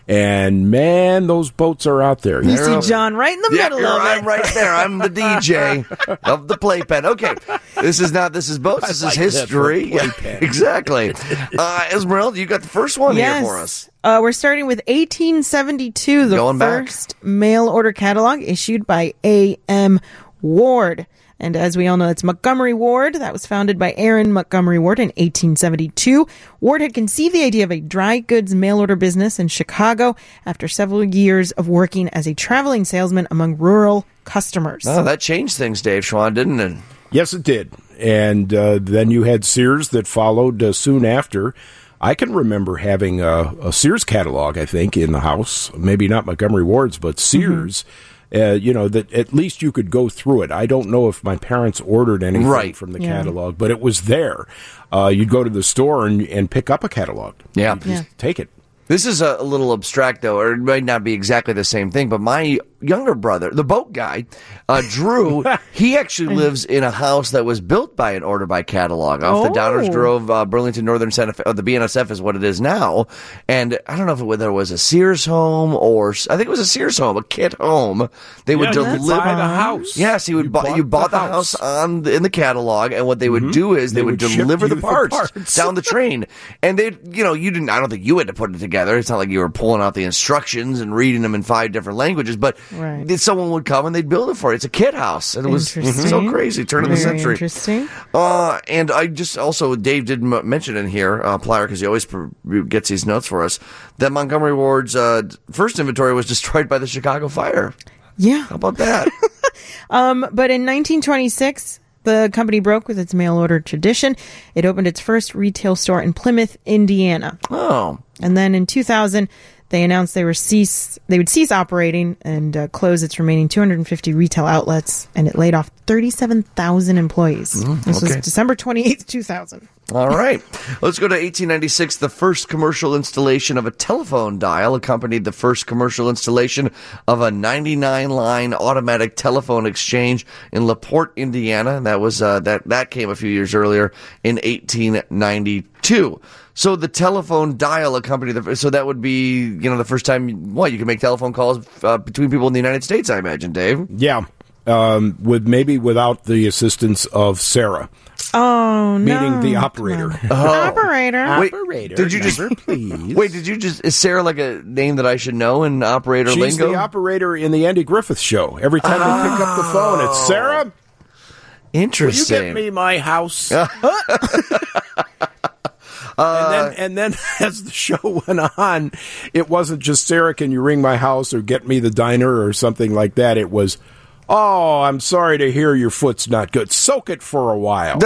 and man, those boats are out there. You They're- see John right in the Yeah, middle you're- of it. I'm right there. I'm the D J of the playpen. Okay, this is not. This is boats. This I is like that for a history. Yeah, playpen. exactly. Uh, Esmeralda, you got the first one yes. here for us. Uh, we're starting with eighteen seventy-two, the Going back. first mail order catalog issued by A M Ward. And as we all know, that's Montgomery Ward. That was founded by Aaron Montgomery Ward in eighteen seventy-two. Ward had conceived the idea of a dry goods mail-order business in Chicago after several years of working as a traveling salesman among rural customers. Oh, that changed things, Dave Schwann, didn't it? Yes, it did. And uh, then you had Sears that followed uh, soon after. I can remember having a, a Sears catalog, I think, in the house. Maybe not Montgomery Ward's, but Sears. Mm-hmm. Uh, you know, that at least you could go through it. I don't know if my parents ordered anything right. from the yeah. catalog, but it was there. Uh, you'd go to the store and, and pick up a catalog. Yeah. Just yeah. take it. This is a little abstract, though, or it might not be exactly the same thing, but my younger brother, the boat guy, uh, Drew, he actually lives in a house that was built by an order by catalog off Oh. the Downers Grove, uh, Burlington Northern Santa Fe. Uh, the B N S F is what it is now. And I don't know if it, whether it was a Sears home or, I think it was a Sears home, a kit home. They Yeah, would you deliver buy the house. Yes, you would You buy, bought you bought the the house, house. on the, in the catalog, and what they would Mhm. do is they, They would, would ship deliver you the the parts, parts. down the train. And they, you know, you didn't, I don't think you had to put it together. It's not like you were pulling out the instructions and reading them in five different languages, but Right. then someone would come and they'd build it for you. It's a kit house. And it was Interesting. so crazy. Turn of the Very century. interesting. Uh, and I just also, Dave did m- mention in here, uh, Plyer, because he always pr- gets these notes for us, that Montgomery Ward's uh, first inventory was destroyed by the Chicago fire. Yeah. How about that? Um, but in nineteen twenty-six, the company broke with its mail order tradition. It opened its first retail store in Plymouth, Indiana. Oh. And then in two thousand, they announced they were cease they would cease operating and uh, close its remaining two hundred fifty retail outlets, and it laid off thirty-seven thousand employees. Mm, this okay. was December twenty-eighth, two thousand. All right. Let's go to eighteen ninety-six. The first commercial installation of a telephone dial accompanied the first commercial installation of a ninety-nine line automatic telephone exchange in LaPorte, Indiana. And that was uh, that that came a few years earlier in eighteen ninety-two. So the telephone dial accompanied the, so that would be, you know, the first time, what, you can make telephone calls uh, between people in the United States, I imagine, Dave. Yeah. Um, with maybe without the assistance of Sarah. Oh, no. Meaning the operator. Oh. Operator. Wait, Operator, did you just number, please. Wait, did you just is Sarah like a name that I should know in operator She's lingo? the operator in the Andy Griffith Show. Every time I pick up the phone, it's Sarah. Interesting. Will you get me my house? Uh, and then, and then, as the show went on, it wasn't just Sarah, can you ring my house or get me the diner or something like that. It was, oh, I'm sorry to hear your foot's not good. Soak it for a while.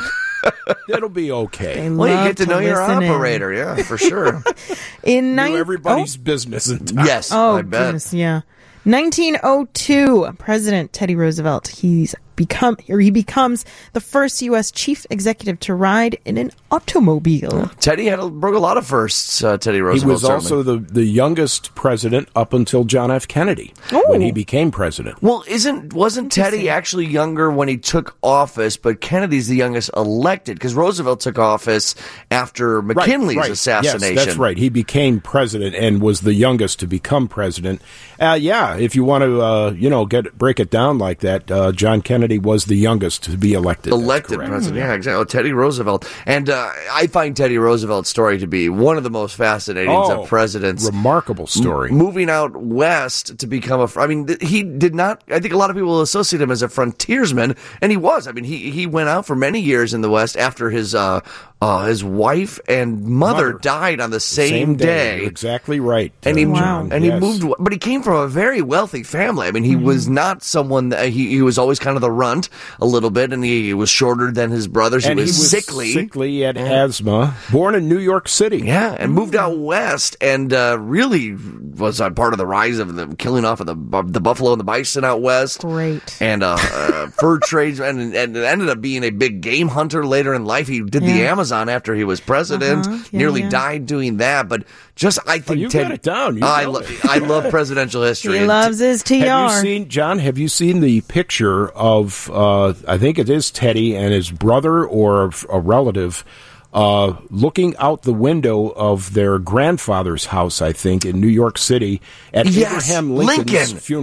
It'll be okay. Well, you get to, to know your listen in. operator, yeah, for sure. In Knew nine- everybody's oh. business in town. Yes, Oh, I bet. goodness, yeah. nineteen oh two, President Teddy Roosevelt, he's become, or he becomes the first U S chief executive to ride in an automobile. Teddy had a, broke a lot of firsts. Uh, Teddy He Roosevelt. was also the, the youngest president up until John F. Kennedy when he became president. Well, isn't wasn't Teddy actually younger when he took office? But Kennedy's the youngest elected because Roosevelt took office after McKinley's Right, right. assassination. Yes, that's right. He became president and was the youngest to become president. Uh, yeah, if you want to, uh, you know, get break it down like that, uh, John Kennedy was the youngest to be elected. That's Elected correct. president, yeah, exactly. Oh, Teddy Roosevelt, and uh, I find Teddy Roosevelt's story to be one of the most fascinating Oh, of presidents. remarkable story. M- moving out west to become a, fr- I mean, th- he did not. I think a lot of people associate him as a frontiersman, and he was. I mean, he he went out for many years in the West after his uh, uh his wife and mother, Mother. died on the same, Same day. day. You're exactly right. And he uh, moved, John. and Yes. he moved, but he came from a very wealthy family. I mean, he Mm-hmm. was not someone that he, he was always kind of the runt a little bit, and he, he was shorter than his brothers. And he was, he was sickly, sickly, had asthma, born in New York City. yeah, and moved out west, and uh, really was uh, part of the rise of the killing off of the of the buffalo and the bison out west. Great. And uh, uh, fur trades, and, and ended up being a big game hunter later in life. He did the Yeah. Amazon after he was president. Uh-huh. Yeah, Nearly yeah. died doing that, but just I think you Ted, got it down. You I know lo- it. I love presidential history. He And loves his T R. Have you seen, John, have you seen the picture of, uh, I think it is Teddy and his brother or a relative, uh, looking out the window of their grandfather's house, I think, in New York City at Yes, Abraham Lincoln's Lincoln. funeral?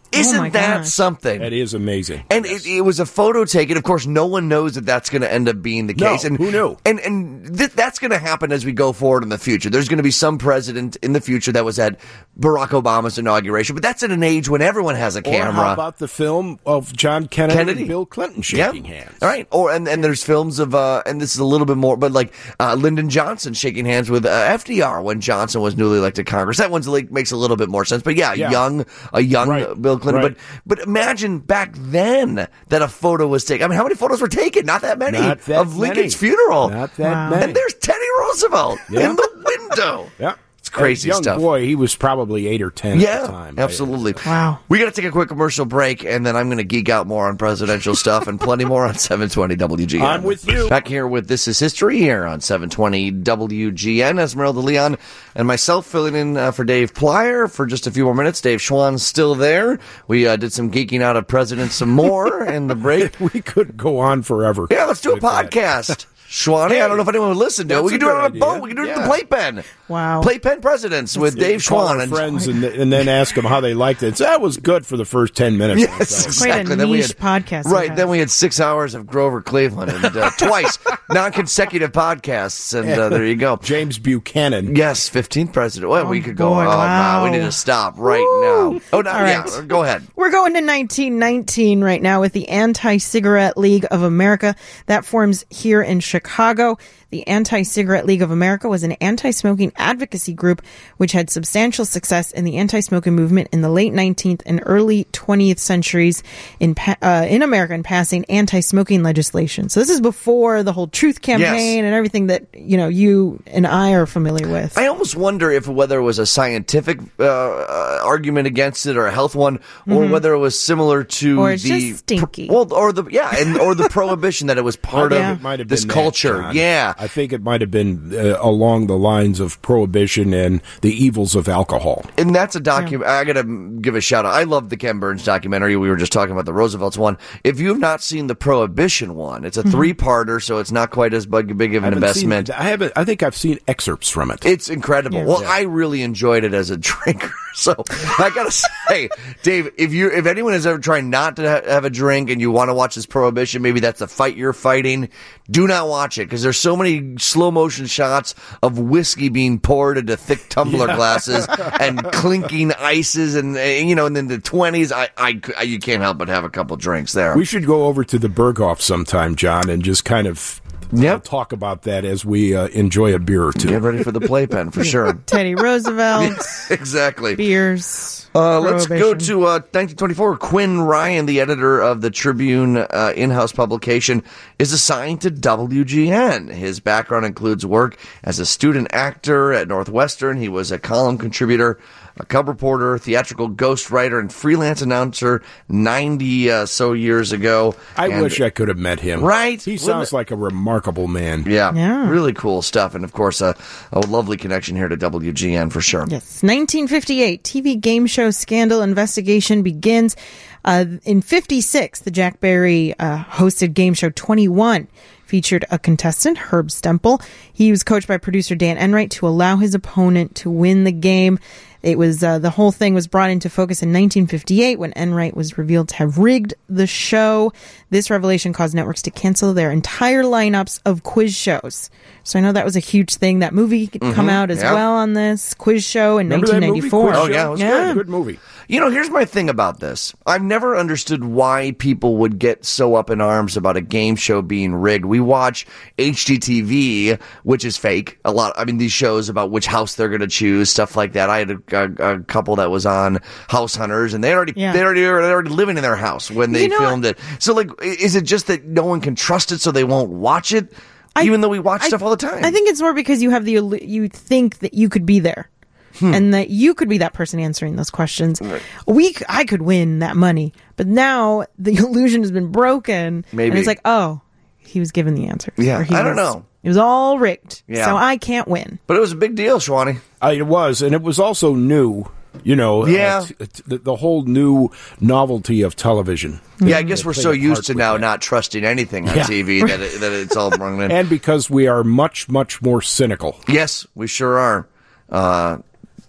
Isn't my that gosh. something? That is amazing. And it, it was a photo taken. Of course, no one knows that that's going to end up being the No, case. And who knew? And and th- that's going to happen as we go forward in the future. There's going to be some president in the future that was at Barack Obama's inauguration, but that's at an age when everyone has a Or camera. how about the film of John Kennedy, Kennedy. and Bill Clinton shaking Yeah. hands? All right. Or and, and there's films of uh and this is a little bit more, but like uh, Lyndon Johnson shaking hands with uh, F D R when Johnson was newly elected to Congress. That one's like makes a little bit more sense. But yeah, Yeah. young a young Right. uh, Bill Clinton. Right. But but imagine back then that a photo was taken. I mean, how many photos were taken? Not that many Not that of Lincoln's many. funeral. Not that Wow. many. And there's Teddy Roosevelt Yeah. in the window. Yeah. It's crazy A young stuff. boy, he was probably eight or ten Yeah, at the time. absolutely. Wow. We got to take a quick commercial break, and then I'm going to geek out more on presidential stuff and plenty more on seven twenty W G N. I'm with you. Back here with This Is History here on seven twenty W G N. Esmeralda Leon and myself filling in uh, for Dave Plyer for just a few more minutes. Dave Schwann's still there. We uh, did some geeking out of presidents some more in the break. We could go on forever. Yeah, let's do a with that. podcast. Schwanny, Hey, I don't know if anyone would listen to it. that's We can a do it good on a idea. boat. We can do it in Yeah. the Playpen. Wow. Playpen Presidents with Dave Call Schwann. our And friends and, and then ask them how they liked it. So that was good for the first ten minutes. Yes, Quite a exactly. Then we niche had, podcast you right? have. Then we had six hours of Grover Cleveland and uh, twice non-consecutive podcasts, and uh, there you go. James Buchanan. Yes, fifteenth president. Well, we could go. boy, oh, wow. wow. We need to stop right Woo. now. Oh, no, All yeah. right. Go ahead. We're going to nineteen nineteen right now with the Anti-Cigarette League of America. That forms here in Chicago. The Anti-Cigarette League of America was an anti-smoking advocacy group which had substantial success in the anti-smoking movement in the late nineteenth and early twentieth centuries in pa- uh, in America in passing anti-smoking legislation. So this is before the whole Truth Campaign Yes. and everything that, you know, you and I are familiar with. I almost wonder if whether it was a scientific uh, uh, argument against it or a health one, or Mhm. whether it was similar to Or it's the just stinky. Pro- well, or the yeah, and or the prohibition that it was part I think of it might have this been that, culture. John. Yeah, I think it might have been uh, along the lines of prohibition and the evils of alcohol. And that's a document. I got to give a shout out. I love the Ken Burns documentary. We were just talking about the Roosevelt's one. If you have not seen the Prohibition one, it's a Mhm. three parter, so it's not quite as big, big of I an haven't seen- investment. I haven't. I think I've seen excerpts from it. It's incredible. Yeah. Well, Yeah. I really enjoyed it as a drinker. So I gotta say, Dave, if you if anyone is ever trying not to ha- have a drink and you want to watch this Prohibition, maybe that's the fight you're fighting. Do not watch it because there's so many slow motion shots of whiskey being poured into thick tumbler Yeah. glasses and clinking ices, and uh, you know, and in the twenties, I, I, I you can't help but have a couple drinks there. We should go over to the Berghoff sometime, John, and just kind of yep. talk about that as we uh, enjoy a beer or two. Get ready for the playpen for sure. Teddy Roosevelt, Exactly. beers. Uh, let's go Prohibition. to uh, nineteen twenty-four. Quinn Ryan, the editor of the Tribune uh, in-house publication, is assigned to W G N. His background includes work as a student actor at Northwestern. He was a column contributor, a cub reporter, theatrical ghostwriter, and freelance announcer ninety uh, so years ago. I And- wish I could have met him. Right? He Wouldn't sounds it- like a remarkable man. Yeah, Yeah. really cool stuff. And, of course, uh, a lovely connection here to W G N for sure. Yes. nineteen fifty-eight, T V game show scandal investigation begins. Uh, in fifty-six, the Jack Barry uh, hosted game show twenty-one featured a contestant, Herb Stempel. He was coached by producer Dan Enright to allow his opponent to win the game. It was uh, the whole thing was brought into focus in nineteen fifty-eight when Enright was revealed to have rigged the show. This revelation caused networks to cancel their entire lineups of quiz shows. So I know that was a huge thing. That movie could come Mhm, out as yeah. well on this quiz show in Remember that nineteen movie, ninety-four. Quiz Oh, Show? yeah, it was Yeah. good. Good movie. You know, here's my thing about this. I've never understood why people would get so up in arms about a game show being rigged. We watch H G T V, which is fake. A lot. I mean, these shows about which house they're going to choose, stuff like that. I had a, a, a couple that was on House Hunters, and they already Yeah. they already were already living in their house when they You know, filmed it. So, like, i- is it just that no one can trust it, so they won't watch it, even though we watch stuff all the time? I think it's more because you have the illu- you think that you could be there. Hmm. And that you could be that person answering those questions. We, c- I could win that money, but now the illusion has been broken. Maybe. and it's like, oh, he was given the answers. Yeah, Or he I don't was- know. It was all rigged, Yeah. so I can't win. But it was a big deal, Schwani. Uh, it was, and it was also new. You know, Yeah. uh, t- t- the, the whole new novelty of television. Yeah, I guess we're played so a used part to with now that. not trusting anything on Yeah. T V that it, that it's all brought in. And because we are much, much more cynical. Yes, we sure are. Uh,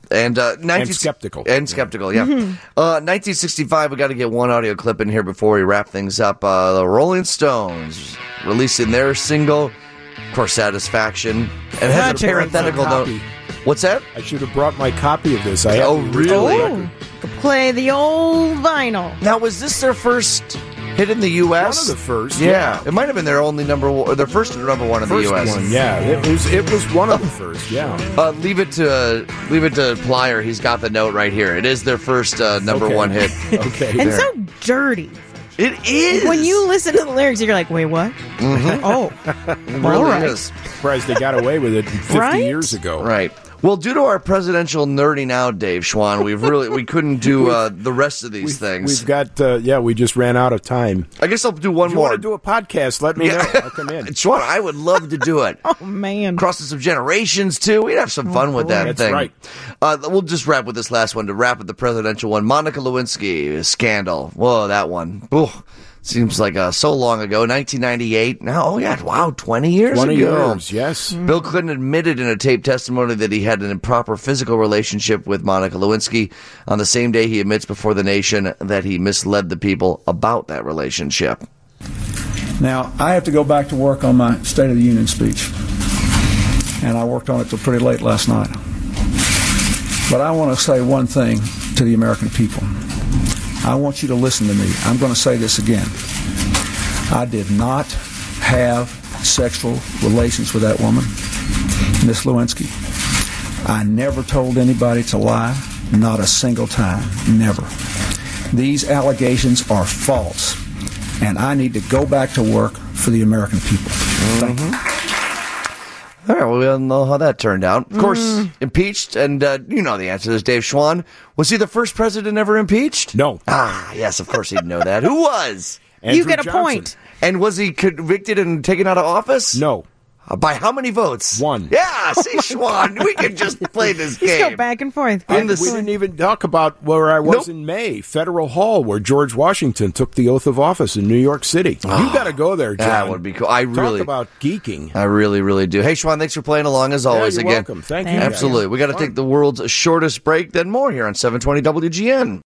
And, uh, nineteen and skeptical. And skeptical, yeah. Mm-hmm. Uh, nineteen sixty-five, we got to get one audio clip in here before we wrap things up. Uh, the Rolling Stones releasing their single, of course, Satisfaction. And it has a parenthetical note. What's that? I should have brought my copy of this. I have oh, really? Oh, play the old vinyl. Now, was this their first hit in the U S? One of the first. Yeah, yeah. It might have been their only number one, or their first number one in first the U S. One, yeah, it was. It was one of the first. Yeah. Uh, leave it to uh, leave it to Plyer. He's got the note right here. It is their first uh, number okay. one hit. Okay. And so dirty. It is. When you listen to the lyrics, you're like, wait, what? Mm-hmm. Oh, it all really right. is. Surprised they got away with it fifty right? years ago. Right. Well, due to our presidential nerding out, Dave Schwann, we've really we couldn't do uh, the rest of these we've, things. We've got uh, yeah, we just ran out of time. I guess I'll do one if you more. Want to do a podcast? Let me yeah. know. I'll come in. Schwann, I would love to do it. Oh man, crosses some generations too. We'd have some fun oh, with that That's thing. Right. Uh, we'll just wrap with this last one to wrap with the presidential one. Monica Lewinsky scandal. Whoa, that one. Ooh. Seems like uh, so long ago, nineteen ninety-eight. Now, oh yeah, wow, twenty years twenty ago. years, yes. Mm. Bill Clinton admitted in a taped testimony that he had an improper physical relationship with Monica Lewinsky. On the same day, he admits before the nation that he misled the people about that relationship. Now, I have to go back to work on my State of the Union speech, and I worked on it till pretty late last night. But I want to say one thing to the American people. I want you to listen to me. I'm going to say this again. I did not have sexual relations with that woman, Miss Lewinsky. I never told anybody to lie, not a single time, never. These allegations are false, and I need to go back to work for the American people. Thank you. All right, well, we don't know how that turned out. Of course, mm. impeached, and uh, you know the answer to this, Dave Schwann. Was he the first president ever impeached? No. Ah, yes, of course he'd know that. Who was? Andrew you get a Johnson. point. And was he convicted and taken out of office? No. Uh, by how many votes? One. Yeah, see, Schwann, we can just play this game. Just go back and forth. And we didn't even talk about where I was nope. in May, Federal Hall, where George Washington took the oath of office in New York City. Oh, you got to go there, John. That would be cool. I really talk about geeking. I really, really do. Hey, Schwann, thanks for playing along as always. Yeah, you're again, welcome. Thank you. Absolutely. We got to take the world's shortest break. Then more here on seven twenty W G N.